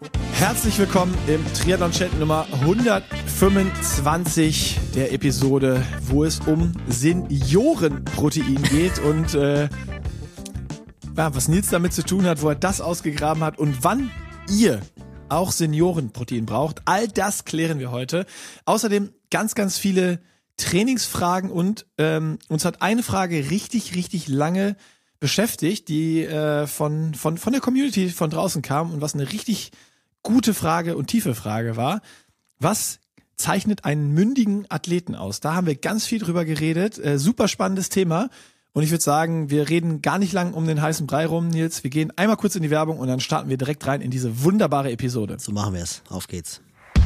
Herzlich willkommen im Triathlon-Chat Nummer 125 der Episode, wo es um Seniorenprotein geht und was Nils damit zu tun hat, wo er das ausgegraben hat und wann ihr auch Seniorenprotein braucht. All das klären wir heute. Außerdem ganz, ganz viele Trainingsfragen und uns hat eine Frage richtig lange beschäftigt, die von der Community von draußen kam und was eine richtig gute Frage und tiefe Frage war. Was zeichnet einen mündigen Athleten aus? Da haben wir ganz viel drüber geredet. Super spannendes Thema. Und ich würde sagen, wir reden gar nicht lang um den heißen Brei rum, Nils. Wir gehen einmal kurz in die Werbung und dann starten wir direkt rein in diese wunderbare Episode. So machen wir es. Auf geht's.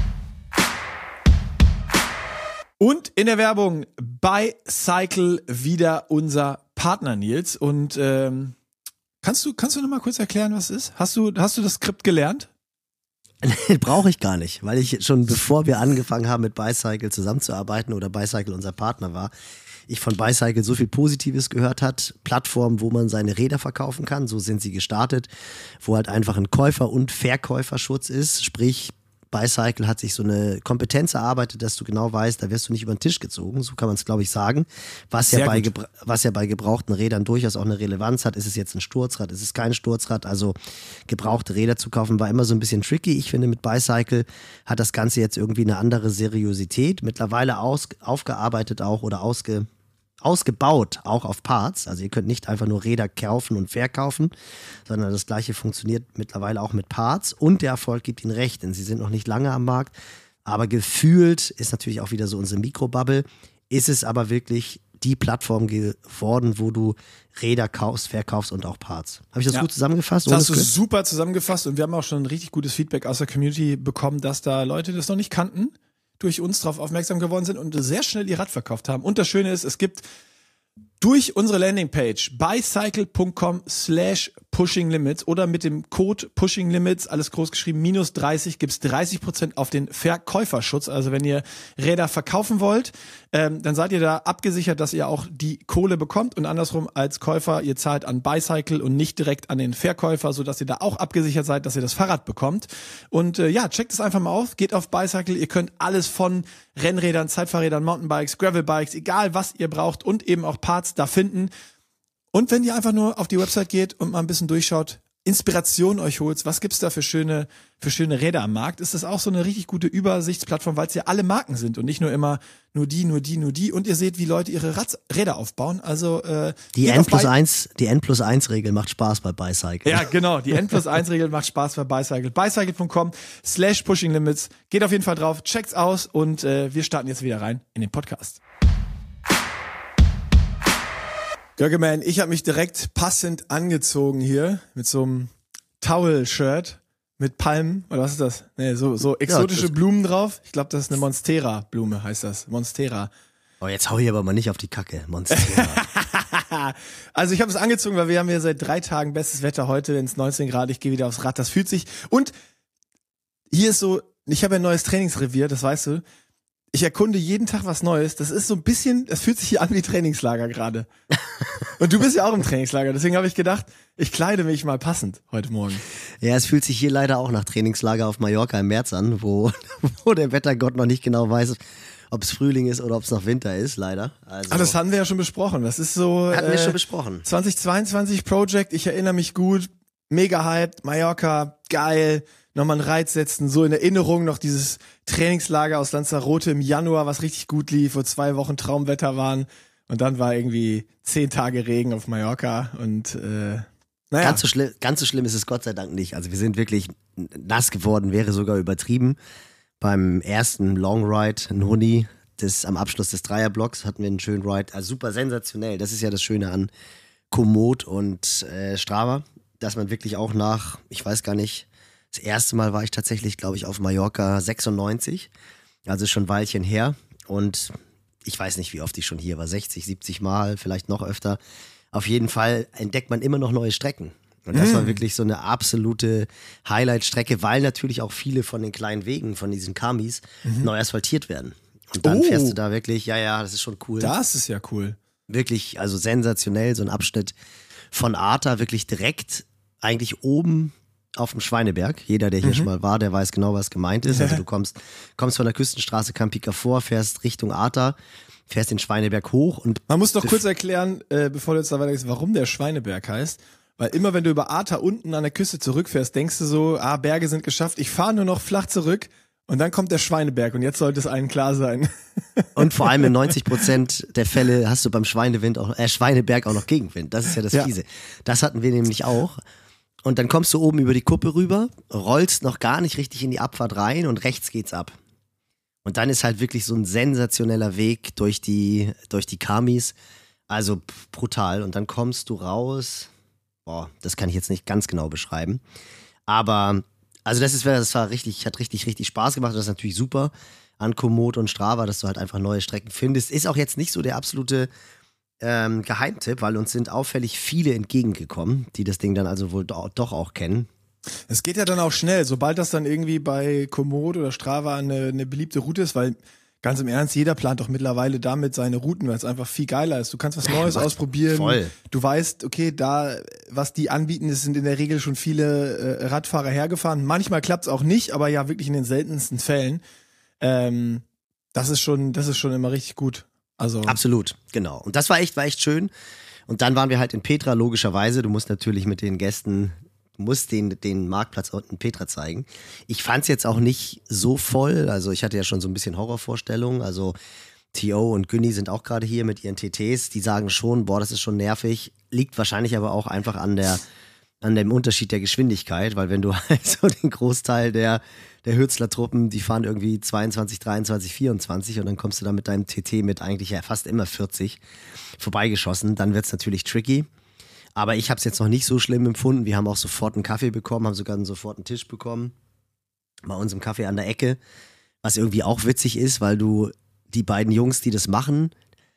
Und in der Werbung Bicycle wieder unser Partner, Nils. Und kannst du noch mal kurz erklären, was es ist? Hast du das Skript gelernt? Brauche ich gar nicht, weil ich schon bevor wir angefangen haben mit Bicycle zusammenzuarbeiten oder Bicycle unser Partner war, ich von Bicycle so viel Positives gehört hat, Plattformen, wo man seine Räder verkaufen kann, so sind sie gestartet, wo halt einfach ein Käufer- und Verkäuferschutz ist, sprich Bicycle hat sich so eine Kompetenz erarbeitet, dass du genau weißt, da wirst du nicht über den Tisch gezogen, so kann man es glaube ich sagen, was ja bei gebrauchten Rädern durchaus auch eine Relevanz hat. Ist es jetzt ein Sturzrad, ist es kein Sturzrad, also gebrauchte Räder zu kaufen war immer so ein bisschen tricky. Ich finde, mit Bicycle hat das Ganze jetzt irgendwie eine andere Seriosität, mittlerweile aufgearbeitet auch oder ausgebaut, auch auf Parts. Also ihr könnt nicht einfach nur Räder kaufen und verkaufen, sondern das Gleiche funktioniert mittlerweile auch mit Parts und der Erfolg gibt ihnen recht, denn sie sind noch nicht lange am Markt, aber gefühlt ist natürlich auch wieder so unsere Mikrobubble, ist es aber wirklich die Plattform geworden, wo du Räder kaufst, verkaufst und auch Parts. Habe ich das gut zusammengefasst? Das hast du super zusammengefasst und wir haben auch schon ein richtig gutes Feedback aus der Community bekommen, dass da Leute das noch nicht kannten, durch uns darauf aufmerksam geworden sind und sehr schnell ihr Rad verkauft haben. Und das Schöne ist, es gibt durch unsere Landingpage bicycle.com/pushinglimits oder mit dem Code pushinglimits, alles groß geschrieben, -30, gibt's 30% auf den Verkäuferschutz. Also wenn ihr Räder verkaufen wollt, dann seid ihr da abgesichert, dass ihr auch die Kohle bekommt und andersrum als Käufer, ihr zahlt an Bicycle und nicht direkt an den Verkäufer, sodass ihr da auch abgesichert seid, dass ihr das Fahrrad bekommt. Und checkt es einfach mal auf, geht auf Bicycle, ihr könnt alles von Rennrädern, Zeitfahrrädern, Mountainbikes, Gravelbikes, egal was ihr braucht und eben auch Parts da finden. Und wenn ihr einfach nur auf die Website geht und mal ein bisschen durchschaut, Inspiration euch holt, was gibt's da für schöne Räder am Markt, ist das auch so eine richtig gute Übersichtsplattform, weil es ja alle Marken sind und nicht nur immer nur die. Und ihr seht, wie Leute ihre Räder aufbauen. Also die N+1-Regel macht Spaß bei Bicycle. Ja, genau. Die N+1-Regel macht Spaß bei Bicycle. Bicycle.com/pushinglimits. Geht auf jeden Fall drauf, checkt's aus und wir starten jetzt wieder rein in den Podcast. Göckeman, ich habe mich direkt passend angezogen hier mit so einem Towel-Shirt mit Palmen, oder was ist das? Nee, so exotische Blumen drauf. Ich glaube, das ist eine Monstera-Blume, heißt das. Monstera. Oh, jetzt hau ich aber mal nicht auf die Kacke, Monstera. Also ich habe es angezogen, weil wir haben hier seit 3 Tagen bestes Wetter heute, wenn es 19 Grad, ich gehe wieder aufs Rad, das fühlt sich. Und hier ist so, ich habe ein neues Trainingsrevier, das weißt du. Ich erkunde jeden Tag was Neues. Das ist so ein bisschen, das fühlt sich hier an wie Trainingslager gerade. Und du bist ja auch im Trainingslager. Deswegen habe ich gedacht, ich kleide mich mal passend heute Morgen. Ja, es fühlt sich hier leider auch nach Trainingslager auf Mallorca im März an, wo der Wettergott noch nicht genau weiß, ob es Frühling ist oder ob es noch Winter ist, leider. Also, das hatten wir ja schon besprochen. Das ist so hatten wir schon besprochen. 2022 Project, ich erinnere mich gut. Mega Hype, Mallorca, geil. Nochmal einen Reiz setzen, so in Erinnerung noch dieses Trainingslager aus Lanzarote im Januar, was richtig gut lief, wo 2 Wochen Traumwetter waren und dann war irgendwie 10 Tage Regen auf Mallorca und naja. Ganz so schlimm ist es Gott sei Dank nicht. Also wir sind wirklich nass geworden, wäre sogar übertrieben. Beim ersten Long Ride, ein Huni, am Abschluss des Dreierblocks hatten wir einen schönen Ride, also super sensationell. Das ist ja das Schöne an Komoot und Strava, dass man wirklich auch nach, ich weiß gar nicht, das erste Mal war ich tatsächlich, glaube ich, auf Mallorca 96, also schon ein Weilchen her und ich weiß nicht, wie oft ich schon hier war, 60, 70 Mal, vielleicht noch öfter. Auf jeden Fall entdeckt man immer noch neue Strecken. Und das war wirklich so eine absolute Highlight-Strecke, weil natürlich auch viele von den kleinen Wegen, von diesen Kamis, neu asphaltiert werden. Und dann fährst du da wirklich, ja, das ist schon cool. Das ist ja cool. Wirklich, also sensationell, so ein Abschnitt von Arta, wirklich direkt eigentlich oben auf dem Schweineberg. Jeder, der hier schon mal war, der weiß genau, was gemeint ist. Also du kommst von der Küstenstraße Campika vor, fährst Richtung Arta, fährst den Schweineberg hoch und... Man muss doch kurz erklären, bevor du jetzt da weitergehst, warum der Schweineberg heißt. Weil immer, wenn du über Arta unten an der Küste zurückfährst, denkst du so, Berge sind geschafft, ich fahre nur noch flach zurück und dann kommt der Schweineberg und jetzt sollte es allen klar sein. Und vor allem in 90% der Fälle hast du beim Schweineberg auch noch Gegenwind. Das ist ja das Fiese. Das hatten wir nämlich auch. Und dann kommst du oben über die Kuppe rüber, rollst noch gar nicht richtig in die Abfahrt rein und rechts geht's ab. Und dann ist halt wirklich so ein sensationeller Weg durch die Kamis. Also brutal. Und dann kommst du raus. Boah, das kann ich jetzt nicht ganz genau beschreiben. Aber, also das war richtig, hat richtig Spaß gemacht. Das ist natürlich super an Komoot und Strava, dass du halt einfach neue Strecken findest. Ist auch jetzt nicht so der absolute Geheimtipp, weil uns sind auffällig viele entgegengekommen, die das Ding dann also wohl doch auch kennen. Es geht ja dann auch schnell, sobald das dann irgendwie bei Komoot oder Strava eine beliebte Route ist, weil ganz im Ernst, jeder plant doch mittlerweile damit seine Routen, weil es einfach viel geiler ist. Du kannst was Neues ausprobieren. Voll. Du weißt, okay, was die anbieten, sind in der Regel schon viele Radfahrer hergefahren. Manchmal klappt es auch nicht, aber ja wirklich in den seltensten Fällen. Das ist schon immer richtig gut. Also absolut, genau. Und das war echt schön. Und dann waren wir halt in Petra, logischerweise. Du musst natürlich mit den Gästen den Marktplatz unten in Petra zeigen. Ich fand's jetzt auch nicht so voll. Also ich hatte ja schon so ein bisschen Horrorvorstellungen. Also T.O. und Günni sind auch gerade hier mit ihren TTs. Die sagen schon, boah, das ist schon nervig. Liegt wahrscheinlich aber auch einfach an dem Unterschied der Geschwindigkeit. Weil wenn du halt so den Großteil der Hürzler-Truppen, die fahren irgendwie 22, 23, 24 und dann kommst du da mit deinem TT mit eigentlich ja fast immer 40 vorbeigeschossen, dann wird's natürlich tricky. Aber ich habe es jetzt noch nicht so schlimm empfunden. Wir haben auch sofort einen Kaffee bekommen, haben sogar sofort einen Tisch bekommen. Bei uns im Café an der Ecke. Was irgendwie auch witzig ist, weil die beiden Jungs, die das machen,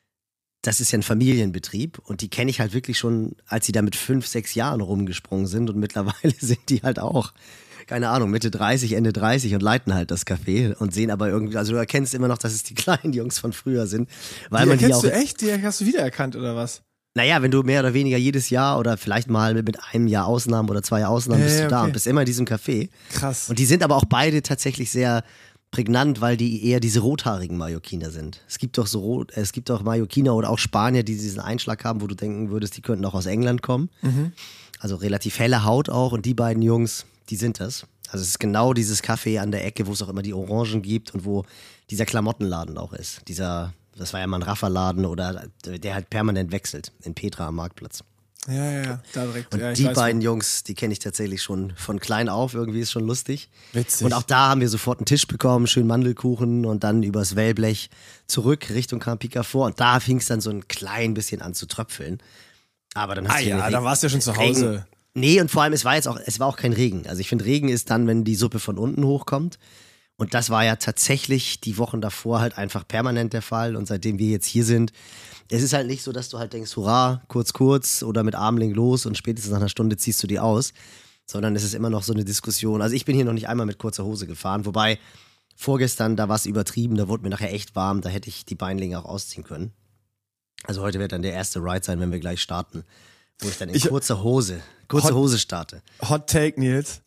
das ist ja ein Familienbetrieb. Und die kenne ich halt wirklich schon, als sie da mit 5, 6 Jahren rumgesprungen sind. Und mittlerweile sind die halt auch, keine Ahnung, Mitte 30, Ende 30 und leiten halt das Café und sehen aber irgendwie, also du erkennst immer noch, dass es die kleinen Jungs von früher sind. Weil die erkennst auch, du echt? Die hast du wiedererkannt oder was? Naja, wenn du mehr oder weniger jedes Jahr oder vielleicht mal mit einem Jahr Ausnahmen oder 2 Ausnahmen bist du da und bist immer in diesem Café. Krass. Und die sind aber auch beide tatsächlich sehr prägnant, weil die eher diese rothaarigen Mallorquiner sind. Es gibt doch Mallorquiner oder auch Spanier, die diesen Einschlag haben, wo du denken würdest, die könnten auch aus England kommen. Mhm. Also relativ helle Haut auch und die beiden Jungs, die sind das. Also es ist genau dieses Café an der Ecke, wo es auch immer die Orangen gibt und wo dieser Klamottenladen auch ist. Das war ja mal ein Rafferladen oder der halt permanent wechselt in Petra am Marktplatz. Ja, da direkt. Und ja, die beiden Jungs, die kenne ich tatsächlich schon von klein auf, irgendwie ist schon lustig. Witzig. Und auch da haben wir sofort einen Tisch bekommen, schön Mandelkuchen und dann übers Wellblech zurück Richtung Campika vor. Und da fing es dann so ein klein bisschen an zu tröpfeln. Aber dann hast du da warst du ja schon zu Hause. Regen. Nee, und vor allem, es war auch kein Regen. Also ich finde, Regen ist dann, wenn die Suppe von unten hochkommt. Und das war ja tatsächlich die Wochen davor halt einfach permanent der Fall. Und seitdem wir jetzt hier sind, es ist halt nicht so, dass du halt denkst, hurra, kurz oder mit Armling los und spätestens nach einer Stunde ziehst du die aus. Sondern es ist immer noch so eine Diskussion. Also ich bin hier noch nicht einmal mit kurzer Hose gefahren. Wobei vorgestern, da war es übertrieben, da wurde mir nachher echt warm. Da hätte ich die Beinlinge auch ausziehen können. Also heute wird dann der erste Ride sein, wenn wir gleich starten. Wo ich dann in kurzer Hose starte. Hot Take, Nils.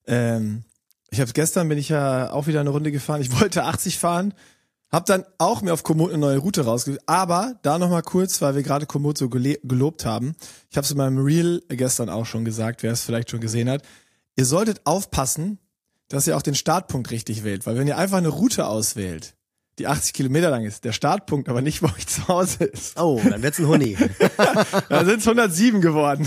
Bin ich ja auch wieder eine Runde gefahren. Ich wollte 80 fahren, hab dann auch mir auf Komoot eine neue Route rausgesucht. Aber da nochmal kurz, weil wir gerade Komoot so gelobt haben. Ich habe es in meinem Reel gestern auch schon gesagt, wer es vielleicht schon gesehen hat. Ihr solltet aufpassen, dass ihr auch den Startpunkt richtig wählt. Weil wenn ihr einfach eine Route auswählt, die 80 Kilometer lang ist, der Startpunkt aber nicht, wo ich zu Hause ist. Oh, dann wird's ein Huni. Dann sind es 107 geworden.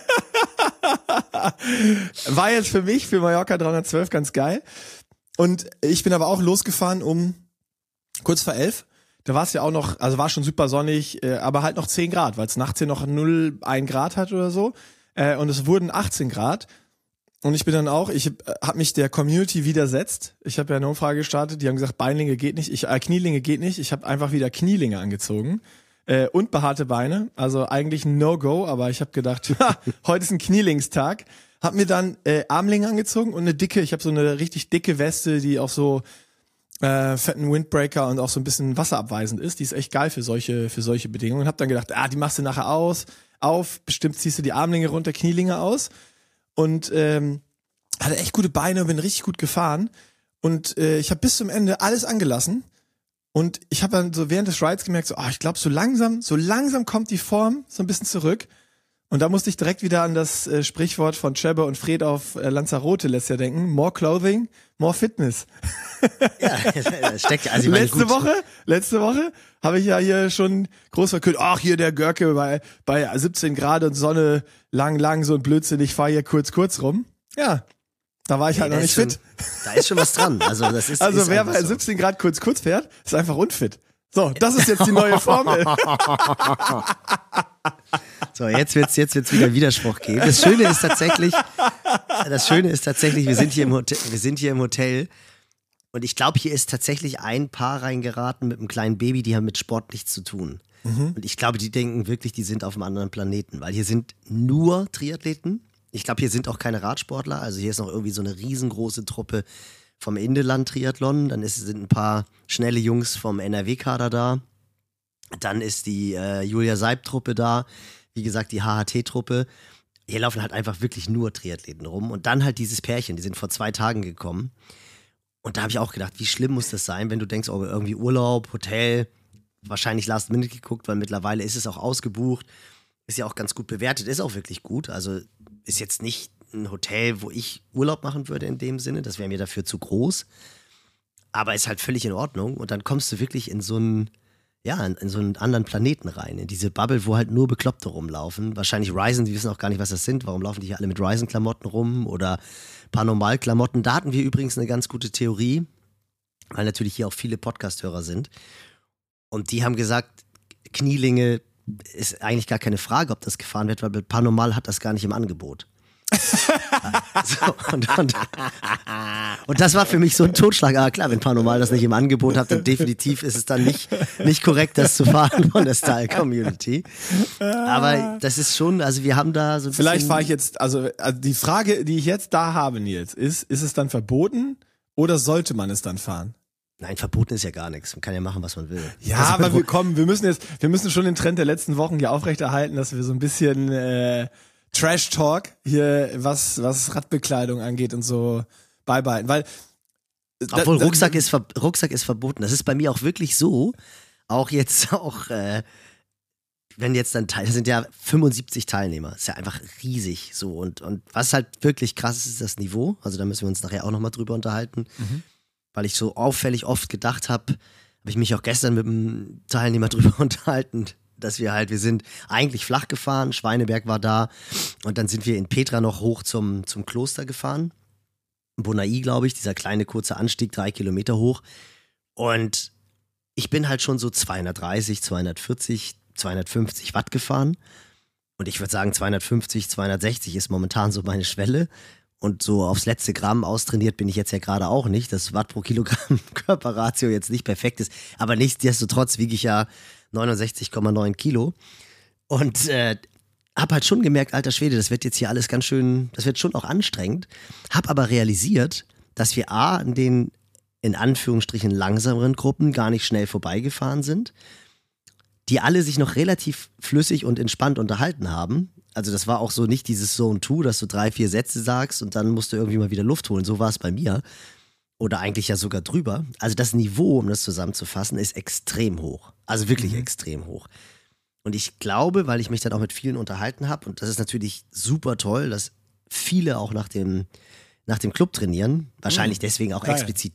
War jetzt für mich, für Mallorca 312 ganz geil. Und ich bin aber auch losgefahren um kurz vor 11. Da war es ja auch noch, also war schon super sonnig, aber halt noch 10 Grad, weil es nachts hier noch 0,1 Grad hat oder so. Und es wurden 18 Grad. Und ich bin dann auch, ich habe mich der Community widersetzt. Ich habe ja eine Umfrage gestartet, die haben gesagt, Beinlinge geht nicht, Knielinge geht nicht. Ich habe einfach wieder Knielinge angezogen und behaarte Beine. Also eigentlich ein No-Go, aber ich habe gedacht, heute ist ein Knielingstag. Hab mir dann Armlinge angezogen und ich habe so eine richtig dicke Weste, die auch so fetten Windbreaker und auch so ein bisschen wasserabweisend ist. Die ist echt geil für solche Bedingungen. Und hab dann gedacht, die machst du nachher bestimmt ziehst du die Armlinge runter, Knielinge aus. Und hatte echt gute Beine und bin richtig gut gefahren. Und ich habe bis zum Ende alles angelassen. Und ich habe dann so während des Rides gemerkt, so, ich glaube, so langsam kommt die Form so ein bisschen zurück. Und da musste ich direkt wieder an das Sprichwort von Chebbe und Fred auf Lanzarote letztes Jahr denken. More clothing, more fitness. Ja, das steckt also letzte Woche habe ich ja hier schon groß verkündet, hier der Görke bei 17 Grad und Sonne, lang, so ein Blödsinn, ich fahre hier kurz rum. Ja, da war ich halt noch nicht fit. Da ist schon was dran. Also wer bei 17 Grad kurz fährt, ist einfach unfit. So, das ist jetzt die neue Formel. So, jetzt wird's wieder Widerspruch geben. Das Schöne ist tatsächlich, wir sind hier im Hotel und ich glaube, hier ist tatsächlich ein Paar reingeraten mit einem kleinen Baby, die haben mit Sport nichts zu tun. Und ich glaube, die denken wirklich, die sind auf einem anderen Planeten, weil hier sind nur Triathleten. Ich glaube, hier sind auch keine Radsportler, also hier ist noch irgendwie so eine riesengroße Truppe vom Indeland-Triathlon, dann sind ein paar schnelle Jungs vom NRW-Kader da, dann ist die Julia Seib-Truppe da, wie gesagt, die HHT-Truppe. Hier laufen halt einfach wirklich nur Triathleten rum und dann halt dieses Pärchen, die sind vor 2 Tagen gekommen und da habe ich auch gedacht, wie schlimm muss das sein, wenn du denkst, irgendwie Urlaub, Hotel, wahrscheinlich Last Minute geguckt, weil mittlerweile ist es auch ausgebucht, ist ja auch ganz gut bewertet, ist auch wirklich gut, also ist jetzt nicht ein Hotel, wo ich Urlaub machen würde in dem Sinne, das wäre mir dafür zu groß, aber ist halt völlig in Ordnung und dann kommst du wirklich in so einen anderen Planeten rein, in diese Bubble, wo halt nur Bekloppte rumlaufen, wahrscheinlich Ryzen, die wissen auch gar nicht, was das sind, warum laufen die hier alle mit Ryzen-Klamotten rum oder Paranormal-Klamotten, da hatten wir übrigens eine ganz gute Theorie, weil natürlich hier auch viele Podcast-Hörer sind und die haben gesagt, Knielinge ist eigentlich gar keine Frage, ob das gefahren wird, weil Paranormal hat das gar nicht im Angebot. So, und das war für mich so ein Totschlag. Aber klar, wenn Paranormal das nicht im Angebot hat, dann definitiv ist es dann nicht korrekt, das zu fahren von der Style-Community. Aber das ist schon, also wir haben da so ein Vielleicht fahre ich jetzt, also die Frage, die ich jetzt da habe, Nils, ist es dann verboten oder sollte man es dann fahren? Nein, verboten ist ja gar nichts. Man kann ja machen, was man will. Ja, also, aber wir müssen schon den Trend der letzten Wochen hier aufrechterhalten, dass wir so ein bisschen Trash-Talk hier, was Radbekleidung angeht und so beibehalten, weil obwohl Rucksack ist verboten. Das ist bei mir auch wirklich so, wenn jetzt dann das sind ja 75 Teilnehmer, das ist ja einfach riesig so und was halt wirklich krass ist das Niveau, also da müssen wir uns nachher auch nochmal drüber unterhalten, weil ich so auffällig oft gedacht habe ich mich auch gestern mit einem Teilnehmer drüber unterhalten, dass wir sind eigentlich flach gefahren, Schweineberg war da und dann sind wir in Petra noch hoch zum Kloster gefahren. Bonai, glaube ich, dieser kleine kurze Anstieg, 3 Kilometer hoch. Und ich bin halt schon so 230, 240, 250 Watt gefahren. Und ich würde sagen, 250, 260 ist momentan so meine Schwelle. Und so aufs letzte Gramm austrainiert bin ich jetzt ja gerade auch nicht. Das Watt pro Kilogramm Körperratio jetzt nicht perfekt ist. Aber nichtsdestotrotz wiege ich ja 69,9 Kilo. Und hab halt schon gemerkt, alter Schwede, das wird jetzt hier alles ganz schön, das wird schon auch anstrengend. Hab aber realisiert, dass wir an den in Anführungsstrichen langsameren Gruppen gar nicht schnell vorbeigefahren sind, die alle sich noch relativ flüssig und entspannt unterhalten haben. Also das war auch so nicht dieses Zone 2, dass du 3, 4 Sätze sagst und dann musst du irgendwie mal wieder Luft holen. So war es bei mir. Oder eigentlich ja sogar drüber. Also das Niveau, um das zusammenzufassen, ist extrem hoch. Also wirklich extrem hoch. Und ich glaube, weil ich mich dann auch mit vielen unterhalten habe, und das ist natürlich super toll, dass viele auch nach dem Club trainieren, wahrscheinlich deswegen auch explizit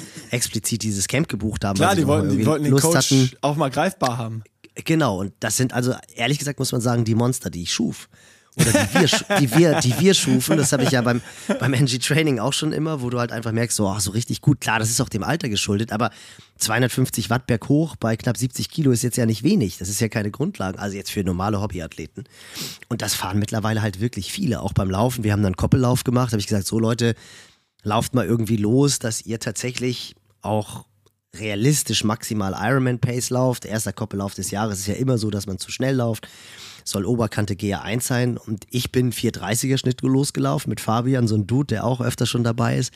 dieses Camp gebucht haben. Klar, die wollten den Lust Coach hatten. auch mal greifbar haben. Genau, und das sind also, ehrlich gesagt muss man sagen, die Monster, die ich schuf. Oder die wir schufen, das habe ich ja beim NG Training auch schon immer, wo du halt einfach merkst, so richtig gut, klar, das ist auch dem Alter geschuldet, aber 250 Watt berghoch bei knapp 70 Kilo ist jetzt ja nicht wenig, das ist ja keine Grundlage, also jetzt für normale Hobbyathleten. Und das fahren mittlerweile halt wirklich viele, auch beim Laufen, wir haben dann Koppellauf gemacht, habe ich gesagt, so Leute, lauft mal irgendwie los, dass ihr tatsächlich auch realistisch maximal Ironman-Pace lauft. Erster Koppellauf des Jahres ist ja immer so, dass man zu schnell läuft. Soll Oberkante GR1 sein. Und ich bin 4:30er Schnitt losgelaufen mit Fabian, so ein Dude, der auch öfter schon dabei ist.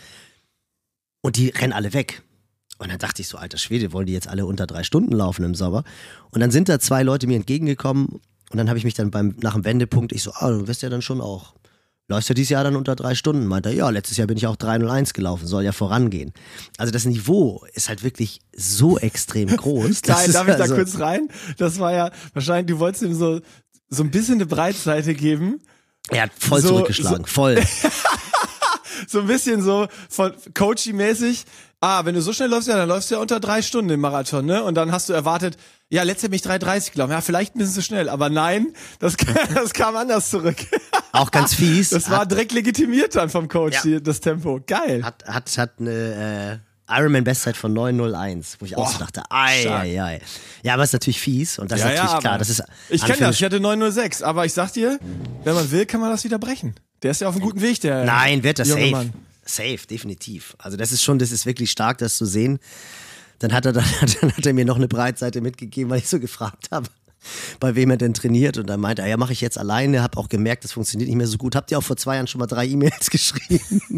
Und die rennen alle weg. Und dann dachte ich so, alter Schwede, wollen die jetzt alle unter 3 Stunden laufen im Sommer? Und dann sind da 2 Leute mir entgegengekommen. Und dann habe ich mich dann nach dem Wendepunkt, ich so, du wirst ja dann schon auch läufst du dieses Jahr dann unter 3 Stunden? Meint er, ja, letztes Jahr bin ich auch 3:01 gelaufen, soll ja vorangehen. Also das Niveau ist halt wirklich so extrem groß. Geil, darf ich da kurz rein? Das war ja, wahrscheinlich, du wolltest ihm so ein bisschen eine Breitseite geben. Er hat voll zurückgeschlagen, voll. So ein bisschen so von Coachy-mäßig. Wenn du so schnell läufst, ja, dann läufst du ja unter 3 Stunden im Marathon, ne? Und dann hast du erwartet, ja, letztes Jahr bin ich 3:30 gelaufen. Ja, vielleicht ein bisschen zu schnell. Aber nein, das kam anders zurück. Auch ganz fies. Das war direkt legitimiert dann vom Coach, das Tempo. Geil. Hat eine Ironman-Bestzeit von 9:01, wo ich auch so dachte, ei. Ja, aber ist natürlich fies und das ist natürlich klar. Das ist ich kenne das, ich hatte 9:06, aber ich sag dir, wenn man will, kann man das wieder brechen. Der ist ja auf einem guten Weg, der Nein, wird das safe. Mann. Safe, definitiv. Also das ist wirklich stark, das zu sehen. Dann hat er mir noch eine Breitseite mitgegeben, weil ich so gefragt habe, bei wem er denn trainiert. Und dann meinte er, ja, mache ich jetzt alleine. Hab auch gemerkt, das funktioniert nicht mehr so gut. Habt ihr auch vor 2 Jahren schon mal 3 E-Mails geschrieben?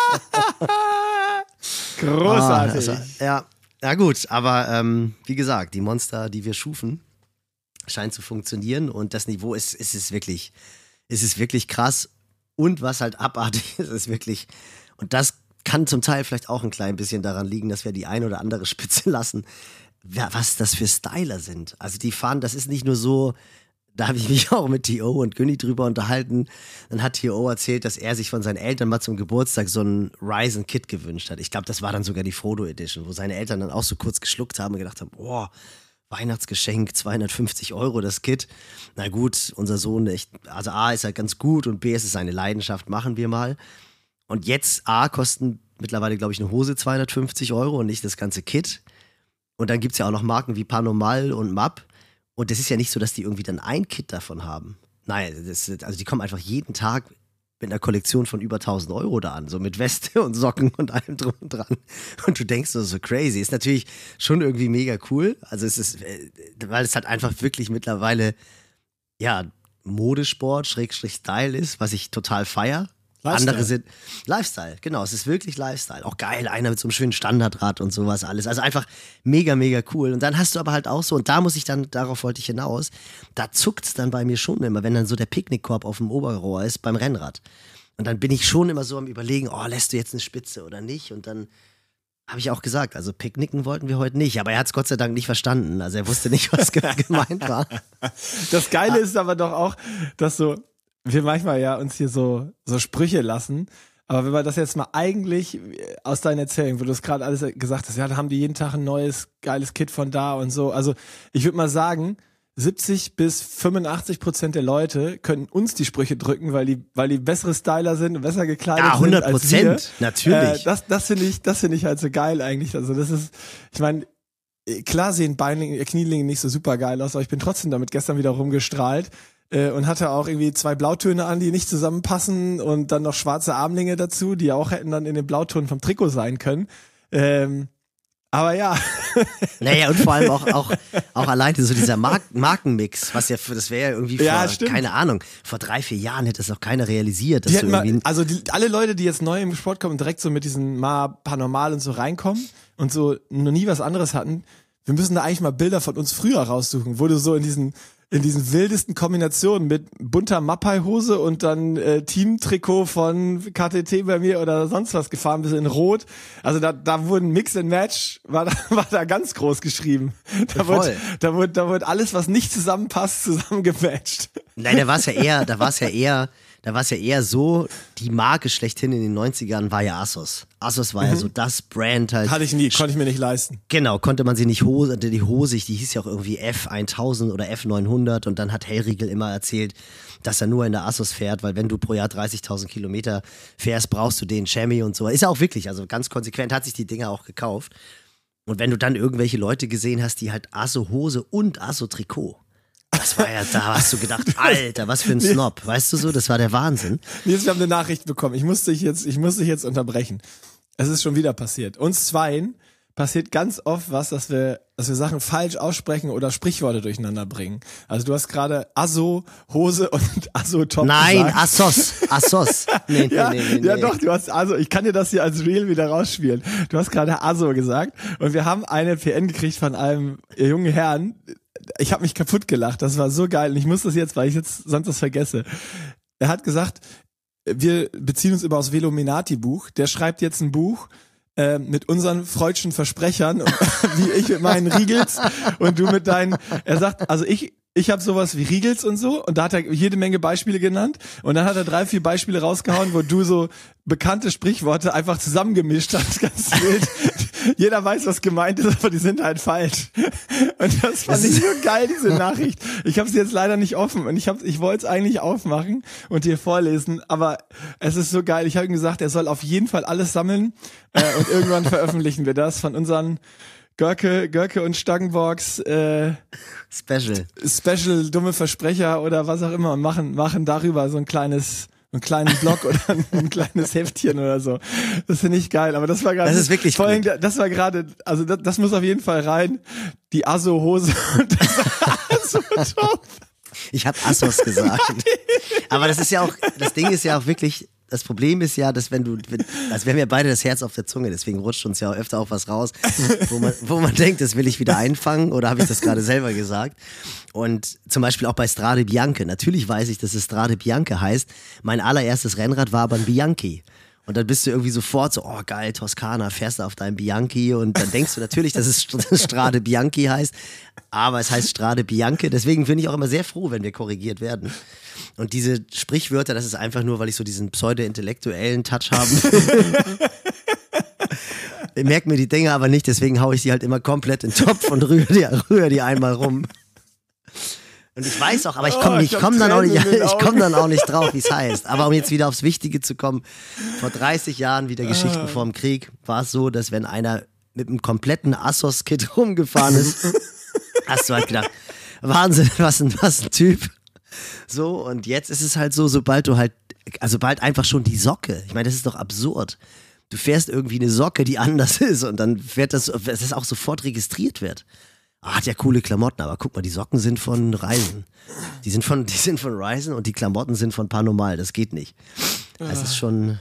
Großartig. Ja, gut. Aber wie gesagt, die Monster, die wir schufen, scheinen zu funktionieren. Und das Niveau ist wirklich krass. Und was halt abartig ist wirklich, und das kann zum Teil vielleicht auch ein klein bisschen daran liegen, dass wir die eine oder andere Spitze lassen, was das für Styler sind. Also die fahren, das ist nicht nur so, da habe ich mich auch mit T.O. und Günni drüber unterhalten. Dann hat T.O. erzählt, dass er sich von seinen Eltern mal zum Geburtstag so ein Ryzen Kit gewünscht hat. Ich glaube, das war dann sogar die Frodo Edition, wo seine Eltern dann auch so kurz geschluckt haben und gedacht haben, boah, Weihnachtsgeschenk, 250 € das Kit. Na gut, unser Sohn, also A ist halt ganz gut und B ist es seine Leidenschaft, machen wir mal. Und jetzt A kosten mittlerweile, glaube ich, eine Hose 250 € und nicht das ganze Kit. Und dann gibt es ja auch noch Marken wie Panomal und MAP. Und das ist ja nicht so, dass die irgendwie dann ein Kit davon haben. Nein, also die kommen einfach jeden Tag mit einer Kollektion von über 1.000 € da an, so mit Weste und Socken und allem drum und dran. Und du denkst so crazy. Ist natürlich schon irgendwie mega cool. Also es ist, weil es halt einfach wirklich mittlerweile, ja, Modesport, Style ist, was ich total feier. Andere sind Lifestyle, genau, es ist wirklich Lifestyle. Auch geil, einer mit so einem schönen Standardrad und sowas alles. Also einfach mega, mega cool. Und dann hast du aber halt auch so, und darauf wollte ich hinaus, da zuckt's dann bei mir schon immer, wenn dann so der Picknickkorb auf dem Oberrohr ist beim Rennrad. Und dann bin ich schon immer so am Überlegen, lässt du jetzt eine Spitze oder nicht? Und dann habe ich auch gesagt, also picknicken wollten wir heute nicht, aber er hat es Gott sei Dank nicht verstanden. Also er wusste nicht, was gemeint war. Das Geile ist aber doch auch, dass wir manchmal ja uns hier so Sprüche lassen, aber wenn man das jetzt mal eigentlich aus deinen Erzählungen, wo du es gerade alles gesagt hast, ja, da haben die jeden Tag ein neues, geiles Kit von da und so. Also ich würde mal sagen, 70-85% der Leute können uns die Sprüche drücken, weil die bessere Styler sind und besser gekleidet sind als wir. 100%, natürlich. Das finde ich halt so geil eigentlich. Also das ist, ich meine, klar sehen Knielinge nicht so super geil aus, aber ich bin trotzdem damit gestern wieder rumgestrahlt. Und hatte auch irgendwie 2 Blautöne an, die nicht zusammenpassen und dann noch schwarze Armlinge dazu, die auch hätten dann in den Blautönen vom Trikot sein können. Aber ja. Naja, und vor allem auch alleine so dieser Markenmix, das wäre ja irgendwie keine Ahnung, vor 3-4 Jahren hätte es noch keiner realisiert. Dass alle Leute, die jetzt neu im Sport kommen, direkt so mit diesen Paranormal und so reinkommen und so noch nie was anderes hatten, wir müssen da eigentlich mal Bilder von uns früher raussuchen, wo du so in diesen wildesten Kombinationen mit bunter Mapai-Hose und dann Teamtrikot von KTT bei mir oder sonst was gefahren bist in Rot. Also da wurden Mix and Match, war da ganz groß geschrieben. Da wurde alles, was nicht zusammenpasst, zusammengematcht. Nein, da war es ja eher so, die Marke schlechthin in den 90ern war ja Asos. Asos war ja so das Brand halt. Hatte ich nie, konnte ich mir nicht leisten. Genau, konnte man sie nicht die Hose, die hieß ja auch irgendwie F1000 oder F900 und dann hat Hellriegel immer erzählt, dass er nur in der Asos fährt, weil wenn du pro Jahr 30.000 Kilometer fährst, brauchst du den Chamois und so. Ist ja auch wirklich, also ganz konsequent hat sich die Dinger auch gekauft. Und wenn du dann irgendwelche Leute gesehen hast, die halt Aso-Hose und Aso-Trikot. Das war ja, da hast du gedacht, Alter, was für ein Snob. Weißt du so, das war der Wahnsinn. Nils, wir haben eine Nachricht bekommen. Ich muss dich jetzt unterbrechen. Es ist schon wieder passiert. Uns zweien passiert ganz oft dass wir Sachen falsch aussprechen oder Sprichworte durcheinander bringen. Also du hast gerade Asso, Hose und Asso Top Nein, gesagt. Assos. Nee. Ja doch, du hast Asso. Ich kann dir das hier als Reel wieder rausspielen. Du hast gerade Asso gesagt und wir haben eine PN gekriegt von einem jungen Herrn. Ich habe mich kaputt gelacht. Das war so geil und ich muss das jetzt, weil ich jetzt sonst das vergesse. Er hat gesagt, wir beziehen uns immer aus Velominati-Buch. Der schreibt jetzt ein Buch mit unseren freudschen Versprechern, wie ich mit meinen Riegels und du mit deinen, er sagt, also ich habe sowas wie Riegels und so und da hat er jede Menge Beispiele genannt und dann hat er 3, 4 Beispiele rausgehauen, wo du so bekannte Sprichworte einfach zusammengemischt hast, ganz wild. Jeder weiß, was gemeint ist, aber die sind halt falsch. Und das fand ich so geil, diese Nachricht. Ich habe sie jetzt leider nicht offen und ich wollte es eigentlich aufmachen und dir vorlesen, aber es ist so geil. Ich habe ihm gesagt, er soll auf jeden Fall alles sammeln und irgendwann veröffentlichen wir das von unseren Görke und Stangenbox Special dumme Versprecher oder was auch immer und machen darüber so einen kleinen Blog oder ein kleines Heftchen oder so. Das finde ich geil, aber das war gerade. Das ist wirklich cool. Das war gerade, also das muss auf jeden Fall rein. Die Asso-Hose und das so top. Ich habe Assos gesagt. Aber das Ding ist ja auch wirklich, das Problem ist ja, dass also wir haben ja beide das Herz auf der Zunge, deswegen rutscht uns ja auch öfter auch was raus, wo man denkt, das will ich wieder einfangen oder habe ich das gerade selber gesagt. Und zum Beispiel auch bei Strade Bianche. Natürlich weiß ich, dass es Strade Bianche heißt. Mein allererstes Rennrad war aber ein Bianchi. Und dann bist du irgendwie sofort so, oh geil, Toskana, fährst du auf deinem Bianchi und dann denkst du natürlich, dass es Strade Bianchi heißt, aber es heißt Strade Bianche. Deswegen bin ich auch immer sehr froh, wenn wir korrigiert werden. Und diese Sprichwörter, das ist einfach nur, weil ich so diesen pseudo-intellektuellen Touch habe. Ich merke mir die Dinge aber nicht, deswegen haue ich sie halt immer komplett in den Topf und rühre die einmal rum. Und ich weiß auch, aber ich komm dann auch nicht drauf, wie es heißt. Aber um jetzt wieder aufs Wichtige zu kommen, vor 30 Jahren, wieder Geschichten vorm Krieg, war es so, dass wenn einer mit einem kompletten Assos-Kit rumgefahren ist, hast du halt gedacht, Wahnsinn, was ein Typ. So, und jetzt ist es halt so, sobald einfach schon die Socke, ich meine, das ist doch absurd. Du fährst irgendwie eine Socke, die anders ist und dann fährt das auch sofort registriert wird. Hat ja coole Klamotten, aber guck mal, die Socken sind von Ryzen. Die sind von Ryzen und die Klamotten sind von Paranormal, das geht nicht. Es ist schon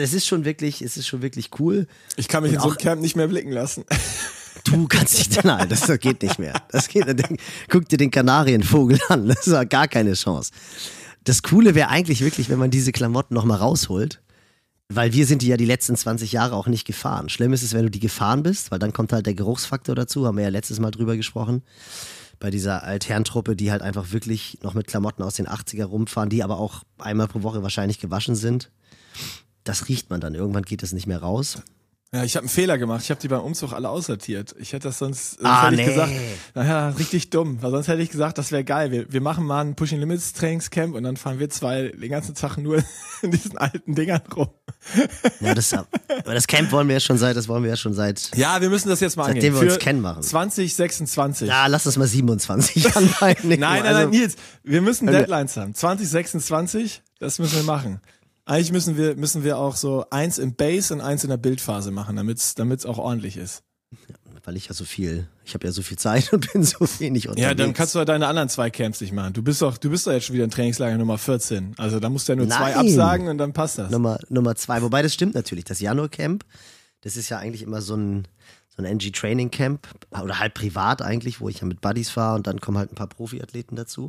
wirklich cool. Ich kann mich in so einem Camp nicht mehr blicken lassen. Du kannst nicht, nein, das geht nicht mehr. Guck dir den Kanarienvogel an, das ist gar keine Chance. Das Coole wäre eigentlich wirklich, wenn man diese Klamotten nochmal rausholt, weil wir sind die ja die letzten 20 Jahre auch nicht gefahren. Schlimm ist es, wenn du die gefahren bist, weil dann kommt halt der Geruchsfaktor dazu, haben wir ja letztes Mal drüber gesprochen, bei dieser Altherrentruppe, die halt einfach wirklich noch mit Klamotten aus den 80er rumfahren, die aber auch einmal pro Woche wahrscheinlich gewaschen sind. Das riecht man dann, irgendwann geht das nicht mehr raus. Ja, ich habe einen Fehler gemacht. Ich habe die beim Umzug alle aussortiert. Ich hätte das sonst hätte ich gesagt, naja, richtig dumm. Weil sonst hätte ich gesagt, das wäre geil. Wir machen mal ein Pushing Limits Trainingscamp und dann fahren wir 2 den ganzen Tag nur in diesen alten Dingern rum. Ja, aber das Camp wollen wir ja schon seit. Ja, wir müssen das jetzt mal angehen. Seitdem wir uns kennen machen. 2026. Ja, lass das mal 27 anfangen. Nein, Nils, wir müssen Deadlines haben. 2026, das müssen wir machen. Eigentlich müssen wir auch so 1 im Base und 1 in der Bildphase machen, damit's auch ordentlich ist. Ja, weil ich habe ja so viel Zeit und bin so wenig unterwegs. Ja, dann kannst du ja deine anderen 2 Camps nicht machen. Du bist doch jetzt schon wieder in Trainingslager Nummer 14. Also da musst du ja nur 2 absagen und dann passt das. Nummer 2, wobei das stimmt natürlich. Das Januar-Camp, das ist ja eigentlich immer so ein NG-Training-Camp oder halt privat eigentlich, wo ich ja mit Buddies fahre und dann kommen halt ein paar Profiathleten dazu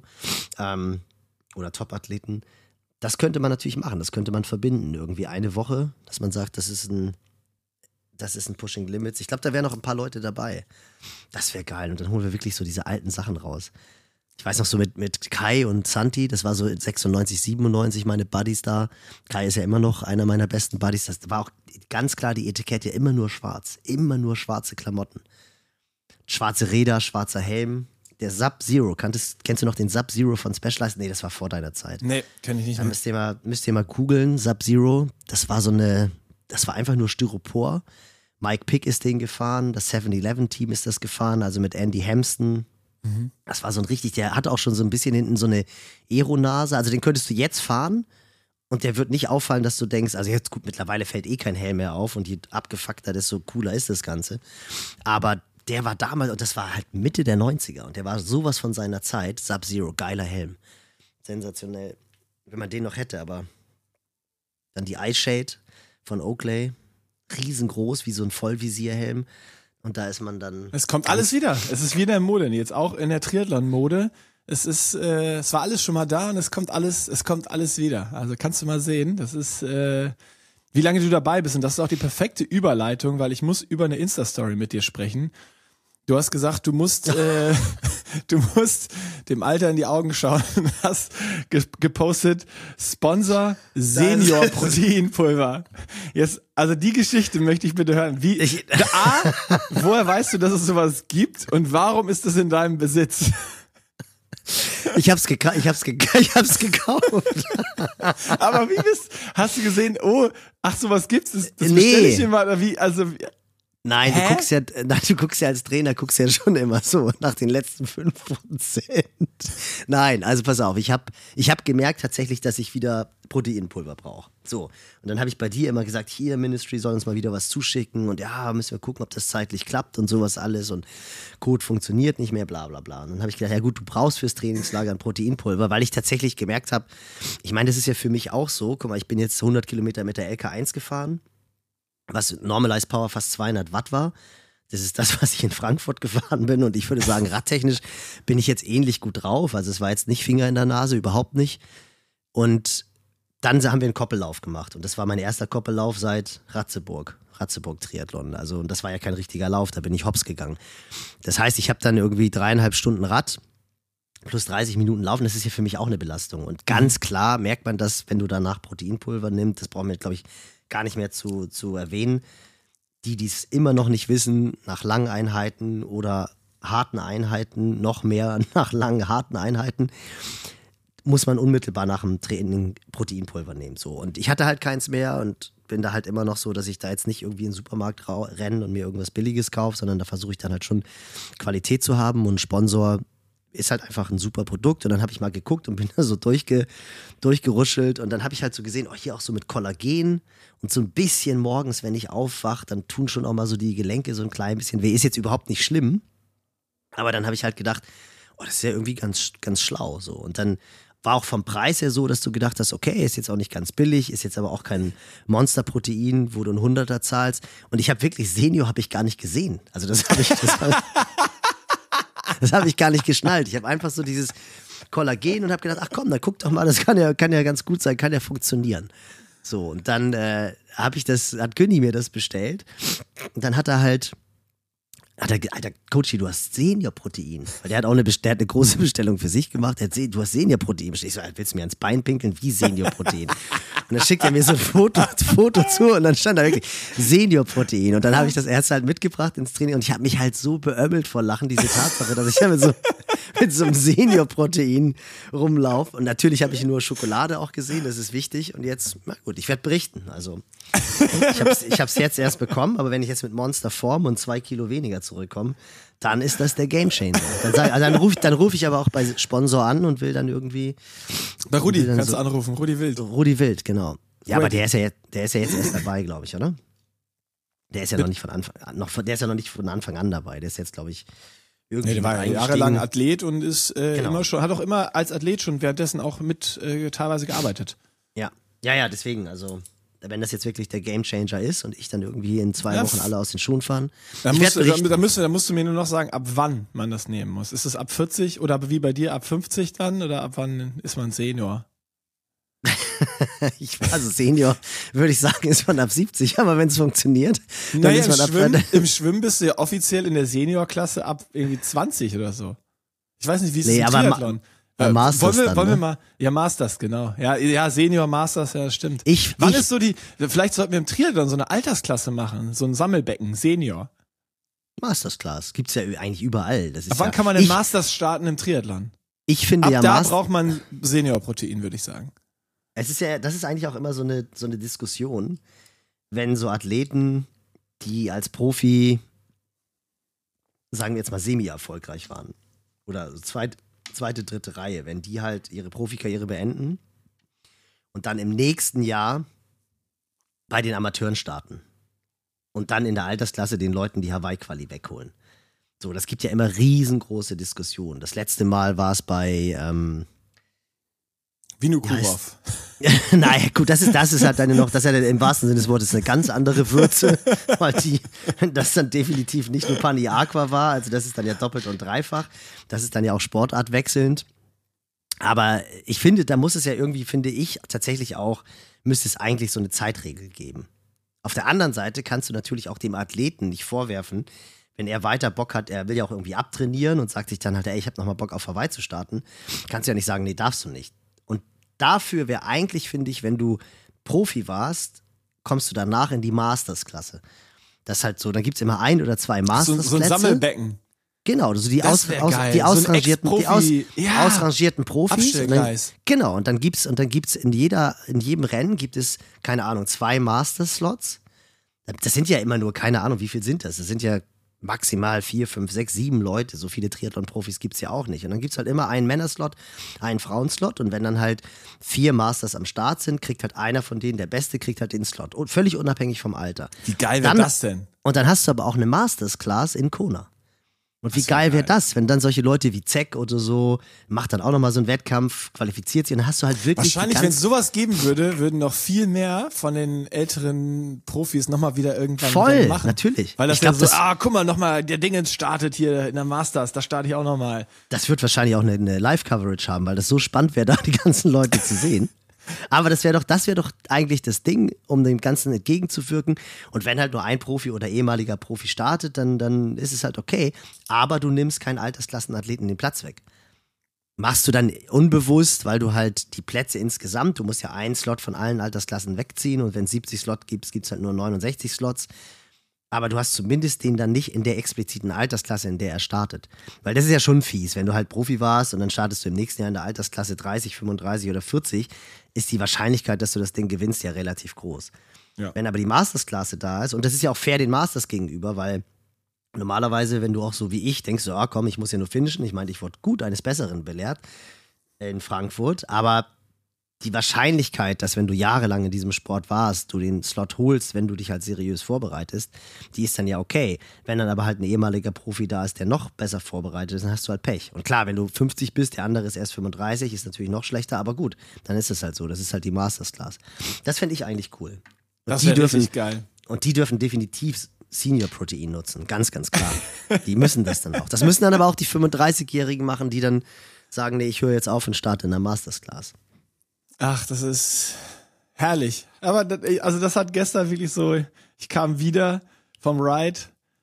oder Top-Athleten. Das könnte man natürlich machen, das könnte man verbinden. Irgendwie eine Woche, dass man sagt, das ist ein Pushing Limits. Ich glaube, da wären noch ein paar Leute dabei. Das wäre geil. Und dann holen wir wirklich so diese alten Sachen raus. Ich weiß noch so mit Kai und Santi, das war so 96, 97 meine Buddies da. Kai ist ja immer noch einer meiner besten Buddies. Das war auch ganz klar die Etikette, immer nur schwarz. Immer nur schwarze Klamotten. Schwarze Räder, schwarzer Helm. Der Sub-Zero, kennst du noch den Sub-Zero von Specialized? Nee, das war vor deiner Zeit. Nee, kenn ich nicht mehr. Müsst ihr mal googeln, Sub-Zero. Das war einfach nur Styropor. Mike Pick ist den gefahren, das 7-Eleven-Team ist das gefahren, also mit Andy Hampsten. Mhm. Das war so ein der hat auch schon so ein bisschen hinten so eine Aeronase, also den könntest du jetzt fahren und der wird nicht auffallen, dass du denkst, also jetzt gut, mittlerweile fällt kein Helm mehr auf und je abgefuckter, desto cooler ist das Ganze. Aber der war damals, und das war halt Mitte der 90er und der war sowas von seiner Zeit. Sub-Zero, geiler Helm. Sensationell. Wenn man den noch hätte, aber dann die Eyeshade von Oakley. Riesengroß, wie so ein Vollvisierhelm. Und da ist man dann. Es kommt alles wieder. Es ist wieder in Mode. Jetzt auch in der Triathlon-Mode. es war alles schon mal da und es kommt alles wieder. Also kannst du mal sehen, das ist, wie lange du dabei bist. Und das ist auch die perfekte Überleitung, weil ich muss über eine Insta-Story mit dir sprechen. Du hast gesagt, du musst dem Alter in die Augen schauen und hast gepostet, Sponsor Senior Proteinpulver. Jetzt, also die Geschichte möchte ich bitte hören. Woher weißt du, dass es sowas gibt und warum ist es in deinem Besitz? Ich hab's gekauft. Aber hast du gesehen, sowas gibt's? Das bestell ich mir mal, oder wie, also. Nein, du guckst ja als Trainer, schon immer so nach den letzten 5%. Nein, also pass auf, ich hab gemerkt tatsächlich, dass ich wieder Proteinpulver brauche. So, und dann habe ich bei dir immer gesagt, hier, Ministry soll uns mal wieder was zuschicken und ja, müssen wir gucken, ob das zeitlich klappt und sowas alles und Code funktioniert nicht mehr, bla bla bla. Und dann habe ich gedacht, ja gut, du brauchst fürs Trainingslager ein Proteinpulver, weil ich tatsächlich gemerkt habe, ich meine, das ist ja für mich auch so, guck mal, ich bin jetzt 100 Kilometer mit der LK1 gefahren, was Normalized Power fast 200 Watt war. Das ist das, was ich in Frankfurt gefahren bin und ich würde sagen, radtechnisch bin ich jetzt ähnlich gut drauf. Also es war jetzt nicht Finger in der Nase, überhaupt nicht. Und dann haben wir einen Koppellauf gemacht und das war mein erster Koppellauf seit Ratzeburg Triathlon. Also und das war ja kein richtiger Lauf, da bin ich hops gegangen. Das heißt, ich habe dann irgendwie 3,5 Stunden Rad plus 30 Minuten laufen, das ist ja für mich auch eine Belastung. Und ganz klar merkt man das, wenn du danach Proteinpulver nimmst, das brauchen wir, glaube ich, gar nicht mehr zu erwähnen. Die es immer noch nicht wissen, nach langen Einheiten oder harten Einheiten, noch mehr nach langen, harten Einheiten, muss man unmittelbar nach dem Training Proteinpulver nehmen. So. Und ich hatte halt keins mehr und bin da halt immer noch so, dass ich da jetzt nicht irgendwie in den Supermarkt renne und mir irgendwas Billiges kaufe, sondern da versuche ich dann halt schon Qualität zu haben und Sponsor ist halt einfach ein super Produkt und dann habe ich mal geguckt und bin da so durchgeruschelt und dann habe ich halt so gesehen, hier auch so mit Kollagen und so ein bisschen morgens, wenn ich aufwache, dann tun schon auch mal so die Gelenke so ein klein bisschen weh. Ist jetzt überhaupt nicht schlimm, aber dann habe ich halt gedacht, das ist ja irgendwie ganz, ganz schlau so und dann war auch vom Preis her so, dass du gedacht hast, okay, ist jetzt auch nicht ganz billig, ist jetzt aber auch kein Monsterprotein, wo du einen 100er zahlst und ich habe wirklich Senior habe ich gar nicht gesehen. Also das habe ich gar nicht geschnallt. Ich habe einfach so dieses Kollagen und habe gedacht, ach komm, dann guck doch mal, das kann ja ganz gut sein, kann ja funktionieren. So, und dann hat Günni mir das bestellt und dann hat er Alter, Coachy, du hast Senior-Protein. Weil der hat eine große Bestellung für sich gemacht. Du hast Senior-Protein bestellt. Ich so, willst du mir ans Bein pinkeln? Wie Senior-Protein? Und dann schickt er mir so ein Foto zu und dann stand da wirklich Senior-Protein. Und dann habe ich das erst halt mitgebracht ins Training und ich habe mich halt so beömmelt vor Lachen, diese Tatsache, dass ich ja mit so einem Senior-Protein rumlaufe. Und natürlich habe ich nur Schokolade auch gesehen, das ist wichtig. Und jetzt, na gut, ich werde berichten. Also, ich hab's jetzt erst bekommen, aber wenn ich jetzt mit Monster Form und 2 Kilo weniger zurückkomme, dann ist das der Gamechanger. Dann ruf ich aber auch bei Sponsor an und will dann irgendwie. Bei Rudi kannst du anrufen, Rudi Wild. Rudi Wild, genau. Ja, aber der ist ja jetzt erst dabei, glaube ich, oder? Der ist ja noch nicht von Anfang an dabei. Der ist jetzt, glaube ich, irgendwie. Nee, der war jahrelang Athlet und ist hat auch immer als Athlet schon währenddessen auch mit teilweise gearbeitet. Ja, deswegen, also. Wenn das jetzt wirklich der Gamechanger ist und ich dann irgendwie in 2 Wochen alle aus den Schuhen fahren. Da musst du mir nur noch sagen, ab wann man das nehmen muss. Ist es ab 40 oder wie bei dir ab 50 dann oder ab wann ist man Senior? Also Senior würde ich sagen, ist man ab 70, aber wenn es funktioniert, dann naja, ist man im Schwimmen bist du ja offiziell in der Seniorklasse ab irgendwie 20 oder so. Ich weiß nicht, wie es ist im Triathlon. Masters wollen wir mal, ja, Masters, genau. Ja, Senior, Masters, ja, stimmt. Wann ist so vielleicht sollten wir im Triathlon so eine Altersklasse machen, so ein Sammelbecken, Senior. Mastersklasse, gibt's ja eigentlich überall. Ab wann kann man den Masters starten im Triathlon? Ich finde da braucht man Senior-Protein, würde ich sagen. Das ist eigentlich auch immer so eine Diskussion, wenn so Athleten, die als Profi, sagen wir jetzt mal semi-erfolgreich waren, oder so zweite, dritte Reihe, wenn die halt ihre Profikarriere beenden und dann im nächsten Jahr bei den Amateuren starten und dann in der Altersklasse den Leuten die Hawaii-Quali wegholen. So, das gibt ja immer riesengroße Diskussionen. Das letzte Mal war es bei Vinokurov. Naja, gut, das ist halt das ist ja im wahrsten Sinne des Wortes eine ganz andere Würze, weil das dann definitiv nicht nur Pani Aqua war, also das ist dann ja doppelt und dreifach, das ist dann ja auch sportartwechselnd Aber ich finde, da muss es ja irgendwie, finde ich, tatsächlich auch, müsste es eigentlich so eine Zeitregel geben. Auf der anderen Seite kannst du natürlich auch dem Athleten nicht vorwerfen, wenn er weiter Bock hat, er will ja auch irgendwie abtrainieren und sagt sich dann halt, ey, ich habe nochmal Bock auf Hawaii zu starten, kannst du ja nicht sagen, nee, darfst du nicht. Und dafür wäre eigentlich, finde ich, wenn du Profi warst, kommst du danach in die Masters-Klasse. Das ist halt so, dann gibt es immer 1 oder 2 Masters-Plätze. So ein Sammelbecken. Genau, also die ausrangierten Profis. Und dann, genau, und dann gibt's in jedem Rennen gibt es, keine Ahnung, 2 Master-Slots. Das sind ja immer nur, keine Ahnung, wie viel sind das? Das sind ja maximal 4, 5, 6, 7 Leute. So viele Triathlon-Profis gibt es ja auch nicht. Und dann gibt es halt immer einen Männerslot, einen Frauenslot. Und wenn dann halt 4 Masters am Start sind, kriegt halt einer von denen, der Beste, kriegt halt den Slot. Und völlig unabhängig vom Alter. Wie geil wäre das denn? Und dann hast du aber auch eine Masters-Class in Kona. Und wie geil wäre das, wenn dann solche Leute wie Zek oder so, macht dann auch nochmal so einen Wettkampf, qualifiziert sich und dann hast du halt wirklich. Wahrscheinlich, wenn es sowas geben würde, würden noch viel mehr von den älteren Profis nochmal wieder irgendwann voll machen. Natürlich. Weil das ja so, guck mal, nochmal, der Dingens startet hier in der Masters, da starte ich auch nochmal. Das wird wahrscheinlich auch eine Live-Coverage haben, weil das so spannend wäre, da die ganzen Leute zu sehen. Aber das wäre doch eigentlich das Ding, um dem Ganzen entgegenzuwirken. Und wenn halt nur ein Profi oder ehemaliger Profi startet, dann ist es halt okay. Aber du nimmst keinen Altersklassenathleten den Platz weg. Machst du dann unbewusst, weil du halt die Plätze insgesamt, du musst ja einen Slot von allen Altersklassen wegziehen und wenn es 70 Slots gibt, gibt es halt nur 69 Slots. Aber du hast zumindest den dann nicht in der expliziten Altersklasse, in der er startet. Weil das ist ja schon fies, wenn du halt Profi warst und dann startest du im nächsten Jahr in der Altersklasse 30, 35 oder 40, ist die Wahrscheinlichkeit, dass du das Ding gewinnst, ja relativ groß. Ja. Wenn aber die Masters-Klasse da ist, und das ist ja auch fair den Masters gegenüber, weil normalerweise, wenn du auch so wie ich denkst, so, komm, ich muss ja nur finishen, ich meine, ich wurde gut eines Besseren belehrt in Frankfurt, aber die Wahrscheinlichkeit, dass wenn du jahrelang in diesem Sport warst, du den Slot holst, wenn du dich halt seriös vorbereitest, die ist dann ja okay. Wenn dann aber halt ein ehemaliger Profi da ist, der noch besser vorbereitet ist, dann hast du halt Pech. Und klar, wenn du 50 bist, der andere ist erst 35, ist natürlich noch schlechter, aber gut, dann ist es halt so. Das ist halt die Masters Class. Das fände ich eigentlich cool. Das wäre richtig geil. Und die dürfen definitiv Senior Protein nutzen, ganz, ganz klar. Die müssen das dann auch. Das müssen dann aber auch die 35-Jährigen machen, die dann sagen, nee, ich höre jetzt auf und starte in der Masters Class. Ach, das ist herrlich. Aber das hat gestern wirklich so, ich kam wieder vom Ride,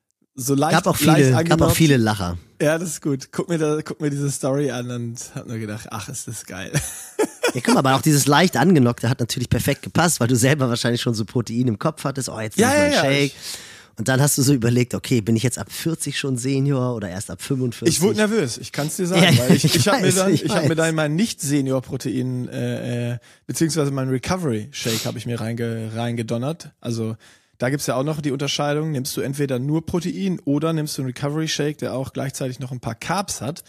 so leicht gab auch viele Lacher. Ja, das ist gut. Guck mir diese Story an und hab nur gedacht, ach, ist das geil. Ja, guck mal, aber auch dieses leicht angenockte hat natürlich perfekt gepasst, weil du selber wahrscheinlich schon so Protein im Kopf hattest. Oh, jetzt nehme ich mal einen Shake. Und dann hast du so überlegt, okay, bin ich jetzt ab 40 schon Senior oder erst ab 45? Ich wurde nervös, ich kann es dir sagen, weil ich habe mir dann mein Nicht-Senior-Protein, beziehungsweise mein Recovery-Shake habe ich mir reingedonnert. Also da gibt's ja auch noch die Unterscheidung, nimmst du entweder nur Protein oder nimmst du einen Recovery-Shake, der auch gleichzeitig noch ein paar Carbs hat.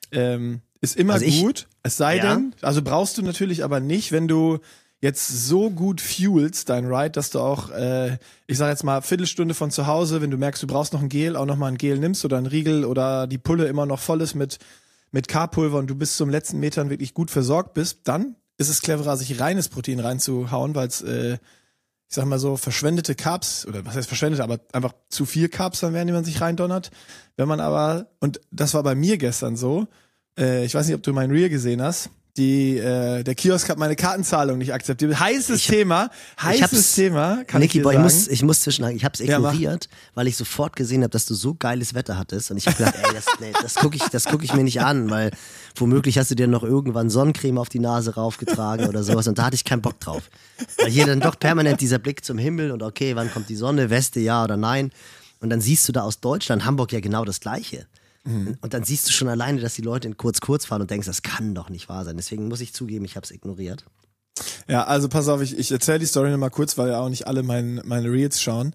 Ist immer gut, es sei denn, also brauchst du natürlich aber nicht, wenn du jetzt so gut fuelst, dein Ride, dass du auch, ich sag jetzt mal, Viertelstunde von zu Hause, wenn du merkst, du brauchst noch ein Gel, auch noch mal ein Gel nimmst oder ein Riegel oder die Pulle immer noch voll ist mit Carb-Pulver und du bis zum letzten Metern wirklich gut versorgt bist, dann ist es cleverer, sich reines Protein reinzuhauen, weil es, ich sag mal so, verschwendete Carbs, oder was heißt verschwendete, aber einfach zu viel Carbs dann werden, die man sich reindonnert. Wenn man aber, und das war bei mir gestern so, ich weiß nicht, ob du mein Reel gesehen hast, der Kiosk hat meine Kartenzahlung nicht akzeptiert. Heißes Thema, kann Niki, ich dir sagen. Ich muss zwischenhaken, ich hab's ignoriert, weil ich sofort gesehen habe, dass du so geiles Wetter hattest und ich habe gedacht, ey, das guck ich mir nicht an, weil womöglich hast du dir noch irgendwann Sonnencreme auf die Nase raufgetragen oder sowas und da hatte ich keinen Bock drauf. Weil hier dann doch permanent dieser Blick zum Himmel und okay, wann kommt die Sonne, Weste, ja oder nein? Und dann siehst du da aus Deutschland, Hamburg ja genau das Gleiche. Und dann siehst du schon alleine, dass die Leute in kurz fahren und denkst, das kann doch nicht wahr sein. Deswegen muss ich zugeben, ich habe es ignoriert. Ja, also pass auf, ich erzähle die Story nochmal kurz, weil ja auch nicht alle meine Reels schauen.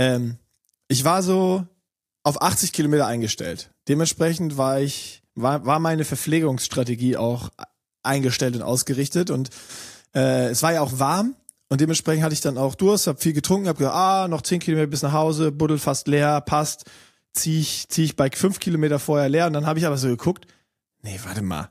Ich war so auf 80 Kilometer eingestellt. Dementsprechend war meine Verpflegungsstrategie auch eingestellt und ausgerichtet und es war ja auch warm und dementsprechend hatte ich dann auch Durst, habe viel getrunken, habe gesagt, noch 10 Kilometer bis nach Hause, Buddel fast leer, passt. Zieh ich bei 5 Kilometer vorher leer und dann habe ich aber so geguckt, nee, warte mal.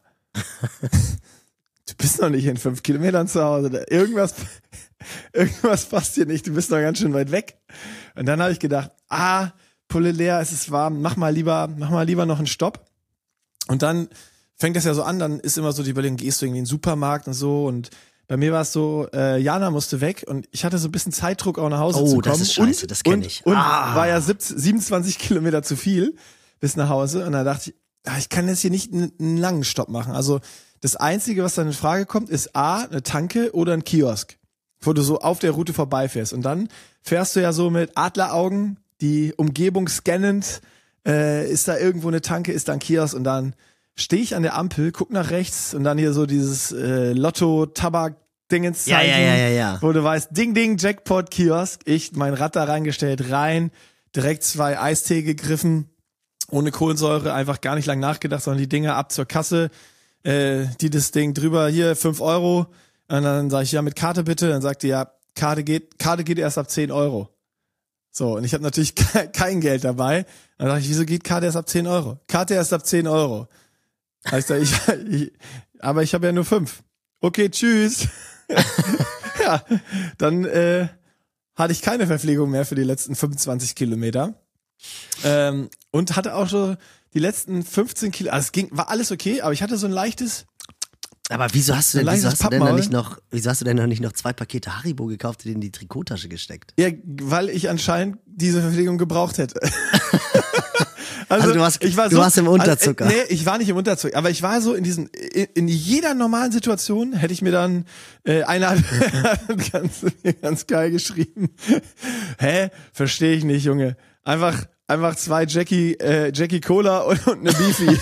Du bist noch nicht in 5 Kilometern zu Hause. Irgendwas passt hier nicht, du bist noch ganz schön weit weg. Und dann habe ich gedacht, Pulle leer, es ist warm, mach mal lieber noch einen Stopp. Und dann fängt das ja so an, dann ist immer so die Überlegung, gehst du irgendwie in den Supermarkt und so und bei mir war es so, Jana musste weg und ich hatte so ein bisschen Zeitdruck, auch nach Hause zu kommen. Oh, das ist scheiße, das kenne ich. Und war ja 27 Kilometer zu viel bis nach Hause und da dachte ich, ich kann jetzt hier nicht einen langen Stopp machen. Also das Einzige, was dann in Frage kommt, ist A, eine Tanke oder ein Kiosk, wo du so auf der Route vorbeifährst. Und dann fährst du ja so mit Adleraugen, die Umgebung scannend, ist da irgendwo eine Tanke, ist da ein Kiosk und dann stehe ich an der Ampel, guck nach rechts und dann hier so dieses Lotto-Tabak-Dingens-Zeichen, Ja. wo du weißt, Ding, Ding, Jackpot, Kiosk, ich mein Rad da reingestellt, rein, direkt 2 Eistee gegriffen, ohne Kohlensäure, einfach gar nicht lang nachgedacht, sondern die Dinger ab zur Kasse, die das Ding drüber, hier 5 Euro und dann sage ich, ja, mit Karte bitte, dann sagt die, ja, Karte geht erst ab 10 Euro. So, und ich habe natürlich kein Geld dabei. Dann dachte ich, wieso geht Karte erst ab 10 Euro? Karte erst ab 10 Euro. Heißt ja, aber ich habe ja nur 5. Okay, tschüss. Ja, dann hatte ich keine Verpflegung mehr für die letzten 25 Kilometer. Und hatte auch so die letzten 15 Kilo, also war alles okay, aber ich hatte so ein leichtes. Aber wieso hast du denn noch nicht noch 2 Pakete Haribo gekauft und in die Trikottasche gesteckt? Ja, weil ich anscheinend diese Verpflegung gebraucht hätte. Also du warst im Unterzucker. Ich war nicht im Unterzucker, aber ich war so in jeder normalen Situation hätte ich mir dann, einer hat ganz geil geschrieben. Verstehe ich nicht, Junge. Einfach 2 Jackie Cola und eine Beefy.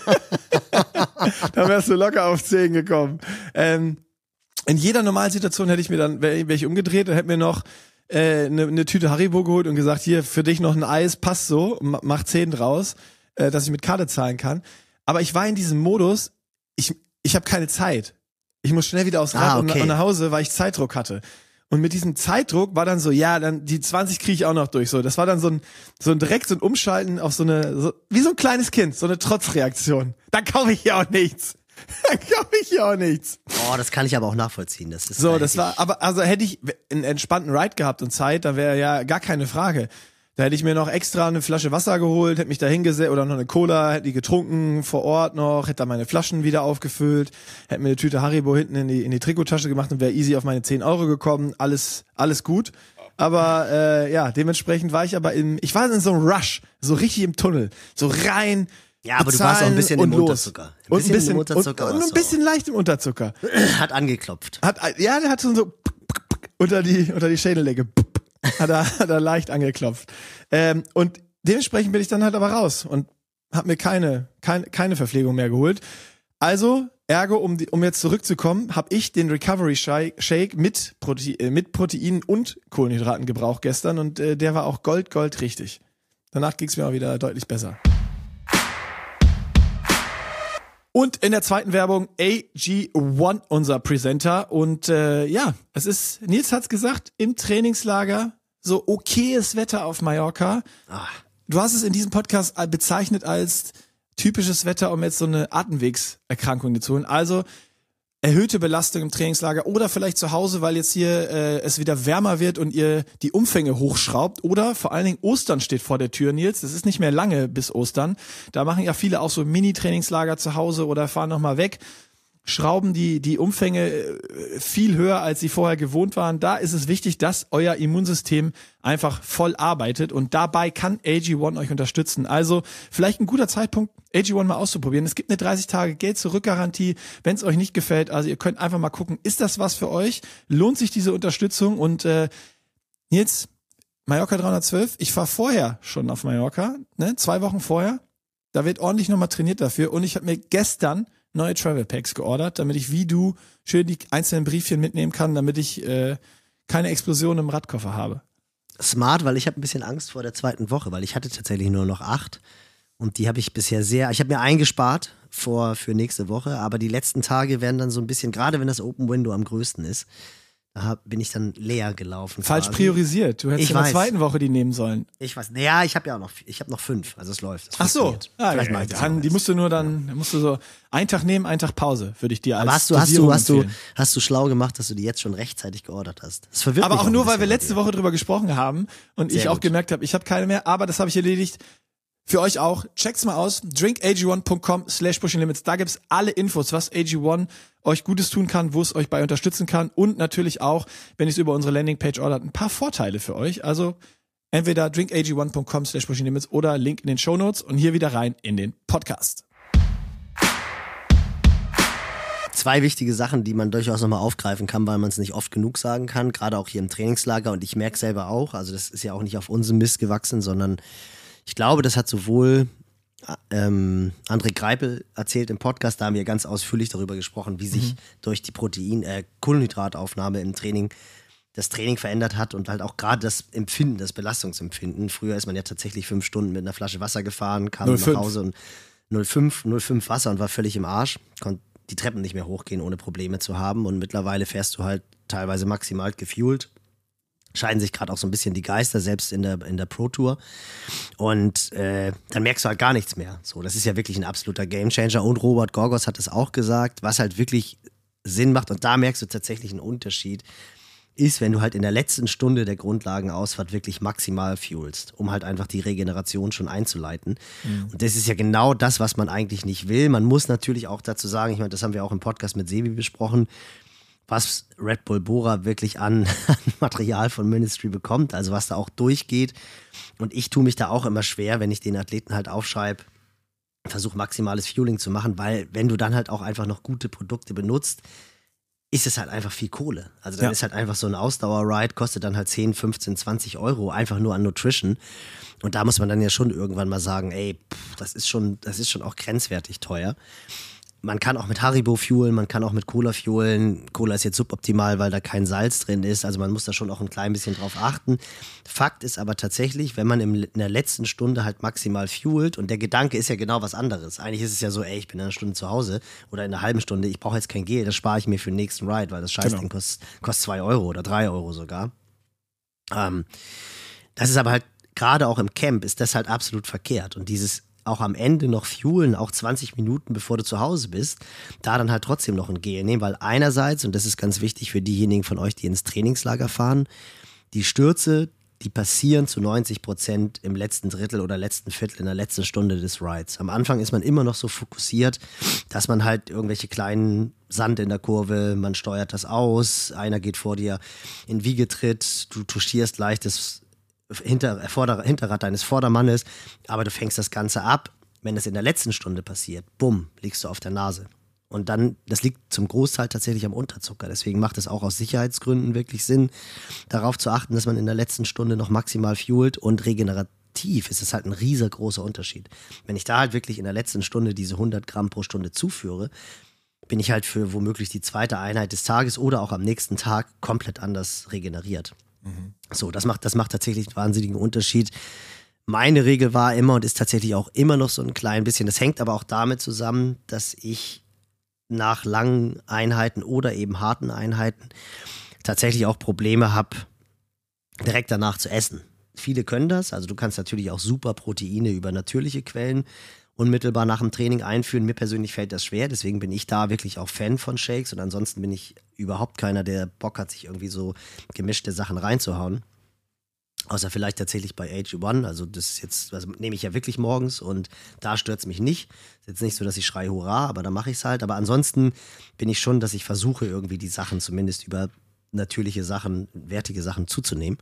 Dann wärst du locker auf 10 gekommen. In jeder normalen Situation hätte ich mir dann, wäre ich umgedreht und hätte mir noch eine Tüte Haribo geholt und gesagt, hier, für dich noch ein Eis, passt so, mach 10 draus, dass ich mit Karte zahlen kann. Aber ich war in diesem Modus, ich habe keine Zeit. Ich muss schnell wieder aufs Rad und nach Hause, weil ich Zeitdruck hatte. Und mit diesem Zeitdruck war dann so, ja, dann die 20 kriege ich auch noch durch. So, das war dann so ein Umschalten auf wie so ein kleines Kind, so eine Trotzreaktion. Da kaufe ich ja auch nichts. Oh, das kann ich aber auch nachvollziehen. Das ist so, das war, aber also hätte ich einen entspannten Ride gehabt und Zeit, da wäre ja gar keine Frage. Da hätte ich mir noch extra eine Flasche Wasser geholt, hätte mich da hingesetzt oder noch eine Cola, hätte die getrunken vor Ort noch, hätte da meine Flaschen wieder aufgefüllt, hätte mir eine Tüte Haribo hinten in die Trikottasche gemacht und wäre easy auf meine 10 Euro gekommen. Alles gut. Aber dementsprechend war ich ich war in so einem Rush, so richtig im Tunnel, so rein. Ja, aber du warst auch ein bisschen im Unterzucker. Und ein bisschen leicht im Unterzucker. Hat angeklopft. Der hat so unter die Schädeldecke. Hat er leicht angeklopft. Und dementsprechend bin ich dann halt aber raus und habe mir keine Verpflegung mehr geholt. Also, ergo, um jetzt zurückzukommen, habe ich den Recovery Shake mit Proteinen und Kohlenhydraten gebraucht gestern und der war auch Gold richtig. Danach ging es mir auch wieder deutlich besser. Und in der zweiten Werbung AG1, unser Presenter. Und Nils hat's gesagt, im Trainingslager so okayes Wetter auf Mallorca. Du hast es in diesem Podcast bezeichnet als typisches Wetter, um jetzt so eine Atemwegserkrankung zu holen. Also erhöhte Belastung im Trainingslager oder vielleicht zu Hause, weil jetzt hier es wieder wärmer wird und ihr die Umfänge hochschraubt. Oder vor allen Dingen Ostern steht vor der Tür, Nils. Das ist nicht mehr lange bis Ostern. Da machen ja viele auch so Mini-Trainingslager zu Hause oder fahren nochmal weg, schrauben die Umfänge viel höher, als sie vorher gewohnt waren. Da ist es wichtig, dass euer Immunsystem einfach voll arbeitet und dabei kann AG1 euch unterstützen. Also vielleicht ein guter Zeitpunkt, AG1 mal auszuprobieren. Es gibt eine 30-Tage-Geld-Zurück-Garantie, wenn es euch nicht gefällt. Also ihr könnt einfach mal gucken, ist das was für euch? Lohnt sich diese Unterstützung? Und jetzt Mallorca 312, ich war vorher schon auf Mallorca, 2 Wochen vorher. Da wird ordentlich nochmal trainiert dafür und ich habe mir gestern neue Travel Packs geordert, damit ich wie du schön die einzelnen Briefchen mitnehmen kann, damit ich keine Explosion im Radkoffer habe. Smart, weil ich habe ein bisschen Angst vor der zweiten Woche, weil ich hatte tatsächlich nur noch 8 und die habe ich bisher ich habe mir eingespart für nächste Woche, aber die letzten Tage werden dann so ein bisschen, gerade wenn das Open Window am größten ist, da bin ich dann leer gelaufen. Falsch priorisiert. Du hättest in der zweiten Woche die nehmen sollen. Ich weiß. Naja, ich habe ja auch noch 5. Also es läuft. Ach so. Die musst du so einen Tag nehmen, einen Tag Pause, würde ich dir als hast du schlau gemacht, dass du die jetzt schon rechtzeitig geordert hast. Das verwirrt aber mich auch nur, weil wir letzte Woche drüber gesprochen haben und ich auch gemerkt habe, ich habe keine mehr, aber das habe ich erledigt. Für euch auch, check's mal aus, drinkag1.com/pushinglimits, da gibt's alle Infos, was AG1 euch Gutes tun kann, wo es euch bei unterstützen kann und natürlich auch, wenn ihr es über unsere Landingpage ordert, ein paar Vorteile für euch. Also entweder drinkag1.com/pushinglimits oder Link in den Shownotes und hier wieder rein in den Podcast. 2 wichtige Sachen, die man durchaus nochmal aufgreifen kann, weil man es nicht oft genug sagen kann, gerade auch hier im Trainingslager und ich merke selber auch, also das ist ja auch nicht auf unserem Mist gewachsen, sondern ich glaube, das hat sowohl André Greipel erzählt im Podcast, da haben wir ganz ausführlich darüber gesprochen, wie sich durch die Kohlenhydrataufnahme im Training das Training verändert hat und halt auch gerade das Empfinden, das Belastungsempfinden. Früher ist man ja tatsächlich 5 Stunden mit einer Flasche Wasser gefahren, kam 0,5. nach Hause und 0,5 Wasser und war völlig im Arsch, konnte die Treppen nicht mehr hochgehen, ohne Probleme zu haben und mittlerweile fährst du halt teilweise maximal gefuelt. Scheiden sich gerade auch so ein bisschen die Geister, selbst in der Pro Tour. Und dann merkst du halt gar nichts mehr. So, das ist ja wirklich ein absoluter Gamechanger. Und Robert Gorgos hat es auch gesagt, was halt wirklich Sinn macht. Und da merkst du tatsächlich einen Unterschied, ist, wenn du halt in der letzten Stunde der Grundlagenausfahrt wirklich maximal fuelst, um halt einfach die Regeneration schon einzuleiten. Und das ist ja genau das, was man eigentlich nicht will. Man muss natürlich auch dazu sagen, ich meine, das haben wir auch im Podcast mit Sebi besprochen, was Red Bull Bora wirklich an Material von Ministry bekommt, also was da auch durchgeht. Und ich tue mich da auch immer schwer, wenn ich den Athleten halt aufschreibe, versuche maximales Fueling zu machen, weil wenn du dann halt auch einfach noch gute Produkte benutzt, ist es halt einfach viel Kohle. Also dann ist halt einfach so ein Ausdauer-Ride, kostet dann halt 10, 15, 20 Euro, einfach nur an Nutrition. Und da muss man dann ja schon irgendwann mal sagen, ey, das ist schon auch grenzwertig teuer. Man kann auch mit Haribo fuelen, man kann auch mit Cola fuelen. Cola ist jetzt suboptimal, weil da kein Salz drin ist. Also man muss da schon auch ein klein bisschen drauf achten. Fakt ist aber tatsächlich, wenn man in der letzten Stunde halt maximal fuelt und der Gedanke ist ja genau was anderes. Eigentlich ist es ja so, ey, ich bin in einer Stunde zu Hause oder in einer halben Stunde, ich brauche jetzt kein Gel, das spare ich mir für den nächsten Ride, weil das Scheißding kostet 2 Euro oder 3 Euro sogar. Das ist aber halt, gerade auch im Camp ist das halt absolut verkehrt. Und dieses auch am Ende noch fuelen, auch 20 Minuten bevor du zu Hause bist, da dann halt trotzdem noch ein Gel nehmen, weil einerseits, und das ist ganz wichtig für diejenigen von euch, die ins Trainingslager fahren, die Stürze, die passieren zu 90% im letzten Drittel oder letzten Viertel, in der letzten Stunde des Rides. Am Anfang ist man immer noch so fokussiert, dass man halt irgendwelche kleinen Sand in der Kurve, man steuert das aus, einer geht vor dir in Wiegetritt, du touchierst leicht das Hinterrad deines Vordermannes, aber du fängst das Ganze ab. Wenn das in der letzten Stunde passiert, bumm, liegst du auf der Nase. Und dann, das liegt zum Großteil tatsächlich am Unterzucker. Deswegen macht es auch aus Sicherheitsgründen wirklich Sinn, darauf zu achten, dass man in der letzten Stunde noch maximal fuelt und regenerativ ist es halt ein riesengroßer Unterschied. Wenn ich da halt wirklich in der letzten Stunde diese 100 Gramm pro Stunde zuführe, bin ich halt für womöglich die zweite Einheit des Tages oder auch am nächsten Tag komplett anders regeneriert. So, das macht tatsächlich einen wahnsinnigen Unterschied. Meine Regel war immer und ist tatsächlich auch immer noch so ein klein bisschen, das hängt aber auch damit zusammen, dass ich nach langen Einheiten oder eben harten Einheiten tatsächlich auch Probleme habe, direkt danach zu essen. Viele können das, also du kannst natürlich auch super Proteine über natürliche Quellen unmittelbar nach dem Training einführen. Mir persönlich fällt das schwer, deswegen bin ich da wirklich auch Fan von Shakes und ansonsten bin ich überhaupt keiner, der Bock hat, sich irgendwie so gemischte Sachen reinzuhauen. Außer vielleicht tatsächlich bei AG1, also das ist jetzt, also nehme ich ja wirklich morgens und da stört es mich nicht. Ist jetzt nicht so, dass ich schreie Hurra, aber da mache ich es halt. Aber ansonsten bin ich schon, dass ich versuche, irgendwie die Sachen zumindest über natürliche Sachen, wertige Sachen zuzunehmen.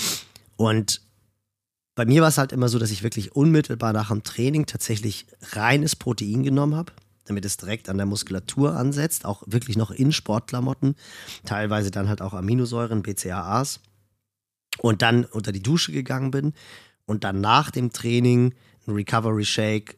Und bei mir war es halt immer so, dass ich wirklich unmittelbar nach dem Training tatsächlich reines Protein genommen habe, damit es direkt an der Muskulatur ansetzt, auch wirklich noch in Sportklamotten, teilweise dann halt auch Aminosäuren, BCAAs und dann unter die Dusche gegangen bin und dann nach dem Training ein Recovery Shake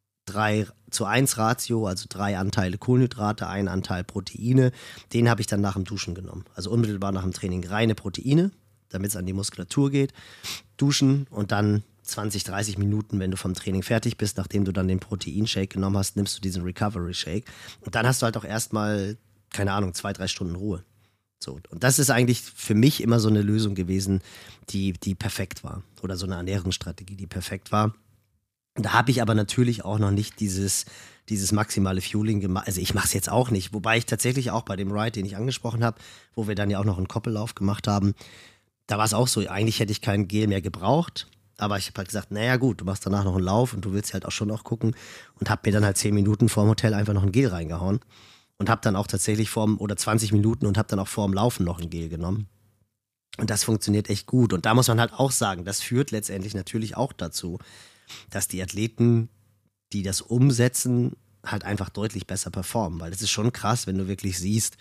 3:1 Ratio, also 3 Anteile Kohlenhydrate, 1 Anteil Proteine, den habe ich dann nach dem Duschen genommen. Also unmittelbar nach dem Training reine Proteine, damit es an die Muskulatur geht, duschen und dann 20, 30 Minuten, wenn du vom Training fertig bist, nachdem du dann den Proteinshake genommen hast, nimmst du diesen Recovery Shake und dann hast du halt auch erstmal, keine Ahnung, 2, 3 Stunden Ruhe. So, und das ist eigentlich für mich immer so eine Lösung gewesen, die perfekt war oder so eine Ernährungsstrategie, die perfekt war. Da habe ich aber natürlich auch noch nicht dieses maximale Fueling gemacht. Also ich mache es jetzt auch nicht, wobei ich tatsächlich auch bei dem Ride, den ich angesprochen habe, wo wir dann ja auch noch einen Koppellauf gemacht haben, da war es auch so, eigentlich hätte ich kein Gel mehr gebraucht. aber ich habe halt gesagt, naja gut, du machst danach noch einen Lauf und du willst halt auch schon noch gucken und habe mir dann halt 10 Minuten vorm Hotel einfach noch ein Gel reingehauen und habe dann auch tatsächlich oder 20 Minuten und habe dann auch vorm Laufen noch ein Gel genommen. Und das funktioniert echt gut. Und da muss man halt auch sagen, das führt letztendlich natürlich auch dazu, dass die Athleten, die das umsetzen, halt einfach deutlich besser performen. Weil es ist schon krass, wenn du wirklich siehst,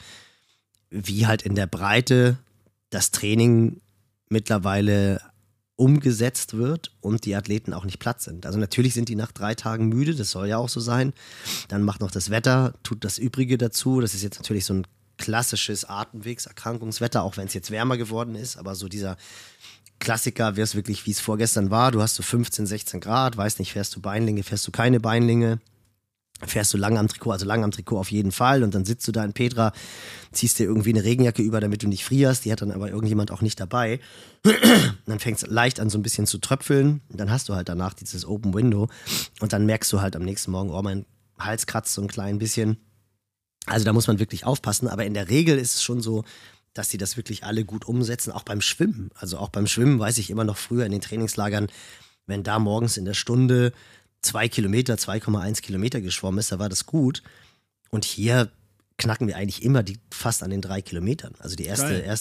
wie halt in der Breite das Training mittlerweile umgesetzt wird und die Athleten auch nicht platt sind. Also natürlich sind die nach 3 Tagen müde, das soll ja auch so sein. Dann macht noch das Wetter, tut das Übrige dazu. Das ist jetzt natürlich so ein klassisches Atemwegserkrankungswetter, auch wenn es jetzt wärmer geworden ist, aber so dieser Klassiker wäre es wirklich, wie es vorgestern war. Du hast so 15, 16 Grad, weiß nicht, fährst du Beinlinge, fährst du keine Beinlinge, fährst du lang am Trikot, also lang am Trikot auf jeden Fall und dann sitzt du da in Petra, ziehst dir irgendwie eine Regenjacke über, damit du nicht frierst, die hat dann aber irgendjemand auch nicht dabei. Dann fängt es leicht an so ein bisschen zu tröpfeln und dann hast du halt danach dieses Open Window und dann merkst du halt am nächsten Morgen, oh, mein Hals kratzt so ein klein bisschen. Also da muss man wirklich aufpassen, aber in der Regel ist es schon so, dass sie das wirklich alle gut umsetzen, auch beim Schwimmen. Also auch beim Schwimmen weiß ich immer noch früher in den Trainingslagern, wenn da morgens in der Stunde 2 Kilometer, 2,1 Kilometer geschwommen ist, da war das gut. Und hier knacken wir eigentlich immer fast an den 3 Kilometern. Also die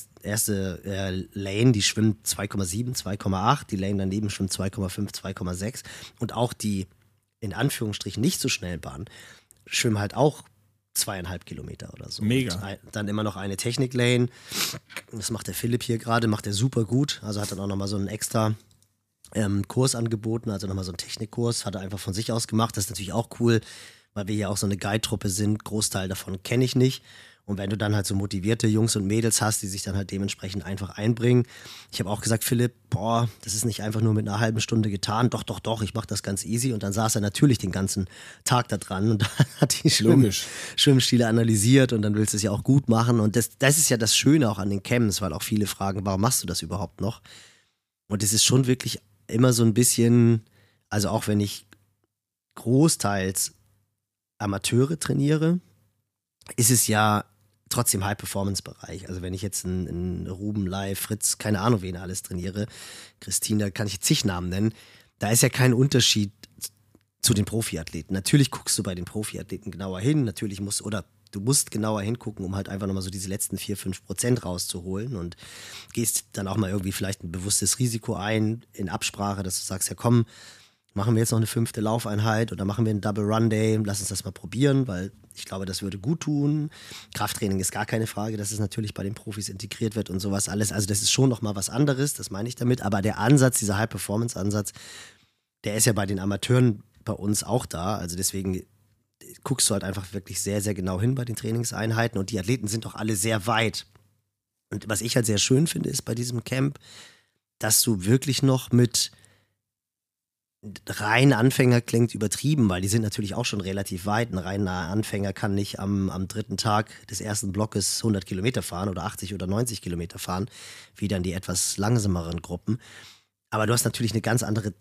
erste Lane, die schwimmt 2,7, 2,8, die Lane daneben schwimmt 2,5, 2,6 und auch die in Anführungsstrichen nicht so schnellen Bahnen schwimmen halt auch 2,5 Kilometer oder so. Mega. Und dann immer noch eine Technik-Lane. Das macht der Philipp hier gerade, macht er super gut. Also hat dann auch nochmal so einen extra Kurs angeboten, also nochmal so einen Technikkurs, hat er einfach von sich aus gemacht. Das ist natürlich auch cool, weil wir ja auch so eine Guide-Truppe sind. Großteil davon kenne ich nicht. Und wenn du dann halt so motivierte Jungs und Mädels hast, die sich dann halt dementsprechend einfach einbringen. Ich habe auch gesagt, Philipp, das ist nicht einfach nur mit einer halben Stunde getan. Doch, ich mache das ganz easy. Und dann saß er natürlich den ganzen Tag da dran und hat die Schwimmstile analysiert und dann willst du es ja auch gut machen. Und das ist ja das Schöne auch an den Camps, weil auch viele fragen, warum machst du das überhaupt noch? Und es ist schon wirklich immer so ein bisschen, also auch wenn ich großteils Amateure trainiere, ist es ja trotzdem High-Performance-Bereich. Also wenn ich jetzt einen Ruben, Lai, Fritz, keine Ahnung wen alles trainiere, Christine, da kann ich zig Namen nennen, da ist ja kein Unterschied zu den Profiathleten. Natürlich guckst du bei den Profiathleten genauer hin, du musst genauer hingucken, um halt einfach nochmal so diese letzten 4-5% rauszuholen und gehst dann auch mal irgendwie vielleicht ein bewusstes Risiko ein, in Absprache, dass du sagst, ja komm, machen wir jetzt noch eine 5. Laufeinheit oder machen wir einen Double Run Day, lass uns das mal probieren, weil ich glaube, das würde gut tun. Krafttraining ist gar keine Frage, dass es natürlich bei den Profis integriert wird und sowas alles. Also das ist schon nochmal was anderes, das meine ich damit, aber der Ansatz, dieser High-Performance-Ansatz, der ist ja bei den Amateuren bei uns auch da, also deswegen guckst du halt einfach wirklich sehr, sehr genau hin bei den Trainingseinheiten und die Athleten sind doch alle sehr weit. Und was ich halt sehr schön finde, ist bei diesem Camp, dass du wirklich noch mit rein Anfänger klingt übertrieben, weil die sind natürlich auch schon relativ weit. Ein reiner Anfänger kann nicht am 3. Tag des ersten Blockes 100 Kilometer fahren oder 80 oder 90 Kilometer fahren, wie dann die etwas langsameren Gruppen. Aber du hast natürlich eine ganz andere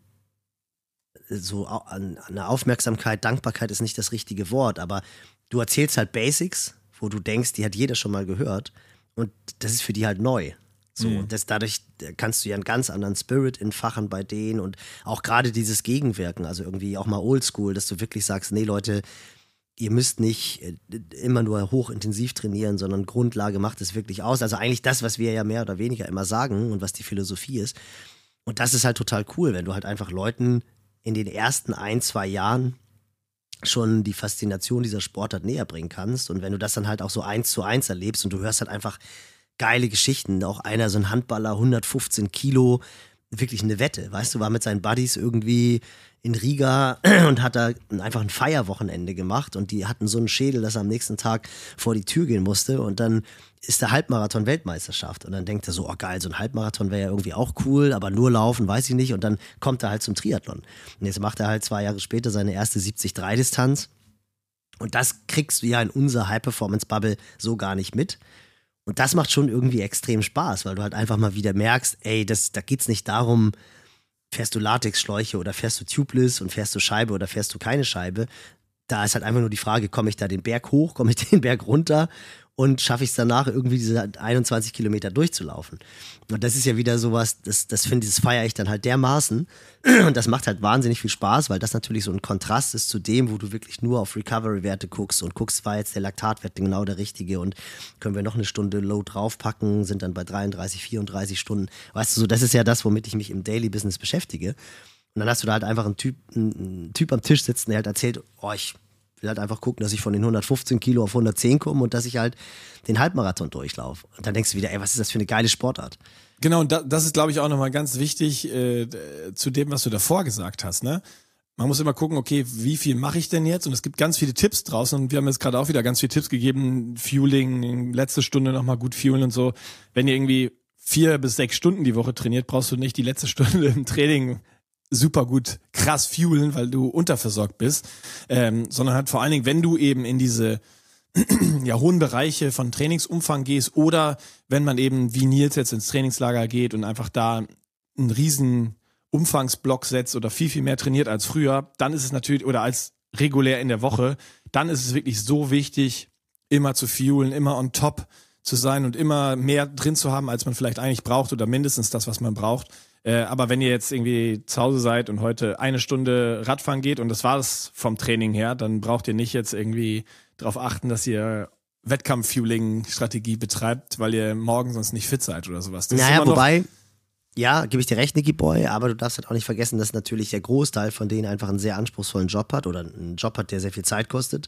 eine Aufmerksamkeit, Dankbarkeit ist nicht das richtige Wort, aber du erzählst halt Basics, wo du denkst, die hat jeder schon mal gehört und das ist für die halt neu. So, dadurch kannst du ja einen ganz anderen Spirit entfachen bei denen und auch gerade dieses Gegenwirken, also irgendwie auch mal oldschool, dass du wirklich sagst, nee Leute, ihr müsst nicht immer nur hochintensiv trainieren, sondern Grundlage macht es wirklich aus. Also eigentlich das, was wir ja mehr oder weniger immer sagen und was die Philosophie ist. Und das ist halt total cool, wenn du halt einfach Leuten in den ersten 1-2 Jahren schon die Faszination dieser Sportart näher bringen kannst und wenn du das dann halt auch so 1:1 erlebst und du hörst halt einfach geile Geschichten, auch einer, so ein Handballer, 115 Kilo, wirklich eine Wette, weißt du, war mit seinen Buddies irgendwie in Riga und hat da einfach ein Feierwochenende gemacht und die hatten so einen Schädel, dass er am nächsten Tag vor die Tür gehen musste und dann ist der Halbmarathon-Weltmeisterschaft und dann denkt er so, oh geil, so ein Halbmarathon wäre ja irgendwie auch cool, aber nur laufen, weiß ich nicht und dann kommt er halt zum Triathlon und jetzt macht er halt 2 Jahre später seine erste 73-Distanz und das kriegst du ja in unserer High-Performance-Bubble so gar nicht mit. Und das macht schon irgendwie extrem Spaß, weil du halt einfach mal wieder merkst, ey, da geht's nicht darum, fährst du Latexschläuche oder fährst du Tubeless und fährst du Scheibe oder fährst du keine Scheibe. da ist halt einfach nur die Frage, komme ich da den Berg hoch, komme ich den Berg runter und schaffe ich es danach irgendwie diese 21 Kilometer durchzulaufen. Und das ist ja wieder sowas, das feiere ich dann halt dermaßen und das macht halt wahnsinnig viel Spaß, weil das natürlich so ein Kontrast ist zu dem, wo du wirklich nur auf Recovery-Werte guckst und guckst, war jetzt der Laktatwert genau der richtige und können wir noch eine Stunde Low draufpacken, sind dann bei 33, 34 Stunden. Weißt du, so das ist ja das, womit ich mich im Daily-Business beschäftige. Und dann hast du da halt einfach einen Typ am Tisch sitzen, der halt erzählt, ich will halt einfach gucken, dass ich von den 115 Kilo auf 110 komme und dass ich halt den Halbmarathon durchlaufe. Und dann denkst du wieder, was ist das für eine geile Sportart? Genau, und das ist, glaube ich, auch nochmal ganz wichtig zu dem, was du davor gesagt hast, ne? Man muss immer gucken, okay, wie viel mache ich denn jetzt? Und es gibt ganz viele Tipps draußen und wir haben jetzt gerade auch wieder ganz viele Tipps gegeben, Fueling, letzte Stunde nochmal gut fuelen und so. Wenn ihr irgendwie 4 bis 6 Stunden die Woche trainiert, brauchst du nicht die letzte Stunde im Training super gut krass fuelen, weil du unterversorgt bist, sondern halt vor allen Dingen, wenn du eben in diese hohen Bereiche von Trainingsumfang gehst oder wenn man eben wie Nils jetzt ins Trainingslager geht und einfach da einen riesen Umfangsblock setzt oder viel, viel mehr trainiert als früher, dann ist es natürlich, oder als regulär in der Woche, dann ist es wirklich so wichtig, immer zu fuelen, immer on top zu sein und immer mehr drin zu haben, als man vielleicht eigentlich braucht oder mindestens das, was man braucht. Aber wenn ihr jetzt irgendwie zu Hause seid und heute 1 Stunde Radfahren geht und das war es vom Training her, dann braucht ihr nicht jetzt irgendwie darauf achten, dass ihr Wettkampf-Fueling-Strategie betreibt, weil ihr morgen sonst nicht fit seid oder sowas. Das naja, wobei, ja, gebe ich dir recht, Nicky Boy, aber du darfst halt auch nicht vergessen, dass natürlich der Großteil von denen einfach einen sehr anspruchsvollen Job hat oder einen Job hat, der sehr viel Zeit kostet.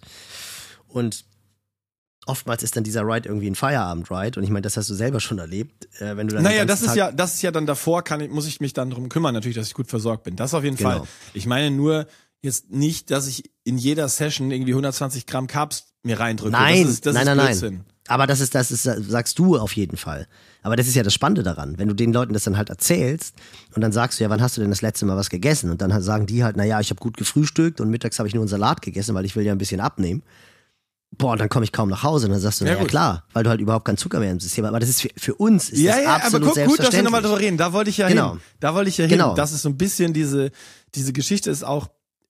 Und oftmals ist dann dieser Ride irgendwie ein Feierabend-Ride und ich meine, das hast du selber schon erlebt. Wenn du dann das ist ja dann davor, muss ich mich dann darum kümmern, natürlich, dass ich gut versorgt bin. Das auf jeden Fall. Ich meine nur jetzt nicht, dass ich in jeder Session irgendwie 120 Gramm Carbs mir reindrücke. Nein, das ist Blödsinn. Aber das ist, sagst du auf jeden Fall. Aber das ist ja das Spannende daran. Wenn du den Leuten das dann halt erzählst und dann sagst du, ja, wann hast du denn das letzte Mal was gegessen? Und dann sagen die halt, naja, ich habe gut gefrühstückt und mittags habe ich nur einen Salat gegessen, weil ich will ja ein bisschen abnehmen. Boah, dann komme ich kaum nach Hause und dann sagst du, ja klar, weil du halt überhaupt keinen Zucker mehr im System hast. Aber das ist für uns ist das absolut aber selbstverständlich. Gut, dass wir nochmal drüber reden. Da wollte ich ja hin. Genau. Das ist so ein bisschen diese Geschichte ist auch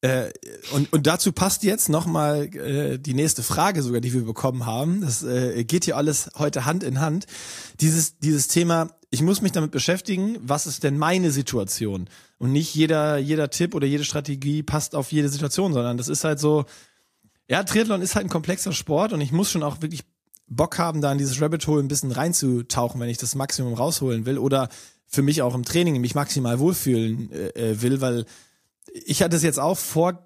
und dazu passt jetzt nochmal die nächste Frage sogar, die wir bekommen haben. Das geht hier alles heute Hand in Hand. Dieses Thema, ich muss mich damit beschäftigen, was ist denn meine Situation? Und nicht jeder Tipp oder jede Strategie passt auf jede Situation, sondern das ist halt so, ja, Triathlon ist halt ein komplexer Sport und ich muss schon auch wirklich Bock haben, da in dieses Rabbit Hole ein bisschen reinzutauchen, wenn ich das Maximum rausholen will oder für mich auch im Training mich maximal wohlfühlen will, weil ich hatte es jetzt auch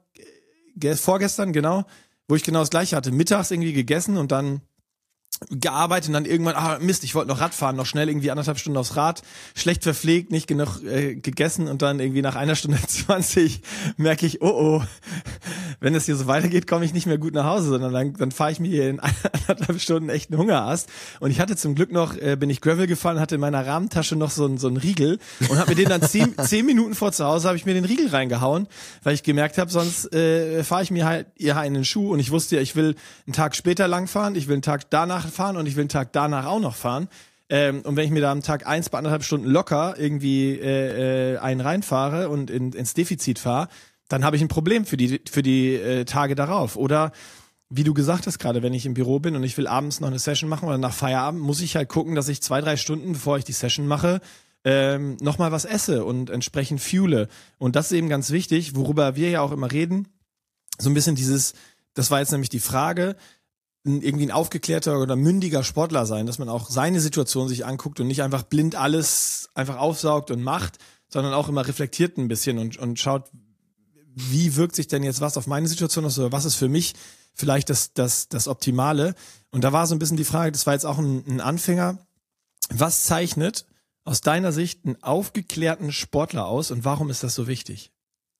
vorgestern, genau, wo ich genau das Gleiche hatte. Mittags irgendwie gegessen und dann gearbeitet und dann irgendwann, Mist, ich wollte noch Rad fahren, noch schnell irgendwie 1,5 Stunden aufs Rad, schlecht verpflegt, nicht genug gegessen und dann irgendwie nach 1 Stunde 20 merke ich, wenn es hier so weitergeht, komme ich nicht mehr gut nach Hause, sondern dann fahre ich mir hier in 1,5 Stunden echt einen Hungerast. Und ich hatte zum Glück noch, bin ich Gravel gefahren, hatte in meiner Rahmentasche noch so einen Riegel und habe mir den dann 10 Minuten vor zu Hause, habe ich mir den Riegel reingehauen, weil ich gemerkt habe, sonst fahre ich mir halt in den Schuh und ich wusste ja, ich will einen Tag später lang fahren, ich will einen Tag danach fahren und ich will einen Tag danach auch noch fahren. Und wenn ich mir da am Tag 1 bei 1,5 Stunden locker irgendwie einen reinfahre und ins Defizit fahre, dann habe ich ein Problem für die Tage darauf. Oder wie du gesagt hast gerade, wenn ich im Büro bin und ich will abends noch eine Session machen oder nach Feierabend, muss ich halt gucken, dass ich 2-3 Stunden, bevor ich die Session mache, nochmal was esse und entsprechend fuele. Und das ist eben ganz wichtig, worüber wir ja auch immer reden. So ein bisschen das war jetzt nämlich die Frage, irgendwie ein aufgeklärter oder mündiger Sportler sein, dass man auch seine Situation sich anguckt und nicht einfach blind alles einfach aufsaugt und macht, sondern auch immer reflektiert ein bisschen und schaut, wie wirkt sich denn jetzt was auf meine Situation aus oder was ist für mich vielleicht das Optimale. Und da war so ein bisschen die Frage, das war jetzt auch ein Anfänger, was zeichnet aus deiner Sicht einen aufgeklärten Sportler aus und warum ist das so wichtig?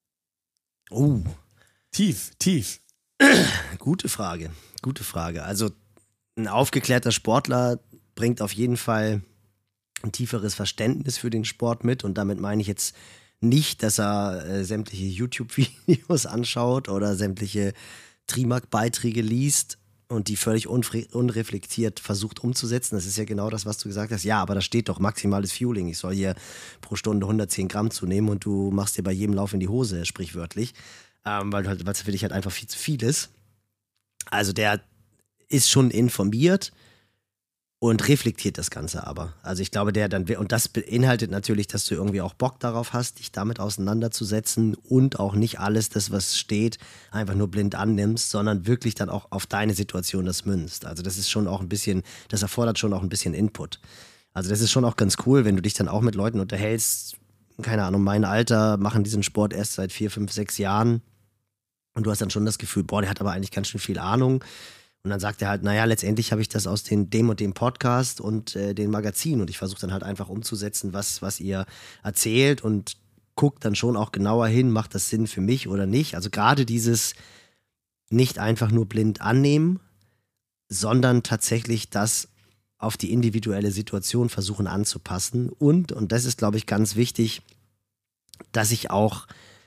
Tief. Gute Frage. Also ein aufgeklärter Sportler bringt auf jeden Fall ein tieferes Verständnis für den Sport mit und damit meine ich jetzt nicht, dass er sämtliche YouTube-Videos anschaut oder sämtliche Trimark-Beiträge liest und die völlig unreflektiert versucht umzusetzen. Das ist ja genau das, was du gesagt hast. Ja, aber da steht doch maximales Fueling. Ich soll hier pro Stunde 110 Gramm zunehmen und du machst dir bei jedem Lauf in die Hose, sprichwörtlich. Weil es für dich halt einfach viel zu viel ist. Also der ist schon informiert und reflektiert das Ganze aber. Also ich glaube, und das beinhaltet natürlich, dass du irgendwie auch Bock darauf hast, dich damit auseinanderzusetzen und auch nicht alles das, was steht, einfach nur blind annimmst, sondern wirklich dann auch auf deine Situation das münzt. Also das ist schon auch ein bisschen, das erfordert schon auch ein bisschen Input. Also das ist schon auch ganz cool, wenn du dich dann auch mit Leuten unterhältst, keine Ahnung, mein Alter, machen diesen Sport erst seit 4, 5, 6 Jahren und du hast dann schon das Gefühl, boah, der hat aber eigentlich ganz schön viel Ahnung. Und dann sagt er halt, naja, letztendlich habe ich das aus dem und dem Podcast und den Magazin und ich versuche dann halt einfach umzusetzen, was ihr erzählt und guckt dann schon auch genauer hin, macht das Sinn für mich oder nicht. Also gerade dieses nicht einfach nur blind annehmen, sondern tatsächlich das auf die individuelle Situation versuchen anzupassen und das ist, glaube ich, ganz wichtig, dass ich auch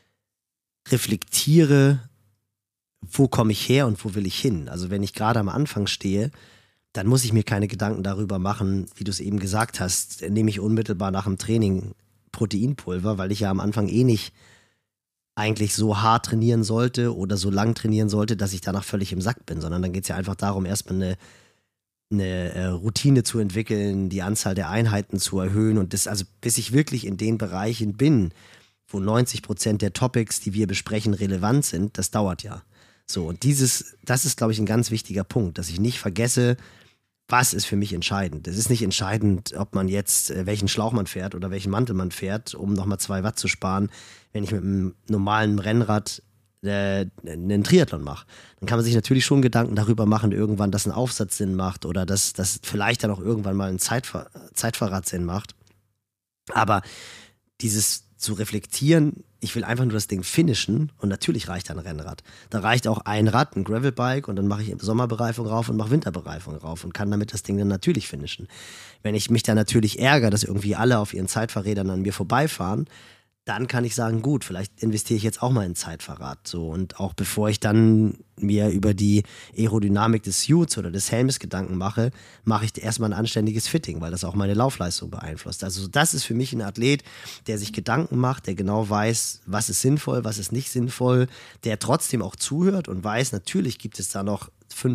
reflektiere, wo komme ich her und wo will ich hin? Also wenn ich gerade am Anfang stehe, dann muss ich mir keine Gedanken darüber machen, wie du es eben gesagt hast, nehme ich unmittelbar nach dem Training Proteinpulver, weil ich ja am Anfang nicht eigentlich so hart trainieren sollte oder so lang trainieren sollte, dass ich danach völlig im Sack bin, sondern dann geht es ja einfach darum, erstmal eine Routine zu entwickeln, die Anzahl der Einheiten zu erhöhen und das, also bis ich wirklich in den Bereichen bin, wo 90% der Topics, die wir besprechen, relevant sind, das dauert ja. So, und das ist, glaube ich, ein ganz wichtiger Punkt, dass ich nicht vergesse, was ist für mich entscheidend. Es ist nicht entscheidend, ob man jetzt, welchen Schlauch man fährt oder welchen Mantel man fährt, um nochmal 2 Watt zu sparen, wenn ich mit einem normalen Rennrad einen Triathlon mache. Dann kann man sich natürlich schon Gedanken darüber machen, irgendwann, dass ein Aufsatz Sinn macht oder dass vielleicht dann auch irgendwann mal ein Zeitfahrrad Sinn macht. Aber dieses zu reflektieren, ich will einfach nur das Ding finishen und natürlich reicht ein Rennrad. Da reicht auch ein Rad, ein Gravelbike und dann mache ich Sommerbereifung rauf und mache Winterbereifung rauf und kann damit das Ding dann natürlich finishen. Wenn ich mich dann natürlich ärgere, dass irgendwie alle auf ihren Zeitfahrrädern an mir vorbeifahren, dann kann ich sagen, gut, vielleicht investiere ich jetzt auch mal in ein Zeitfahrrad. So. Und auch bevor ich dann mir über die Aerodynamik des Suits oder des Helmes Gedanken mache, mache ich erstmal ein anständiges Fitting, weil das auch meine Laufleistung beeinflusst. Also das ist für mich ein Athlet, der sich Gedanken macht, der genau weiß, was ist sinnvoll, was ist nicht sinnvoll, der trotzdem auch zuhört und weiß, natürlich gibt es da noch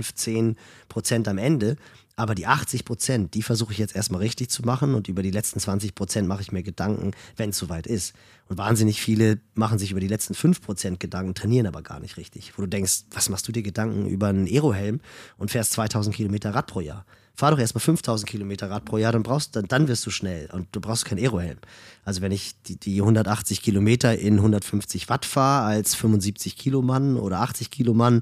15% am Ende, aber die 80%, die versuche ich jetzt erstmal richtig zu machen und über die letzten 20% mache ich mir Gedanken, wenn es soweit ist. Und wahnsinnig viele machen sich über die letzten 5% Gedanken, trainieren aber gar nicht richtig. Wo du denkst, was machst du dir Gedanken über einen Aerohelm und fährst 2000 Kilometer Rad pro Jahr? Fahr doch erstmal 5000 Kilometer Rad pro Jahr, dann wirst du schnell und du brauchst keinen Aerohelm. Also wenn ich die 180 Kilometer in 150 Watt fahre als 75 Kilo Mann oder 80 Kilo Mann,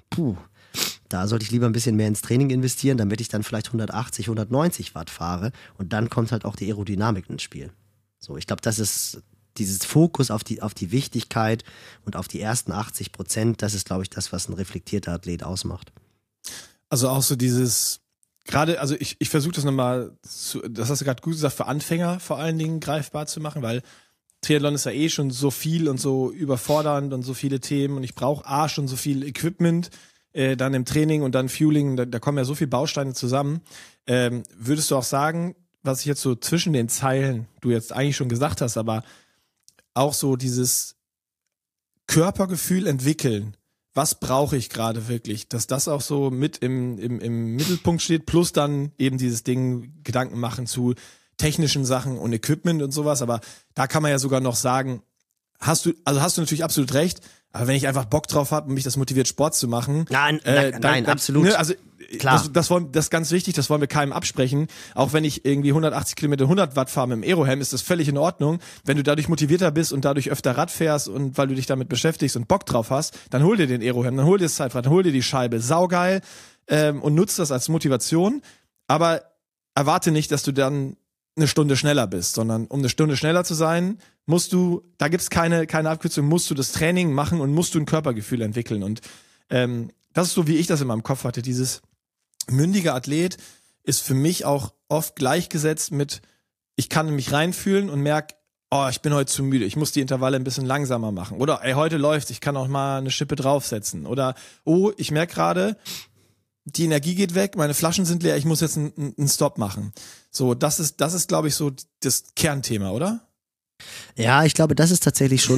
da sollte ich lieber ein bisschen mehr ins Training investieren, damit ich dann vielleicht 180, 190 Watt fahre und dann kommt halt auch die Aerodynamik ins Spiel. So, ich glaube, das ist dieses Fokus auf die Wichtigkeit und auf die ersten 80%, das ist, glaube ich, das, was ein reflektierter Athlet ausmacht. Also auch so dieses, gerade, also ich versuche das nochmal, das hast du gerade gut gesagt, für Anfänger vor allen Dingen greifbar zu machen, weil Triathlon ist ja eh schon so viel und so überfordernd und so viele Themen und ich brauche schon so viel Equipment, dann im Training und dann Fueling, da kommen ja so viele Bausteine zusammen. Würdest du auch sagen, was ich jetzt so zwischen den Zeilen, du jetzt eigentlich schon gesagt hast, aber auch so dieses Körpergefühl entwickeln, was brauche ich gerade wirklich, dass das auch so mit im Mittelpunkt steht, plus dann eben dieses Ding, Gedanken machen zu technischen Sachen und Equipment und sowas, aber da kann man ja sogar noch sagen, hast du natürlich absolut recht, aber wenn ich einfach Bock drauf habe und mich das motiviert, Sport zu machen. Nein, absolut. Ne, also klar. Das ist ganz wichtig, das wollen wir keinem absprechen. Auch wenn ich irgendwie 180 Kilometer 100 Watt fahre mit dem Aerohelm, ist das völlig in Ordnung. Wenn du dadurch motivierter bist und dadurch öfter Rad fährst und weil du dich damit beschäftigst und Bock drauf hast, dann hol dir den Aerohelm, dann hol dir das Zeitrad, dann hol dir die Scheibe. Saugeil und nutzt das als Motivation. Aber erwarte nicht, dass du dann eine Stunde schneller bist, sondern um eine Stunde schneller zu sein, da gibt's keine Abkürzung, musst du das Training machen und musst du ein Körpergefühl entwickeln. Und das ist so, wie ich das in meinem Kopf hatte. Dieses mündige Athlet ist für mich auch oft gleichgesetzt mit, ich kann mich reinfühlen und merke, oh, ich bin heute zu müde, ich muss die Intervalle ein bisschen langsamer machen. Oder, ey, heute läuft's, ich kann auch mal eine Schippe draufsetzen. Oder, oh, ich merke gerade, die Energie geht weg, meine Flaschen sind leer, ich muss jetzt einen Stop machen. So, das ist, glaube ich, so das Kernthema, oder? Ja, ich glaube, das ist tatsächlich schon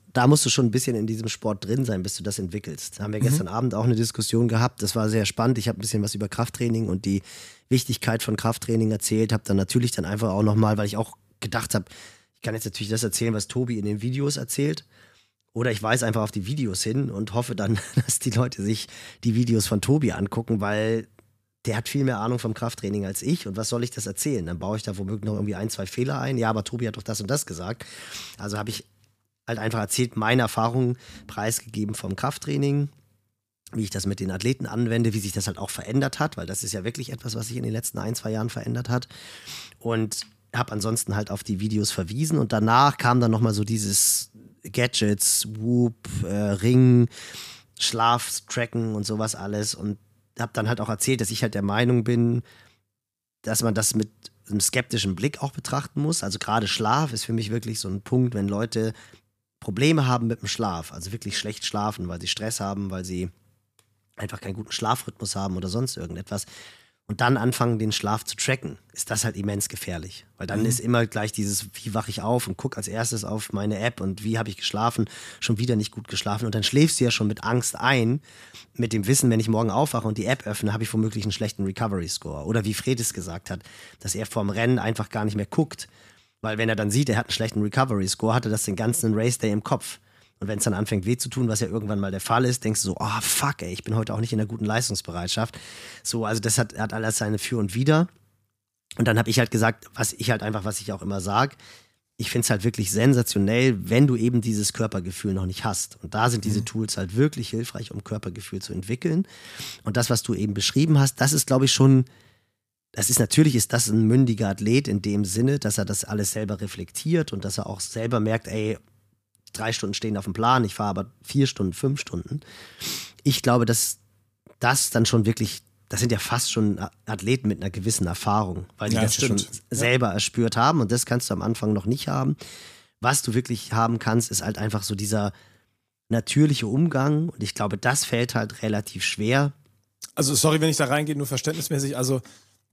da musst du schon ein bisschen in diesem Sport drin sein, bis du das entwickelst. Da haben wir gestern Abend auch eine Diskussion gehabt. Das war sehr spannend. Ich habe ein bisschen was über Krafttraining und die Wichtigkeit von Krafttraining erzählt. Habe dann natürlich dann einfach auch nochmal, weil ich auch gedacht habe, ich kann jetzt natürlich das erzählen, was Tobi in den Videos erzählt. Oder ich weise einfach auf die Videos hin und hoffe dann, dass die Leute sich die Videos von Tobi angucken, weil der hat viel mehr Ahnung vom Krafttraining als ich. Und was soll ich das erzählen? Dann baue ich da womöglich noch irgendwie 1, 2 Fehler ein. Ja, aber Tobi hat doch das und das gesagt. Also habe ich halt einfach erzählt, meine Erfahrungen preisgegeben vom Krafttraining, wie ich das mit den Athleten anwende, wie sich das halt auch verändert hat, weil das ist ja wirklich etwas, was sich in den letzten 1, 2 Jahren verändert hat. Und habe ansonsten halt auf die Videos verwiesen. Und danach kam dann nochmal so dieses Gadgets, Whoop, Ring, Schlaftracken und sowas alles. Und habe dann halt auch erzählt, dass ich halt der Meinung bin, dass man das mit einem skeptischen Blick auch betrachten muss. Also gerade Schlaf ist für mich wirklich so ein Punkt, wenn Leute Probleme haben mit dem Schlaf, also wirklich schlecht schlafen, weil sie Stress haben, weil sie einfach keinen guten Schlafrhythmus haben oder sonst irgendetwas und dann anfangen, den Schlaf zu tracken, ist das halt immens gefährlich. Weil dann ist immer gleich dieses, wie wache ich auf und gucke als erstes auf meine App und wie habe ich geschlafen, schon wieder nicht gut geschlafen und dann schläfst du ja schon mit Angst ein, mit dem Wissen, wenn ich morgen aufwache und die App öffne, habe ich womöglich einen schlechten Recovery-Score. Oder wie Fred es gesagt hat, dass er vorm Rennen einfach gar nicht mehr guckt, weil wenn er dann sieht, er hat einen schlechten Recovery-Score, hat er das den ganzen Race-Day im Kopf. Und wenn es dann anfängt weh zu tun, was ja irgendwann mal der Fall ist, denkst du so, oh fuck ey, ich bin heute auch nicht in einer guten Leistungsbereitschaft. So, also das hat alles seine Für und Wider. Und dann habe ich halt gesagt, was ich auch immer sage, ich finde es halt wirklich sensationell, wenn du eben dieses Körpergefühl noch nicht hast. Und da sind diese Tools halt wirklich hilfreich, um Körpergefühl zu entwickeln. Und das, was du eben beschrieben hast, das ist, glaube ich, schon, natürlich ist das ein mündiger Athlet in dem Sinne, dass er das alles selber reflektiert und dass er auch selber merkt, ey, 3 Stunden stehen auf dem Plan, ich fahre aber 4 Stunden, 5 Stunden. Ich glaube, dass das dann schon wirklich, das sind ja fast schon Athleten mit einer gewissen Erfahrung, weil die das schon selber erspürt haben und das kannst du am Anfang noch nicht haben. Was du wirklich haben kannst, ist halt einfach so dieser natürliche Umgang und ich glaube, das fällt halt relativ schwer. Also sorry, wenn ich da reingehe, nur verständnismäßig, also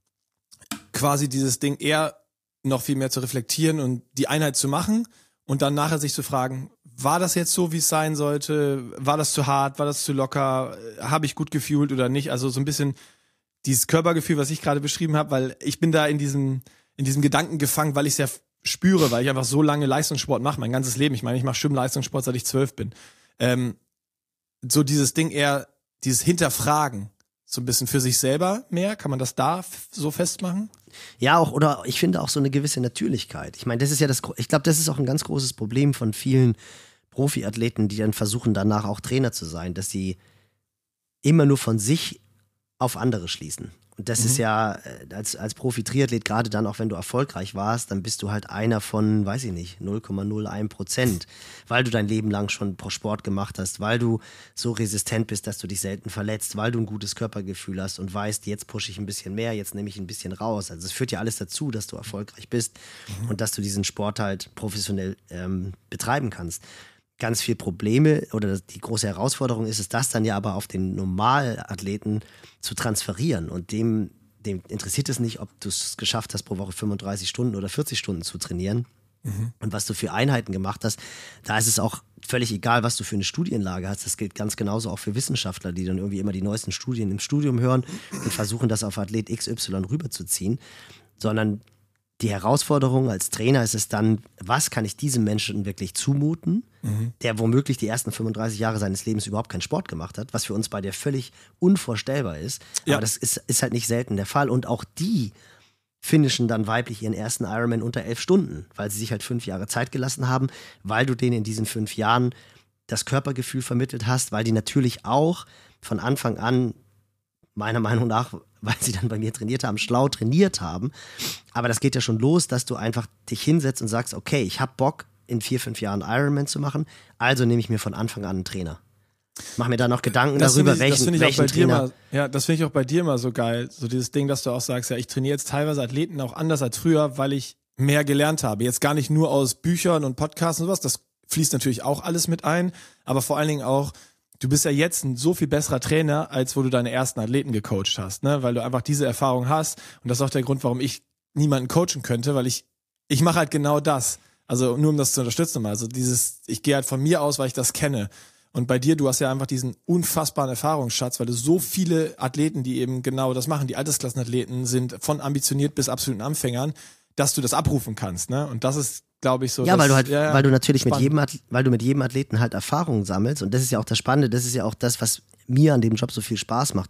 quasi dieses Ding eher noch viel mehr zu reflektieren und die Einheit zu machen und dann nachher sich zu fragen, war das jetzt so, wie es sein sollte? War das zu hart? War das zu locker? Habe ich gut gefühlt oder nicht? Also so ein bisschen dieses Körpergefühl, was ich gerade beschrieben habe, weil ich bin da in diesem Gedanken gefangen, weil ich es ja spüre, weil ich einfach so lange Leistungssport mache, mein ganzes Leben. Ich meine, ich mache Schwimmleistungssport, seit ich 12 bin. So dieses Ding eher, dieses Hinterfragen, so ein bisschen für sich selber mehr. Kann man das da so festmachen? Ja, auch, oder ich finde auch so eine gewisse Natürlichkeit. Ich meine, das ist ja ich glaube, das ist auch ein ganz großes Problem von vielen Profiathleten, die dann versuchen, danach auch Trainer zu sein, dass sie immer nur von sich auf andere schließen. Und das ist ja als Profi-Triathlet, gerade dann auch wenn du erfolgreich warst, dann bist du halt einer von, weiß ich nicht, 0,01%, weil du dein Leben lang schon Sport gemacht hast, weil du so resistent bist, dass du dich selten verletzt, weil du ein gutes Körpergefühl hast und weißt, jetzt pushe ich ein bisschen mehr, jetzt nehme ich ein bisschen raus. Also es führt ja alles dazu, dass du erfolgreich bist und dass du diesen Sport halt professionell betreiben kannst. Ganz viel Probleme oder die große Herausforderung ist es, das dann ja aber auf den Normalathleten zu transferieren und dem interessiert es nicht, ob du es geschafft hast, pro Woche 35 Stunden oder 40 Stunden zu trainieren und was du für Einheiten gemacht hast. Da ist es auch völlig egal, was du für eine Studienlage hast. Das gilt ganz genauso auch für Wissenschaftler, die dann irgendwie immer die neuesten Studien im Studium hören und versuchen, das auf Athlet XY rüberzuziehen, sondern die Herausforderung als Trainer ist es dann, was kann ich diesem Menschen wirklich zumuten, der womöglich die ersten 35 Jahre seines Lebens überhaupt keinen Sport gemacht hat, was für uns beide völlig unvorstellbar ist. Ja. Aber das ist halt nicht selten der Fall. Und auch die finishen dann weiblich ihren ersten Ironman unter 11 Stunden, weil sie sich halt 5 Jahre Zeit gelassen haben, weil du denen in diesen 5 Jahren das Körpergefühl vermittelt hast, weil die natürlich auch von Anfang an, meiner Meinung nach, weil sie dann bei mir trainiert haben, schlau trainiert haben. Aber das geht ja schon los, dass du einfach dich hinsetzt und sagst, okay, ich habe Bock, in 4, 5 Jahren Ironman zu machen, also nehme ich mir von Anfang an einen Trainer. Mach mir da noch Gedanken darüber, welchen Trainer. Das finde ich auch bei dir immer so geil. So dieses Ding, dass du auch sagst, ja, ich trainiere jetzt teilweise Athleten auch anders als früher, weil ich mehr gelernt habe. Jetzt gar nicht nur aus Büchern und Podcasts und sowas, das fließt natürlich auch alles mit ein, aber vor allen Dingen auch, du bist ja jetzt ein so viel besserer Trainer, als wo du deine ersten Athleten gecoacht hast, ne? Weil du einfach diese Erfahrung hast und das ist auch der Grund, warum ich niemanden coachen könnte, weil ich mache halt genau das. Also nur um das zu unterstützen mal. Also ich gehe halt von mir aus, weil ich das kenne. Und bei dir, du hast ja einfach diesen unfassbaren Erfahrungsschatz, weil du so viele Athleten, die eben genau das machen, die Altersklassenathleten sind von ambitioniert bis absoluten Anfängern, dass du das abrufen kannst, ne? Und das ist, glaube ich, so. Ja, weil du halt, weil du natürlich spannend. weil du mit jedem Athleten halt Erfahrungen sammelst. Und das ist ja auch das Spannende, das ist ja auch das, was mir an dem Job so viel Spaß macht,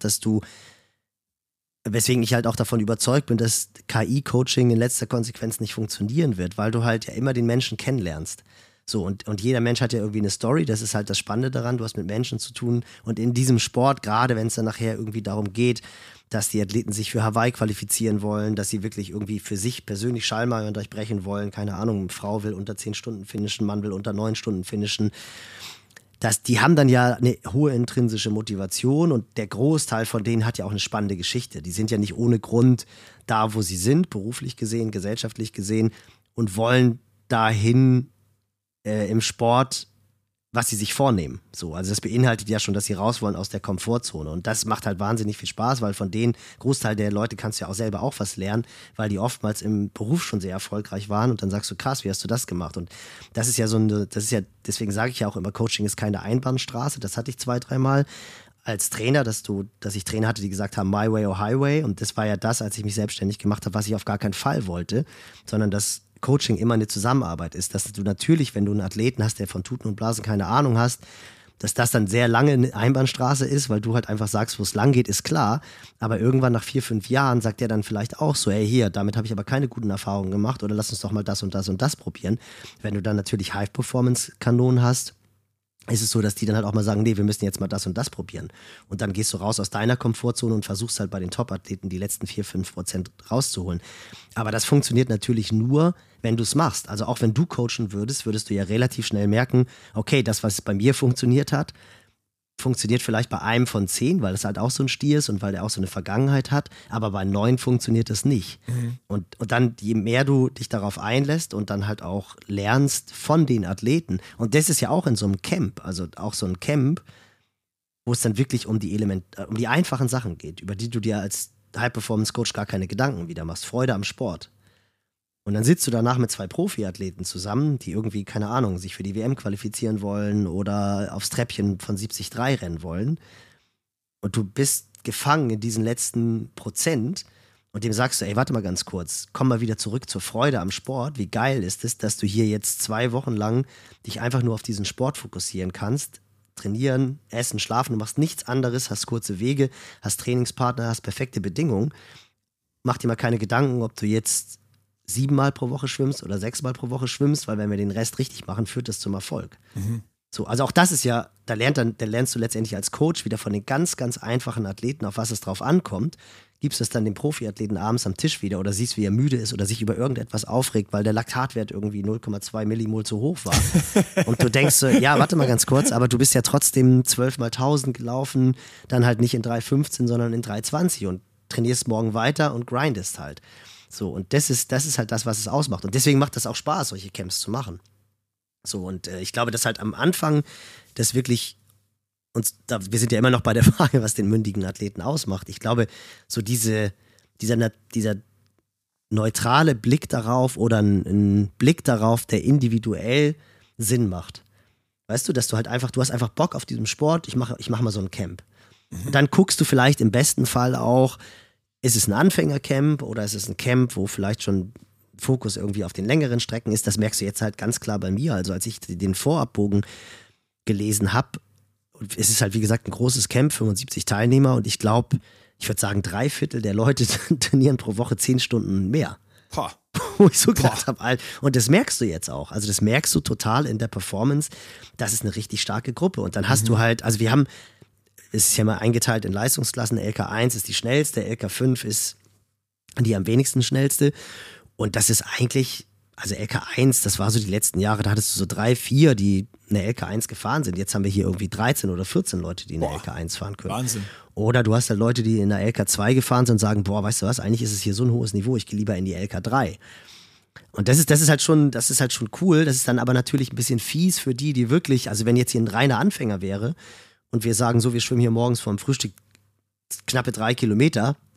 weswegen ich halt auch davon überzeugt bin, dass KI-Coaching in letzter Konsequenz nicht funktionieren wird, weil du halt ja immer den Menschen kennenlernst. So, und jeder Mensch hat ja irgendwie eine Story, das ist halt das Spannende daran, du hast mit Menschen zu tun und in diesem Sport, gerade wenn es dann nachher irgendwie darum geht, dass die Athleten sich für Hawaii qualifizieren wollen, dass sie wirklich irgendwie für sich persönlich Schallmauern durchbrechen wollen, keine Ahnung, eine Frau will unter 10 Stunden finishen, Mann will unter 9 Stunden finishen, die haben dann ja eine hohe intrinsische Motivation und der Großteil von denen hat ja auch eine spannende Geschichte. Die sind ja nicht ohne Grund da, wo sie sind, beruflich gesehen, gesellschaftlich gesehen und wollen dahin im Sport, was sie sich vornehmen. So, also das beinhaltet ja schon, dass sie raus wollen aus der Komfortzone und das macht halt wahnsinnig viel Spaß, weil von den Großteil der Leute kannst du ja auch selber auch was lernen, weil die oftmals im Beruf schon sehr erfolgreich waren und dann sagst du, krass, wie hast du das gemacht? Und das ist ja deswegen sage ich ja auch immer, Coaching ist keine Einbahnstraße, das hatte ich 2-3 Mal als Trainer, dass ich Trainer hatte, die gesagt haben, my way or highway und das war ja das, als ich mich selbstständig gemacht habe, was ich auf gar keinen Fall wollte, sondern dass Coaching immer eine Zusammenarbeit ist, dass du natürlich, wenn du einen Athleten hast, der von Tuten und Blasen keine Ahnung hast, dass das dann sehr lange eine Einbahnstraße ist, weil du halt einfach sagst, wo es lang geht, ist klar, aber irgendwann nach 4-5 Jahren sagt der dann vielleicht auch so, hey hier, damit habe ich aber keine guten Erfahrungen gemacht oder lass uns doch mal das und das und das probieren. Wenn du dann natürlich High-Performance-Kanonen hast, ist es so, dass die dann halt auch mal sagen, nee, wir müssen jetzt mal das und das probieren. Und dann gehst du raus aus deiner Komfortzone und versuchst halt bei den Top-Athleten die letzten 4-5% rauszuholen. Aber das funktioniert natürlich nur, wenn du es machst. Also auch wenn du coachen würdest du ja relativ schnell merken, okay, das, was bei mir funktioniert hat, funktioniert vielleicht bei einem von 10, weil es halt auch so ein Stier ist und weil der auch so eine Vergangenheit hat, aber bei 9 funktioniert es nicht. Mhm. Und dann, je mehr du dich darauf einlässt und dann halt auch lernst von den Athleten, und das ist ja auch in so einem Camp, also auch so ein Camp, wo es dann wirklich um die einfachen Sachen geht, über die du dir als High-Performance-Coach gar keine Gedanken wieder machst. Freude am Sport. Und dann sitzt du danach mit 2 Profiathleten zusammen, die irgendwie, keine Ahnung, sich für die WM qualifizieren wollen oder aufs Treppchen von 73 rennen wollen. Und du bist gefangen in diesen letzten Prozent und dem sagst du, ey, warte mal ganz kurz, komm mal wieder zurück zur Freude am Sport. Wie geil ist es, dass du hier jetzt 2 Wochen lang dich einfach nur auf diesen Sport fokussieren kannst. Trainieren, essen, schlafen, du machst nichts anderes, hast kurze Wege, hast Trainingspartner, hast perfekte Bedingungen. Mach dir mal keine Gedanken, ob du jetzt 7-mal pro Woche schwimmst oder 6-mal pro Woche schwimmst, weil wenn wir den Rest richtig machen, führt das zum Erfolg. Mhm. So, also auch das ist ja, da lernst du letztendlich als Coach wieder von den ganz, ganz einfachen Athleten, auf was es drauf ankommt, gibst es dann dem Profiathleten abends am Tisch wieder oder siehst, wie er müde ist oder sich über irgendetwas aufregt, weil der Laktatwert irgendwie 0,2 Millimol zu hoch war. Und du denkst so, ja, warte mal ganz kurz, aber du bist ja trotzdem 12 mal 1000 gelaufen, dann halt nicht in 3,15, sondern in 3,20 und trainierst morgen weiter und grindest halt. So, und das ist halt das, was es ausmacht. Und deswegen macht das auch Spaß, solche Camps zu machen. So, und ich glaube, dass halt am Anfang das wirklich, wir sind ja immer noch bei der Frage, was den mündigen Athleten ausmacht. Ich glaube, so dieser neutrale Blick darauf oder ein Blick darauf, der individuell Sinn macht. Weißt du, dass du halt einfach, du hast einfach Bock auf diesem Sport, ich mach mal so ein Camp. Mhm. Und dann guckst du vielleicht im besten Fall auch, ist es ein Anfängercamp oder ist es ein Camp, wo vielleicht schon Fokus irgendwie auf den längeren Strecken ist? Das merkst du jetzt halt ganz klar bei mir. Also als ich den Vorabbogen gelesen habe, es ist halt wie gesagt ein großes Camp, 75 Teilnehmer und ich glaube, ich würde sagen 3/4 der Leute trainieren pro Woche 10 Stunden mehr. Boah. Wo ich so gedacht habe, und das merkst du jetzt auch. Also das merkst du total in der Performance. Das ist eine richtig starke Gruppe. Und dann hast du halt, also es ist ja mal eingeteilt in Leistungsklassen. LK1 ist die schnellste, LK5 ist die am wenigsten schnellste. Und das ist eigentlich, also LK1, das war so die letzten Jahre, da hattest du so 3, 4, die eine LK1 gefahren sind. Jetzt haben wir hier irgendwie 13 oder 14 Leute, die eine LK1 fahren können. Wahnsinn. Oder du hast halt Leute, die in der LK2 gefahren sind und sagen, boah, weißt du was, eigentlich ist es hier so ein hohes Niveau, ich gehe lieber in die LK3. Und das ist halt schon cool. Das ist dann aber natürlich ein bisschen fies für die wirklich, also wenn jetzt hier ein reiner Anfänger wäre, und wir sagen so, wir schwimmen hier morgens vorm Frühstück knappe 3 Kilometer,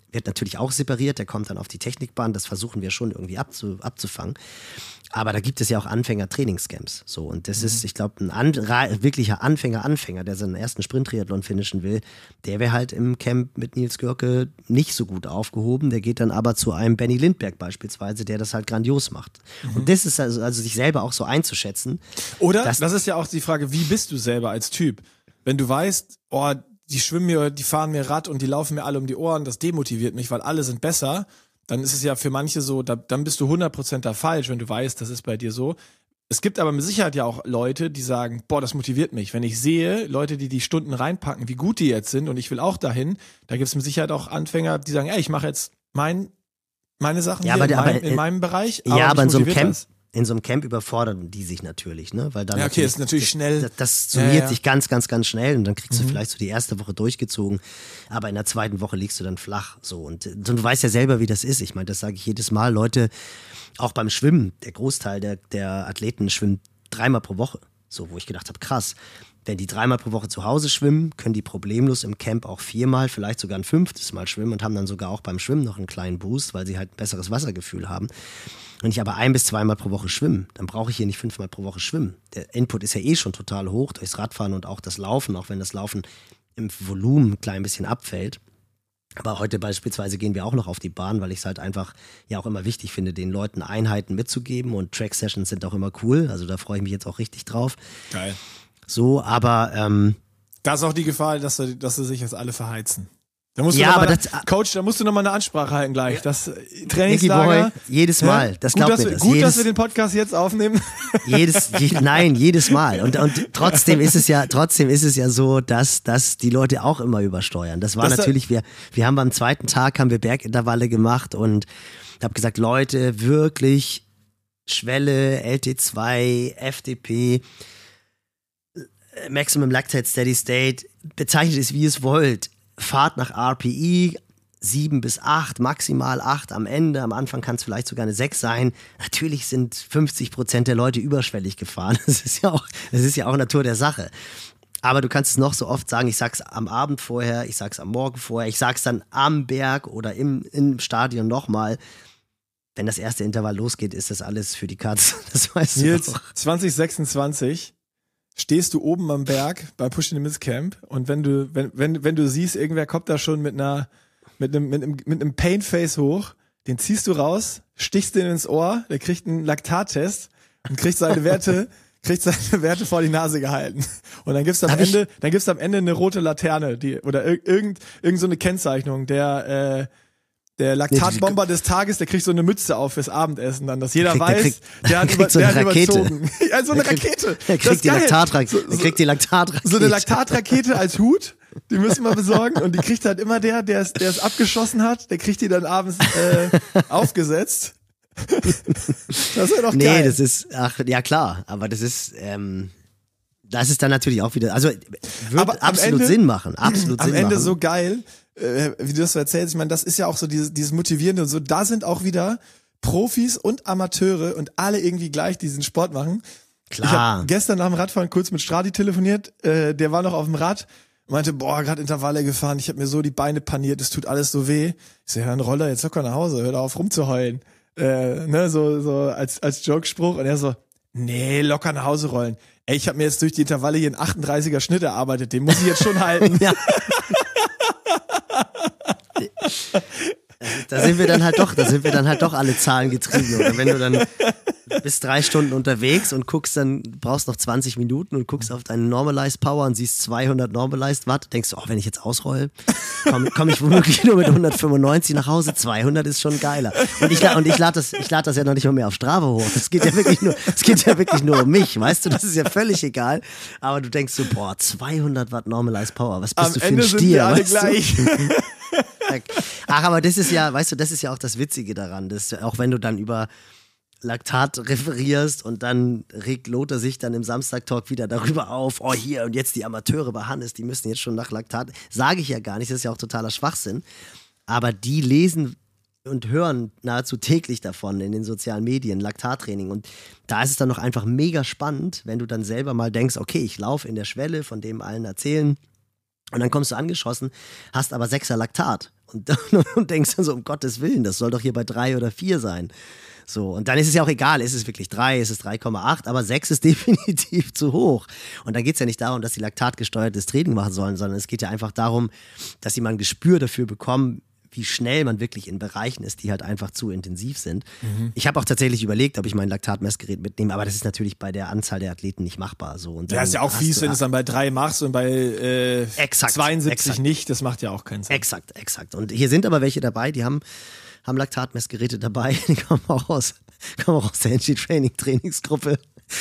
wird natürlich auch separiert, der kommt dann auf die Technikbahn, das versuchen wir schon irgendwie abzufangen. Aber da gibt es ja auch Anfänger-Trainingscamps. So, und das ist, ich glaube, ein wirklicher Anfänger, der seinen ersten Sprint-Triathlon finishen will, der wäre halt im Camp mit Nils Görke nicht so gut aufgehoben. Der geht dann aber zu einem Benny Lindbergh beispielsweise, der das halt grandios macht. Und das ist also sich selber auch so einzuschätzen. Oder, das ist ja auch die Frage, wie bist du selber als Typ? Wenn du weißt, oh, die schwimmen mir, die fahren mir Rad und die laufen mir alle um die Ohren, das demotiviert mich, weil alle sind besser, dann ist es ja für manche so, dann bist du 100% da falsch, wenn du weißt, das ist bei dir so. Es gibt aber mit Sicherheit ja auch Leute, die sagen, boah, das motiviert mich. Wenn ich sehe, Leute, die die Stunden reinpacken, wie gut die jetzt sind und ich will auch dahin, da gibt es mit Sicherheit auch Anfänger, die sagen, ey, ich mache jetzt meine Sachen ja, hier in meinem Bereich. Aber in so einem Camp überfordern die sich natürlich, ne? Weil dann ja, okay, ist natürlich schnell. Das summiert sich ganz, ganz, ganz schnell und dann kriegst du vielleicht so die erste Woche durchgezogen, aber in der zweiten Woche liegst du dann flach. So. Und du weißt ja selber, wie das ist. Ich meine, das sage ich jedes Mal. Leute, auch beim Schwimmen, der Großteil der Athleten schwimmt 3-mal pro Woche. So, wo ich gedacht habe, krass. Wenn die 3-mal pro Woche zu Hause schwimmen, können die problemlos im Camp auch 4-mal, vielleicht sogar ein 5. Mal schwimmen und haben dann sogar auch beim Schwimmen noch einen kleinen Boost, weil sie halt ein besseres Wassergefühl haben. Wenn ich aber 1- bis 2-mal pro Woche schwimme, dann brauche ich hier nicht 5-mal pro Woche schwimmen. Der Input ist ja eh schon total hoch durchs Radfahren und auch das Laufen, auch wenn das Laufen im Volumen ein klein bisschen abfällt. Aber heute beispielsweise gehen wir auch noch auf die Bahn, weil ich es halt einfach ja auch immer wichtig finde, den Leuten Einheiten mitzugeben und Track-Sessions sind auch immer cool. Also da freue ich mich jetzt auch richtig drauf. Geil. So, aber da ist auch die Gefahr, dass sie sich jetzt alle verheizen. Da musst Coach, da musst du nochmal eine Ansprache halten gleich. Das Trainingslager. Boy, jedes Mal. Das gut, glaubt mir das. Gut, dass wir den Podcast jetzt aufnehmen. Jedes Mal. Und trotzdem ist es ja so, dass die Leute auch immer übersteuern. Das war natürlich, wir haben beim zweiten Tag Bergintervalle gemacht und habe gesagt, Leute, wirklich Schwelle, LT2, FDP, Maximum Lactate Steady State, bezeichnet es wie es wollt. Fahrt nach RPE, 7 bis 8, maximal 8 am Ende. Am Anfang kann es vielleicht sogar eine 6 sein. Natürlich sind 50% der Leute überschwellig gefahren. Das ist ja auch Natur der Sache. Aber du kannst es noch so oft sagen, ich sag's am Abend vorher, ich sag's am Morgen vorher, ich sag's dann am Berg oder im Stadion nochmal. Wenn das erste Intervall losgeht, ist das alles für die Katz. Das weißt du Nils, auch. 2026 stehst du oben am Berg bei Push in the Limits Camp und wenn du siehst, irgendwer kommt da schon mit einem Pain-Face hoch, den ziehst du raus, stichst den ins Ohr, der kriegt einen Laktattest und kriegt seine Werte vor die Nase gehalten. Und dann gibt's am Ende eine rote Laterne, oder irgend so eine Kennzeichnung, der Laktatbomber des Tages, der kriegt so eine Mütze auf fürs Abendessen dann, dass jeder weiß, der hat überzogen. Ja, so eine Rakete. Der kriegt die Laktatrakete. So eine Laktatrakete als Hut, die müssen wir besorgen und die kriegt halt immer der es abgeschossen hat, der kriegt die dann abends aufgesetzt. Das wäre doch geil. Nee, das ist, ja klar, aber das ist dann natürlich auch wieder, also wird absolut Sinn machen. Absolut Sinn machen. Am Ende so geil, wie du das so erzählst, ich meine, das ist ja auch so dieses Motivierende und so, da sind auch wieder Profis und Amateure und alle irgendwie gleich, die diesen Sport machen. Klar. Ich habe gestern nach dem Radfahren kurz mit Stradi telefoniert, der war noch auf dem Rad, meinte, boah, gerade Intervalle gefahren, ich habe mir so die Beine paniert, es tut alles so weh. Ich so, ja, ein Roller, jetzt locker nach Hause, hör da auf rumzuheulen. So als Jokespruch und er so, nee, locker nach Hause rollen. Ey, ich habe mir jetzt durch die Intervalle hier einen 38er Schnitt erarbeitet, den muss ich jetzt schon halten. Ja. Da sind wir dann halt doch alle Zahlen getrieben. Oder wenn du dann bist 3 Stunden unterwegs und guckst dann, brauchst noch 20 Minuten und guckst auf deine Normalized Power und siehst 200 Normalized Watt, denkst du, wenn ich jetzt ausroll, komm ich womöglich nur mit 195 nach Hause, 200 ist schon geiler. Und ich lade das ja noch nicht mal mehr auf Strava hoch. Es geht ja wirklich nur um mich, weißt du, das ist ja völlig egal. Aber du denkst so, 200 Watt Normalized Power, was bist du für ein Stier? Am Ende sind wir alle gleich. Ach, aber das ist ja, weißt du, das ist ja auch das Witzige daran, dass auch wenn du dann über Laktat referierst und dann regt Lothar sich dann im Samstag-Talk wieder darüber auf, hier und jetzt die Amateure bei Hannes, die müssen jetzt schon nach Laktat, sage ich ja gar nicht, das ist ja auch totaler Schwachsinn, aber die lesen und hören nahezu täglich davon in den sozialen Medien, Laktattraining, und da ist es dann noch einfach mega spannend, wenn du dann selber mal denkst, okay, ich laufe in der Schwelle, von dem allen erzählen, Und dann kommst du angeschossen, hast aber 6er Laktat und denkst dann so, um Gottes Willen, das soll doch hier bei 3 oder 4 sein. So, und dann ist es ja auch egal, ist es wirklich 3, ist es 3,8, aber 6 ist definitiv zu hoch. Und dann geht es ja nicht darum, dass sie laktatgesteuertes Training machen sollen, sondern es geht ja einfach darum, dass sie mal ein Gespür dafür bekommen, wie schnell man wirklich in Bereichen ist, die halt einfach zu intensiv sind. Ich habe auch tatsächlich überlegt, ob ich mein Laktatmessgerät mitnehme, aber das ist natürlich bei der Anzahl der Athleten nicht machbar. So. Und ja, ist ja auch fies, wenn du es dann bei 3 machst und bei 72 nicht, das macht ja auch keinen Sinn. Exakt. Und hier sind aber welche dabei, die haben Laktatmessgeräte dabei, die kommen auch aus der Energy Training Trainingsgruppe.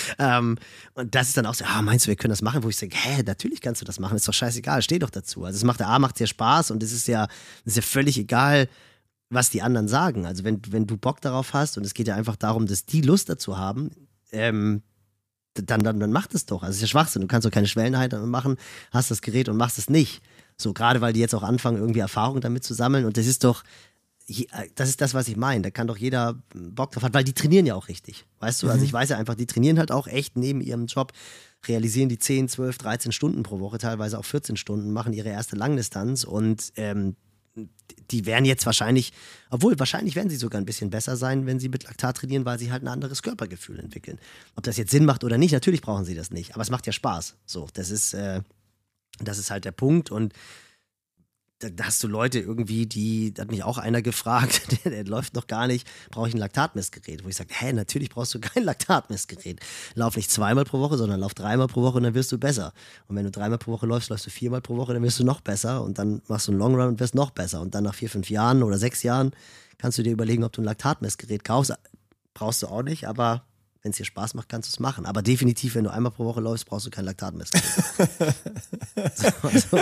Und das ist dann auch so, meinst du, wir können das machen? Wo ich sage, natürlich kannst du das machen, ist doch scheißegal, steh doch dazu. Also es macht dir Spaß und es ist ja völlig egal, was die anderen sagen. Also wenn du Bock darauf hast und es geht ja einfach darum, dass die Lust dazu haben, dann mach das doch. Also es ist ja Schwachsinn, du kannst doch keine Schwellenheit machen, hast das Gerät und machst es nicht. So, gerade weil die jetzt auch anfangen, irgendwie Erfahrung damit zu sammeln und das ist das, was ich meine. Da kann doch jeder Bock drauf haben, weil die trainieren ja auch richtig. Weißt du, also ich weiß ja einfach, die trainieren halt auch echt neben ihrem Job, realisieren die 10, 12, 13 Stunden pro Woche, teilweise auch 14 Stunden, machen ihre erste Langdistanz und die werden jetzt wahrscheinlich werden sie sogar ein bisschen besser sein, wenn sie mit Laktat trainieren, weil sie halt ein anderes Körpergefühl entwickeln. Ob das jetzt Sinn macht oder nicht, natürlich brauchen sie das nicht, aber es macht ja Spaß. So, das ist halt der Punkt und da hast du Leute irgendwie, da hat mich auch einer gefragt, der läuft noch gar nicht, brauche ich ein Laktatmessgerät? Wo ich sage, natürlich brauchst du kein Laktatmessgerät. Lauf nicht 2-mal pro Woche, sondern lauf 3-mal pro Woche und dann wirst du besser. Und wenn du 3-mal pro Woche läufst, läufst du 4-mal pro Woche, dann wirst du noch besser und dann machst du einen Long Run und wirst noch besser. Und dann nach 4, 5 Jahren oder 6 Jahren kannst du dir überlegen, ob du ein Laktatmessgerät kaufst. Brauchst du auch nicht, aber wenn es dir Spaß macht, kannst du es machen. Aber definitiv, wenn du einmal pro Woche läufst, brauchst du kein Laktatmessgerät. so.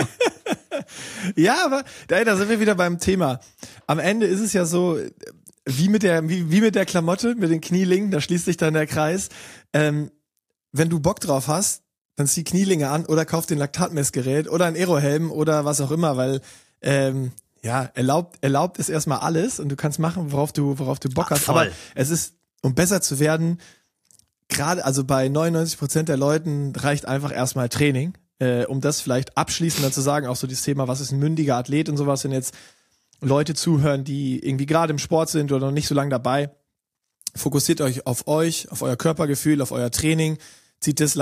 Ja, aber da sind wir wieder beim Thema. Am Ende ist es ja so, wie mit der Klamotte, mit den Knielingen, da schließt sich dann der Kreis. Wenn du Bock drauf hast, dann zieh Knielinge an oder kauf den Laktatmessgerät oder ein Aerohelm oder was auch immer, weil erlaubt ist erstmal alles und du kannst machen, worauf du Bock hast. Voll. Aber es ist, um besser zu werden, gerade, also bei 99% der Leuten reicht einfach erstmal Training. Um das vielleicht abschließend dann zu sagen, auch so dieses Thema, was ist ein mündiger Athlet und sowas, wenn jetzt Leute zuhören, die irgendwie gerade im Sport sind oder noch nicht so lange dabei, fokussiert euch, auf euer Körpergefühl, auf euer Training, zieht das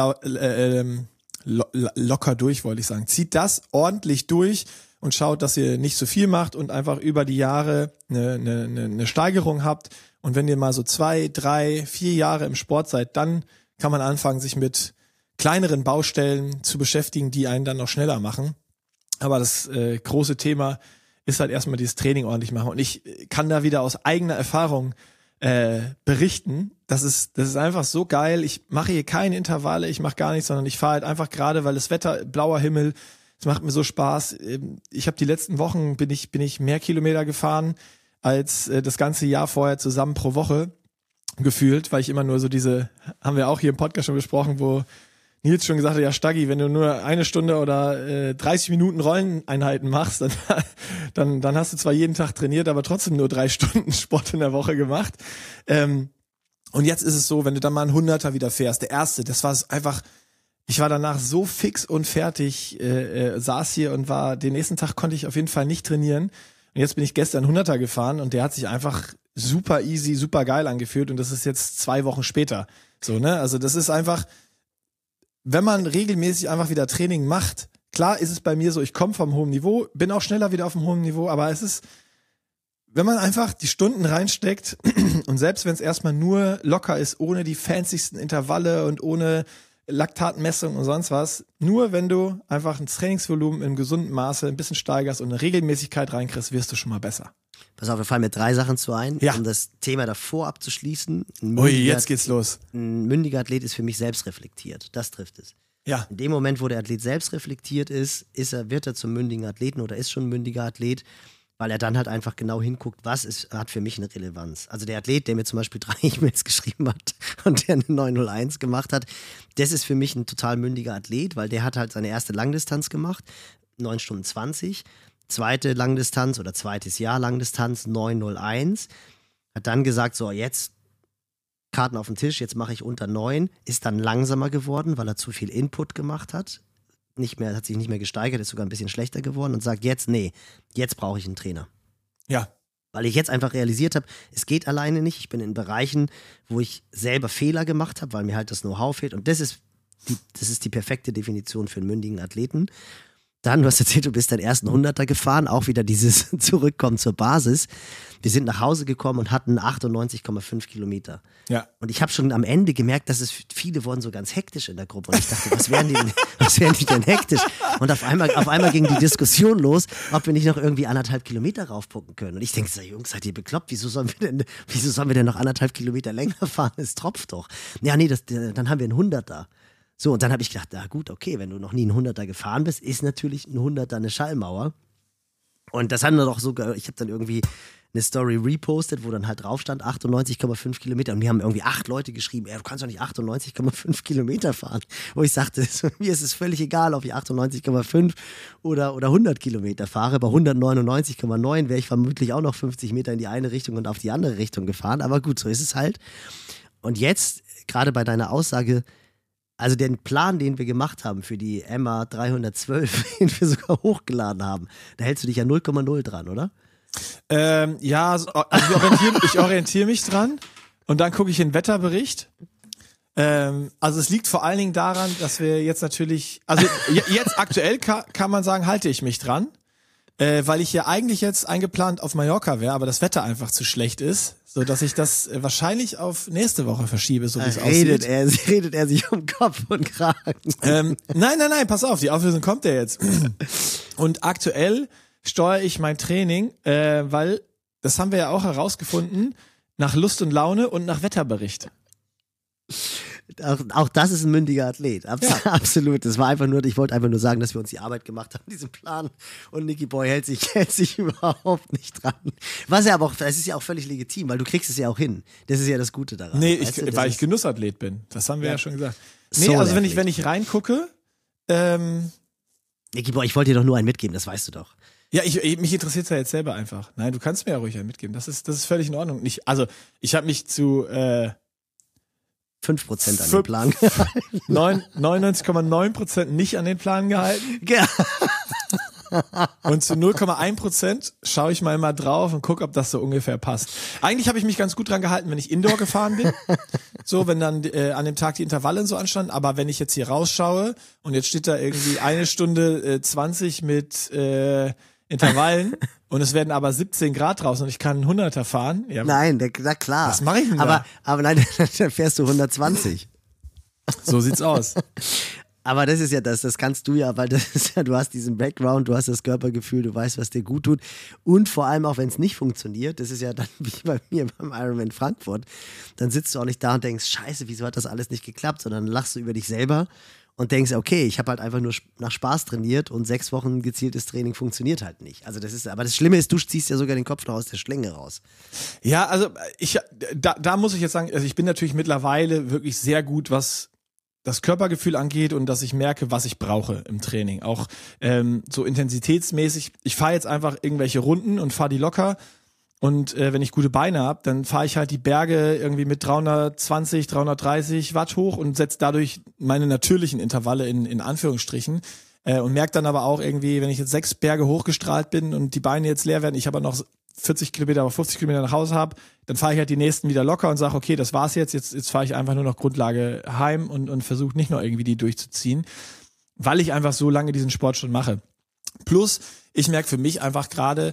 locker durch, wollte ich sagen. Zieht das ordentlich durch und schaut, dass ihr nicht so viel macht und einfach über die Jahre eine Steigerung habt. Und wenn ihr mal so 2, 3, 4 Jahre im Sport seid, dann kann man anfangen, sich mit kleineren Baustellen zu beschäftigen, die einen dann noch schneller machen. Aber das große Thema ist halt erstmal dieses Training ordentlich machen. Und ich kann da wieder aus eigener Erfahrung berichten. Das ist einfach so geil. Ich mache hier keine Intervalle, ich mache gar nichts, sondern ich fahre halt einfach gerade, weil das Wetter, blauer Himmel, es macht mir so Spaß. Ich habe die letzten Wochen bin ich mehr Kilometer gefahren als das ganze Jahr vorher zusammen pro Woche gefühlt, weil ich immer nur so haben wir auch hier im Podcast schon besprochen, wo Nils schon gesagt hat, ja Staggi, wenn du nur 1 Stunde oder 30 Minuten Rolleneinheiten machst, dann hast du zwar jeden Tag trainiert, aber trotzdem nur 3 Stunden Sport in der Woche gemacht. Und jetzt ist es so, wenn du dann mal einen 100er wieder fährst, der erste, das war einfach, ich war danach so fix und fertig, saß hier und den nächsten Tag konnte ich auf jeden Fall nicht trainieren. Und jetzt bin ich gestern 100er gefahren und der hat sich einfach super easy, super geil angefühlt und das ist jetzt 2 Wochen später. So, ne? Also das ist einfach, wenn man regelmäßig einfach wieder Training macht, klar ist es bei mir so, ich komme vom hohen Niveau, bin auch schneller wieder auf dem hohen Niveau, aber es ist, wenn man einfach die Stunden reinsteckt und selbst wenn es erstmal nur locker ist, ohne die fancysten Intervalle und ohne Laktatmessung und sonst was, nur wenn du einfach ein Trainingsvolumen im gesunden Maße ein bisschen steigerst und eine Regelmäßigkeit reinkriegst, wirst du schon mal besser. Pass auf, wir fallen mir 3 Sachen zu ein, ja, um das Thema davor abzuschließen. Jetzt geht's los. Ein mündiger Athlet ist für mich selbstreflektiert. Das trifft es. Ja. In dem Moment, wo der Athlet selbstreflektiert wird er zum mündigen Athleten oder ist schon ein mündiger Athlet, weil er dann halt einfach genau hinguckt, hat für mich eine Relevanz. Also der Athlet, der mir zum Beispiel 3 E-Mails geschrieben hat und der eine 901 gemacht hat, das ist für mich ein total mündiger Athlet, weil der hat halt seine erste Langdistanz gemacht, 9 Stunden 20, zweite Langdistanz oder zweites Jahr Langdistanz 901, hat dann gesagt, so jetzt Karten auf den Tisch, jetzt mache ich unter 9, ist dann langsamer geworden, weil er zu viel Input gemacht hat, hat sich nicht mehr gesteigert, ist sogar ein bisschen schlechter geworden und sagt jetzt brauche ich einen Trainer. Ja. Weil ich jetzt einfach realisiert habe, es geht alleine nicht. Ich bin in Bereichen, wo ich selber Fehler gemacht habe, weil mir halt das Know-how fehlt. Und das ist die perfekte Definition für einen mündigen Athleten. Dann, du hast erzählt, du bist deinen ersten 100er gefahren, auch wieder dieses Zurückkommen zur Basis. Wir sind nach Hause gekommen und hatten 98,5 Kilometer. Ja. Und ich habe schon am Ende gemerkt, dass viele wurden so ganz hektisch in der Gruppe. Und ich dachte, was wären die denn hektisch? Und auf einmal ging die Diskussion los, ob wir nicht noch irgendwie 1,5 Kilometer raufpucken können. Und ich denke so, Jungs, seid ihr bekloppt? Wieso sollen wir denn noch 1,5 Kilometer länger fahren? Es tropft doch. Ja, nee, dann haben wir einen 100er. So, und dann habe ich gedacht, na gut, okay, wenn du noch nie einen 100er gefahren bist, ist natürlich ein 100er eine Schallmauer. Und das haben wir doch sogar, ich habe dann irgendwie eine Story repostet, wo dann halt drauf stand, 98,5 Kilometer. Und mir haben irgendwie 8 Leute geschrieben, du kannst doch nicht 98,5 Kilometer fahren. Wo ich sagte, mir ist es völlig egal, ob ich 98,5 oder 100 Kilometer fahre. Bei 199,9 wäre ich vermutlich auch noch 50 Meter in die eine Richtung und auf die andere Richtung gefahren. Aber gut, so ist es halt. Und jetzt, gerade bei deiner Aussage, also den Plan, den wir gemacht haben für die Emma 312, den wir sogar hochgeladen haben, da hältst du dich ja 0,0 dran, oder? Ja, also ich orientiere mich dran und dann gucke ich den Wetterbericht. Also es liegt vor allen Dingen daran, dass wir jetzt natürlich, also jetzt aktuell kann man sagen, halte ich mich dran, weil ich ja eigentlich jetzt eingeplant auf Mallorca wäre, aber das Wetter einfach zu schlecht ist, so dass ich das wahrscheinlich auf nächste Woche verschiebe, so wie es aussieht. Redet er sich um Kopf und Kragen. Nein, pass auf, die Auflösung kommt ja jetzt. Und aktuell steuere ich mein Training, weil, das haben wir ja auch herausgefunden, nach Lust und Laune und nach Wetterbericht. Auch das ist ein mündiger Athlet, absolut. Das war einfach nur, ich wollte einfach nur sagen, dass wir uns die Arbeit gemacht haben, diesen Plan. Und Nicky Boy hält sich überhaupt nicht dran. Was ja aber auch, das ist ja auch völlig legitim, weil du kriegst es ja auch hin. Das ist ja das Gute daran. Nee, weil ich Genussathlet bin. Das haben wir ja schon gesagt. Nee, so also wenn ich reingucke, Nicky Boy, ich wollte dir doch nur einen mitgeben, das weißt du doch. Ja, mich interessiert es ja jetzt selber einfach. Nein, du kannst mir ja ruhig einen mitgeben. Das ist völlig in Ordnung. Ich habe mich zu 5% an den Plan gehalten. 99,9% nicht an den Plan gehalten. Ja. Und zu 0,1% schaue ich mal drauf und gucke, ob das so ungefähr passt. Eigentlich habe ich mich ganz gut dran gehalten, wenn ich Indoor gefahren bin. So, wenn dann an dem Tag die Intervalle so anstanden. Aber wenn ich jetzt hier rausschaue und jetzt steht da irgendwie 1 Stunde 20 mit Intervallen und es werden aber 17 Grad draußen und ich kann einen 100er fahren. Ja, nein, na klar. Was mache ich denn da? Aber nein, dann fährst du 120. So sieht's aus. Aber das ist ja das kannst du ja, weil das ist ja, du hast diesen Background, du hast das Körpergefühl, du weißt, was dir gut tut. Und vor allem auch, wenn es nicht funktioniert, das ist ja dann wie bei mir beim Ironman Frankfurt, dann sitzt du auch nicht da und denkst, scheiße, wieso hat das alles nicht geklappt, sondern lachst du über dich selber und denkst, okay, ich habe halt einfach nur nach Spaß trainiert und 6 Wochen gezieltes Training funktioniert halt nicht. Also aber das Schlimme ist, du ziehst ja sogar den Kopf noch aus der Schlinge raus. Ja, also da muss ich jetzt sagen, also ich bin natürlich mittlerweile wirklich sehr gut, was das Körpergefühl angeht und dass ich merke, was ich brauche im Training. Auch so intensitätsmäßig. Ich fahre jetzt einfach irgendwelche Runden und fahre die locker. Und wenn ich gute Beine habe, dann fahre ich halt die Berge irgendwie mit 320, 330 Watt hoch und setze dadurch meine natürlichen Intervalle in Anführungsstrichen. Und merke dann aber auch irgendwie, wenn ich jetzt 6 Berge hochgestrahlt bin und die Beine jetzt leer werden, ich aber noch 40 Kilometer, aber 50 Kilometer nach Hause habe, dann fahre ich halt die nächsten wieder locker und sage, okay, das war's jetzt fahre ich einfach nur noch Grundlage heim und versuche nicht noch irgendwie die durchzuziehen, weil ich einfach so lange diesen Sport schon mache. Plus, ich merke für mich einfach gerade,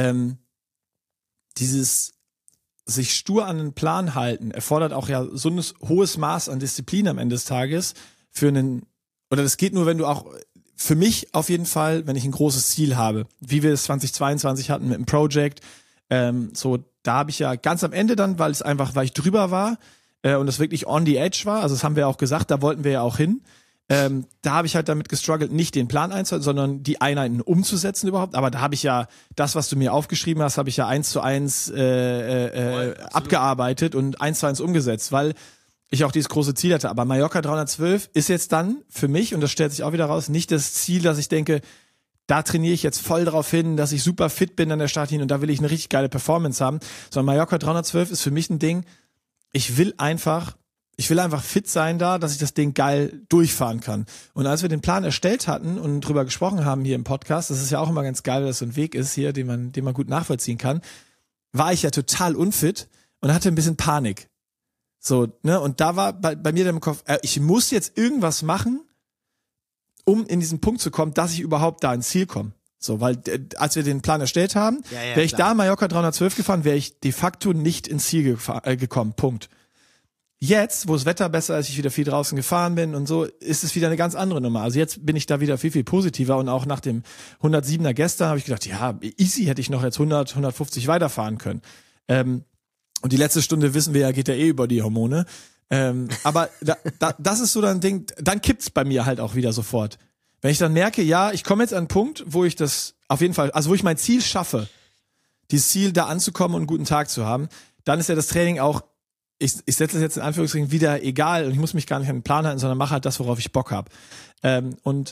dieses sich stur an einen Plan halten erfordert auch ja so ein hohes Maß an Disziplin am Ende des Tages oder das geht nur, wenn du auch, für mich auf jeden Fall, wenn ich ein großes Ziel habe, wie wir es 2022 hatten mit dem Project, so, da habe ich ja ganz am Ende dann, weil ich drüber war und es wirklich on the edge war, also das haben wir auch gesagt, da wollten wir ja auch hin, da habe ich halt damit gestruggelt, nicht den Plan einzuhalten, sondern die Einheiten umzusetzen überhaupt, aber da habe ich ja das, was du mir aufgeschrieben hast, habe ich ja 1:1 abgearbeitet und 1:1 umgesetzt, weil ich auch dieses große Ziel hatte. Aber Mallorca 312 ist jetzt dann für mich, und das stellt sich auch wieder raus, nicht das Ziel, dass ich denke, da trainiere ich jetzt voll drauf hin, dass ich super fit bin an der Startlinie und da will ich eine richtig geile Performance haben. Sondern Mallorca 312 ist für mich ein Ding, ich will einfach ich will einfach fit sein da, dass ich das Ding geil durchfahren kann. Und als wir den Plan erstellt hatten und drüber gesprochen haben hier im Podcast, das ist ja auch immer ganz geil, dass so ein Weg ist hier, den man gut nachvollziehen kann, war ich ja total unfit und hatte ein bisschen Panik. So, ne, und da war bei mir dann im Kopf, ich muss jetzt irgendwas machen, um in diesen Punkt zu kommen, dass ich überhaupt da ins Ziel komme. So, weil als wir den Plan erstellt haben, wäre ich da Mallorca 312 gefahren, wäre ich de facto nicht ins Ziel gekommen. Punkt. Jetzt, wo das Wetter besser ist, ich wieder viel draußen gefahren bin und so, ist es wieder eine ganz andere Nummer. Also jetzt bin ich da wieder viel, viel positiver und auch nach dem 107er gestern habe ich gedacht, ja, easy hätte ich noch jetzt 100, 150 weiterfahren können. Und die letzte Stunde, wissen wir ja, geht ja eh über die Hormone. Aber das ist so ein Ding, dann kippt's bei mir halt auch wieder sofort. Wenn ich dann merke, ja, ich komme jetzt an einen Punkt, wo ich das auf jeden Fall, also wo ich mein Ziel schaffe, dieses Ziel da anzukommen und einen guten Tag zu haben, dann ist ja das Training auch, ich setze es jetzt in Anführungsstrichen wieder egal und ich muss mich gar nicht an den Plan halten, sondern mache halt das, worauf ich Bock habe. Und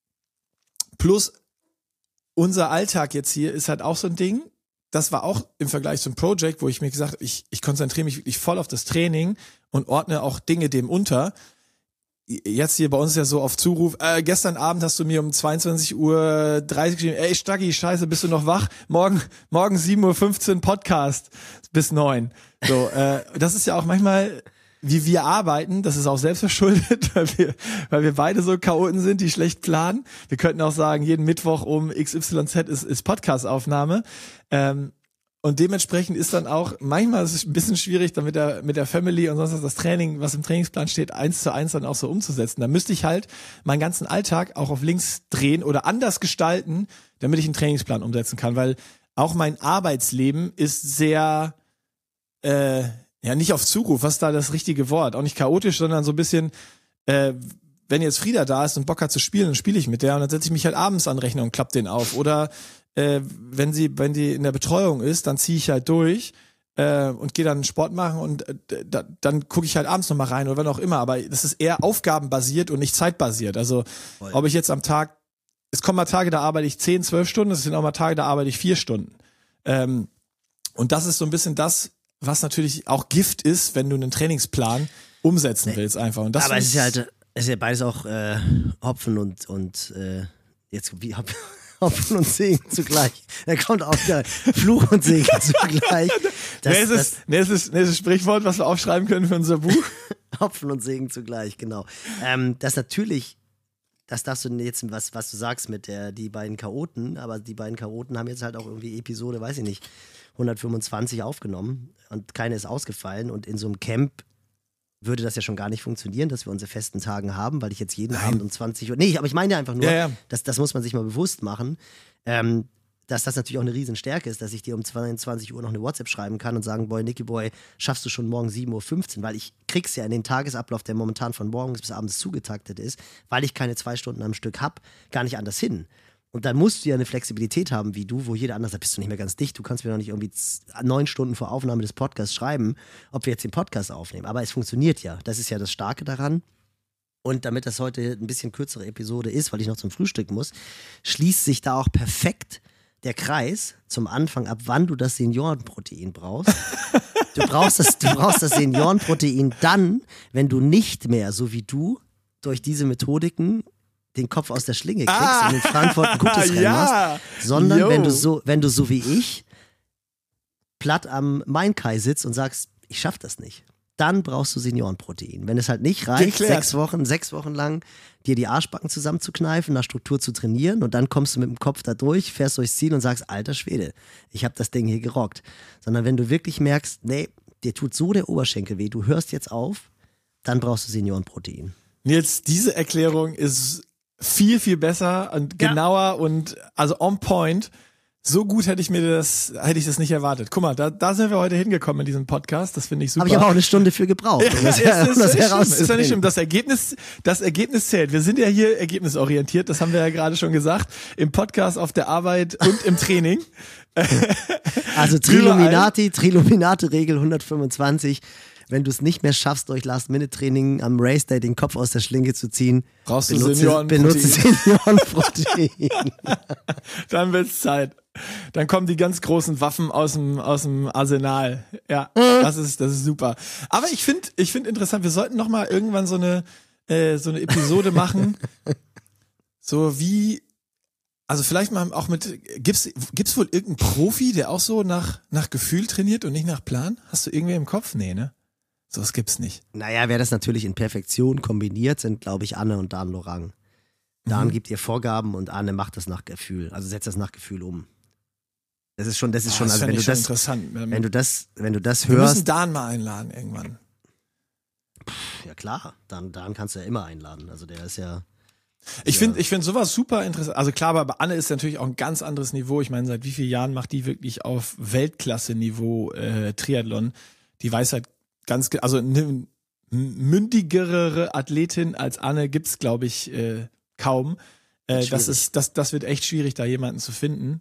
plus unser Alltag jetzt hier ist halt auch so ein Ding, das war auch im Vergleich zum Project, wo ich mir gesagt habe, ich konzentriere mich wirklich voll auf das Training und ordne auch Dinge dem unter. Jetzt hier bei uns ist ja so auf Zuruf, gestern Abend hast du mir um 22:30 Uhr geschrieben, ey Staggi, scheiße, bist du noch wach? Morgen 7:15 Uhr Podcast bis 9. So, das ist ja auch manchmal, wie wir arbeiten, das ist auch selbstverschuldet, weil wir beide so Chaoten sind, die schlecht planen. Wir könnten auch sagen, jeden Mittwoch um XYZ ist Podcast-Aufnahme. Und dementsprechend ist dann auch, manchmal ist es ein bisschen schwierig, dann mit der Family und sonst was das Training, was im Trainingsplan steht, 1:1 dann auch so umzusetzen. Da müsste ich halt meinen ganzen Alltag auch auf links drehen oder anders gestalten, damit ich einen Trainingsplan umsetzen kann, weil auch mein Arbeitsleben ist sehr, ja, nicht auf Zuruf, was ist da das richtige Wort? Auch nicht chaotisch, sondern so ein bisschen, wenn jetzt Frieda da ist und Bock hat zu spielen, dann spiele ich mit der und dann setze ich mich halt abends an den Rechner und klappe den auf. Oder wenn die in der Betreuung ist, dann ziehe ich halt durch und gehe dann Sport machen und dann gucke ich halt abends nochmal rein oder wann auch immer. Aber das ist eher aufgabenbasiert und nicht zeitbasiert. Also ob ich jetzt am Tag, es kommen mal Tage, da arbeite ich 10, 12 Stunden, es sind auch mal Tage, da arbeite ich 4 Stunden. Und das ist so ein bisschen das, was natürlich auch Gift ist, wenn du einen Trainingsplan umsetzen willst einfach. Und das aber es ist ja beides auch Hopfen und jetzt wie Hopfen und Segen zugleich. Da kommt auch wieder Fluch und Segen zugleich. Es ist ein Sprichwort, was wir aufschreiben können für unser Buch. Hopfen und Segen zugleich, genau. Das natürlich, das darfst du jetzt, was du sagst mit die beiden Chaoten, aber die beiden Chaoten haben jetzt halt auch irgendwie Episode, weiß ich nicht, 125 aufgenommen und keine ist ausgefallen und in so einem Camp würde das ja schon gar nicht funktionieren, dass wir unsere festen Tagen haben, weil ich jetzt jeden Abend um 20 Uhr, nee, aber ich meine einfach nur, das muss man sich mal bewusst machen, dass das natürlich auch eine Riesenstärke ist, dass ich dir um 22 Uhr noch eine WhatsApp schreiben kann und sagen, boy, Nicky Boy, schaffst du schon morgen 7:15 Uhr, weil ich krieg's ja in den Tagesablauf, der momentan von morgens bis abends zugetaktet ist, weil ich keine 2 Stunden am Stück habe, gar nicht anders hin. Und dann musst du ja eine Flexibilität haben wie du, wo jeder andere sagt, bist du nicht mehr ganz dicht, du kannst mir noch nicht irgendwie 9 Stunden vor Aufnahme des Podcasts schreiben, ob wir jetzt den Podcast aufnehmen. Aber es funktioniert ja, das ist ja das Starke daran. Und damit das heute ein bisschen kürzere Episode ist, weil ich noch zum Frühstück muss, schließt sich da auch perfekt der Kreis zum Anfang, ab wann du das Seniorenprotein brauchst. Du brauchst das Seniorenprotein dann, wenn du nicht mehr, so wie du, durch diese Methodiken den Kopf aus der Schlinge kriegst und in Frankfurt ein gutes Rennen hast, sondern wenn du so wie ich platt am Main-Kai sitzt und sagst, ich schaff das nicht, dann brauchst du Seniorenprotein. Wenn es halt nicht reicht, 6 Wochen lang dir die Arschbacken zusammenzukneifen, nach Struktur zu trainieren und dann kommst du mit dem Kopf da durch, fährst durchs Ziel und sagst, alter Schwede, ich habe das Ding hier gerockt. Sondern wenn du wirklich merkst, nee, dir tut so der Oberschenkel weh, du hörst jetzt auf, dann brauchst du Seniorenprotein. Nils, diese Erklärung ist viel, viel besser und genauer und also on point. So gut hätte ich das nicht erwartet. Guck mal, da sind wir heute hingekommen in diesem Podcast. Das finde ich super. Aber ich habe auch eine Stunde für gebraucht, um das herauszubringen. Ist ja nicht schlimm. Das Ergebnis zählt. Wir sind ja hier ergebnisorientiert. Das haben wir ja gerade schon gesagt. Im Podcast, auf der Arbeit und im Training. Also Triluminati-Regel 125. Wenn du es nicht mehr schaffst, durch Last-Minute-Training am Race-Day den Kopf aus der Schlinge zu ziehen, benutze Seniorenprotein. Seniorenprotein. Dann wird's Zeit. Dann kommen die ganz großen Waffen aus dem Arsenal. Ja, das ist super. Aber ich finde interessant, wir sollten noch mal irgendwann so eine Episode machen, so wie, also vielleicht mal auch mit, gibt's wohl irgendeinen Profi, der auch so nach Gefühl trainiert und nicht nach Plan? Hast du irgendwie im Kopf? Nee, ne? Sowas gibt's nicht. Naja, wer das natürlich in Perfektion kombiniert, sind, glaube ich, Anne und Dan Lorang. Dan gibt ihr Vorgaben und Anne macht das nach Gefühl, also setzt das nach Gefühl um. Das ist schon, also wenn du das, interessant. wenn du das hörst. Wir müssen Dan mal einladen irgendwann. Ja klar, Dan kannst du ja immer einladen. Also der ist ja. Ich finde sowas super interessant. Also klar, aber bei Anne ist natürlich auch ein ganz anderes Niveau. Ich meine, seit wie vielen Jahren macht die wirklich auf Weltklasse-Niveau Triathlon? Die weiß halt also eine mündigere Athletin als Anne gibt's, glaube ich, kaum. Das wird echt schwierig, da jemanden zu finden.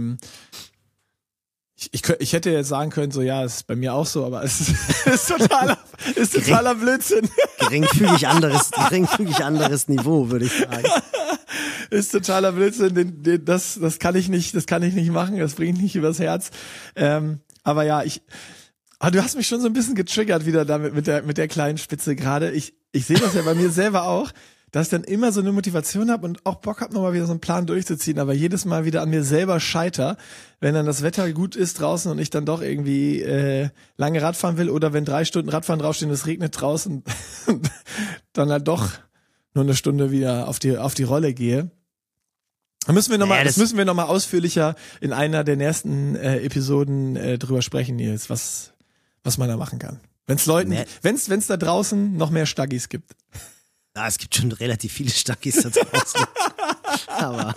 Ich hätte jetzt sagen können, so ja, ist bei mir auch so, aber es ist totaler Blödsinn. Geringfügig anderes Niveau, würde ich sagen. Ist totaler Blödsinn, das kann ich nicht machen, das bringt nicht übers Herz. Aber ja, du hast mich schon so ein bisschen getriggert wieder damit mit der kleinen Spitze gerade. Ich sehe das ja bei mir selber auch, dass ich dann immer so eine Motivation habe und auch Bock habe, nochmal wieder so einen Plan durchzuziehen, aber jedes Mal wieder an mir selber scheiter, wenn dann das Wetter gut ist draußen und ich dann doch irgendwie lange Radfahren will oder wenn 3 Stunden Radfahren draufstehen und es regnet draußen und dann halt doch nur eine Stunde wieder auf die Rolle gehe. Das müssen wir noch mal ausführlicher in einer der nächsten Episoden drüber sprechen, Nils, was man da machen kann. Wenn's da draußen noch mehr Staggis gibt. Ja, es gibt schon relativ viele Staggis da draußen. aber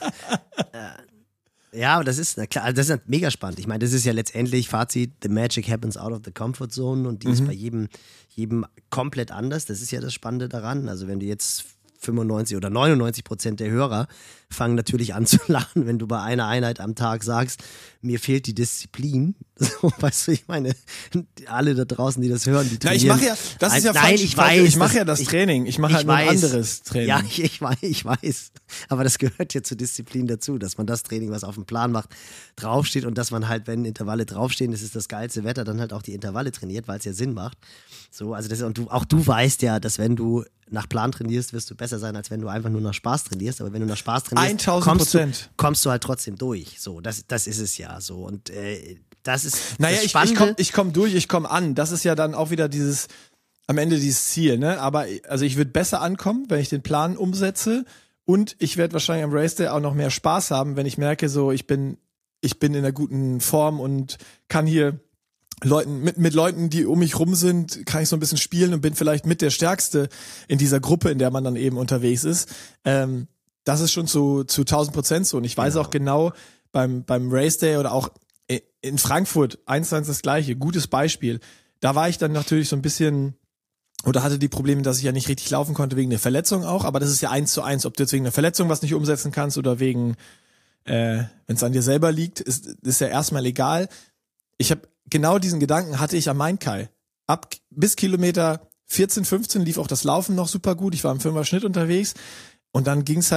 das ist, na klar, also das ist mega spannend. Ich meine, das ist ja letztendlich Fazit, the magic happens out of the comfort zone und die ist bei jedem komplett anders. Das ist ja das Spannende daran. Also wenn du jetzt 95 oder 99% der Hörer fangen natürlich an zu lachen, wenn du bei einer Einheit am Tag sagst, mir fehlt die Disziplin. So, weißt du, ich meine, alle da draußen, die das hören, die trainieren. Ich mache ja das Training. Ich mache halt nur ein anderes Training. Ja, ich weiß. Aber das gehört ja zur Disziplin dazu, dass man das Training, was auf dem Plan macht, draufsteht und dass man halt, wenn Intervalle draufstehen, das ist das geilste Wetter, dann halt auch die Intervalle trainiert, weil es ja Sinn macht. So, also du weißt ja, dass wenn du nach Plan trainierst, wirst du besser sein, als wenn du einfach nur nach Spaß trainierst. Aber wenn du nach Spaß trainierst, 1000%. kommst du halt trotzdem durch. So, das ist es ja so. Und das ist naja, das Spannende. Ich komm durch, ich komm an. Das ist ja dann auch wieder am Ende dieses Ziel, ne? Aber also ich würde besser ankommen, wenn ich den Plan umsetze. Und ich werde wahrscheinlich am Race Day auch noch mehr Spaß haben, wenn ich merke, so ich bin in einer guten Form und kann hier mit Leuten, die um mich rum sind, kann ich so ein bisschen spielen und bin vielleicht mit der Stärkste in dieser Gruppe, in der man dann eben unterwegs ist. Das ist schon zu 1000% so. Und ich weiß auch genau, beim Race Day oder auch in Frankfurt, 1:1 das Gleiche, gutes Beispiel. Da war ich dann natürlich so ein bisschen, oder hatte die Probleme, dass ich ja nicht richtig laufen konnte wegen der Verletzung auch, aber das ist ja 1:1, ob du jetzt wegen der Verletzung was nicht umsetzen kannst oder wegen, wenn es an dir selber liegt, ist ja erstmal egal. Genau diesen Gedanken hatte ich am Main-Kai. Bis Kilometer 14, 15 lief auch das Laufen noch super gut. Ich war im 5er Schnitt unterwegs und dann ging's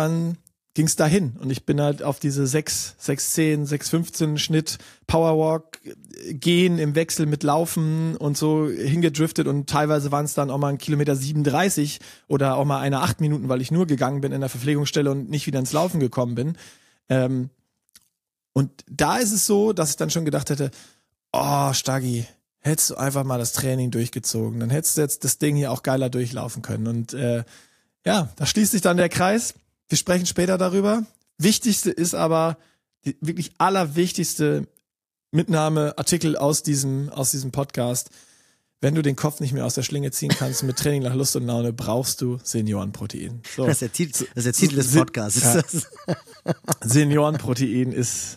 dahin und ich bin halt auf diese 6:10, 6:15 Schnitt Powerwalk gehen im Wechsel mit Laufen und so hingedriftet und teilweise waren es dann auch mal 1 Kilometer 37 oder auch mal 8 Minuten, weil ich nur gegangen bin in der Verpflegungsstelle und nicht wieder ins Laufen gekommen bin. Und da ist es so, dass ich dann schon gedacht hätte, oh, Staggi, hättest du einfach mal das Training durchgezogen, dann hättest du jetzt das Ding hier auch geiler durchlaufen können. Und da schließt sich dann der Kreis. Wir sprechen später darüber. Wichtigste ist aber, die wirklich allerwichtigste Mitnahmeartikel aus diesem Podcast. Wenn du den Kopf nicht mehr aus der Schlinge ziehen kannst mit Training nach Lust und Laune, brauchst du Seniorenprotein. So. Das ist der Titel des Podcasts. Ja. Seniorenprotein ist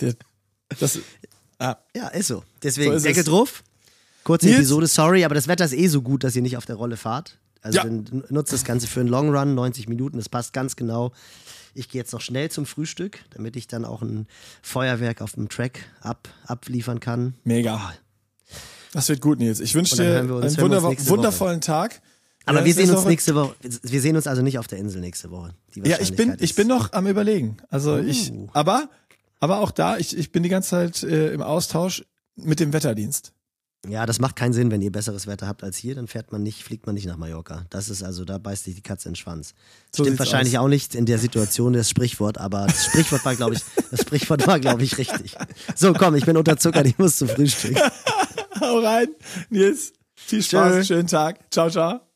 Ja, ist so. Deswegen so ist Deckel drauf. Kurze Episode, sorry, aber das Wetter ist so gut, dass ihr nicht auf der Rolle fahrt. Also dann nutzt das Ganze für einen Long Run, 90 Minuten, das passt ganz genau. Ich gehe jetzt noch schnell zum Frühstück, damit ich dann auch ein Feuerwerk auf dem Track abliefern kann. Mega. Das wird gut, Nils. Ich wünsche dir einen wundervollen Tag. Aber wir sehen uns nächste Woche. Wir sehen uns also nicht auf der Insel nächste Woche. Ja, ich bin noch am Überlegen. Also aber Aber auch da, ich bin die ganze Zeit im Austausch mit dem Wetterdienst. Ja, das macht keinen Sinn, wenn ihr besseres Wetter habt als hier, dann fliegt man nicht nach Mallorca. Das ist also, da beißt sich die Katze in den Schwanz. So Stimmt wahrscheinlich aus. auch nicht in der Situation das Sprichwort, aber das Sprichwort war, glaube ich, richtig. So, komm, ich bin unterzuckert, ich muss zum Frühstück. Hau rein, Nils. Viel Spaß, schönen Tag. Ciao, ciao.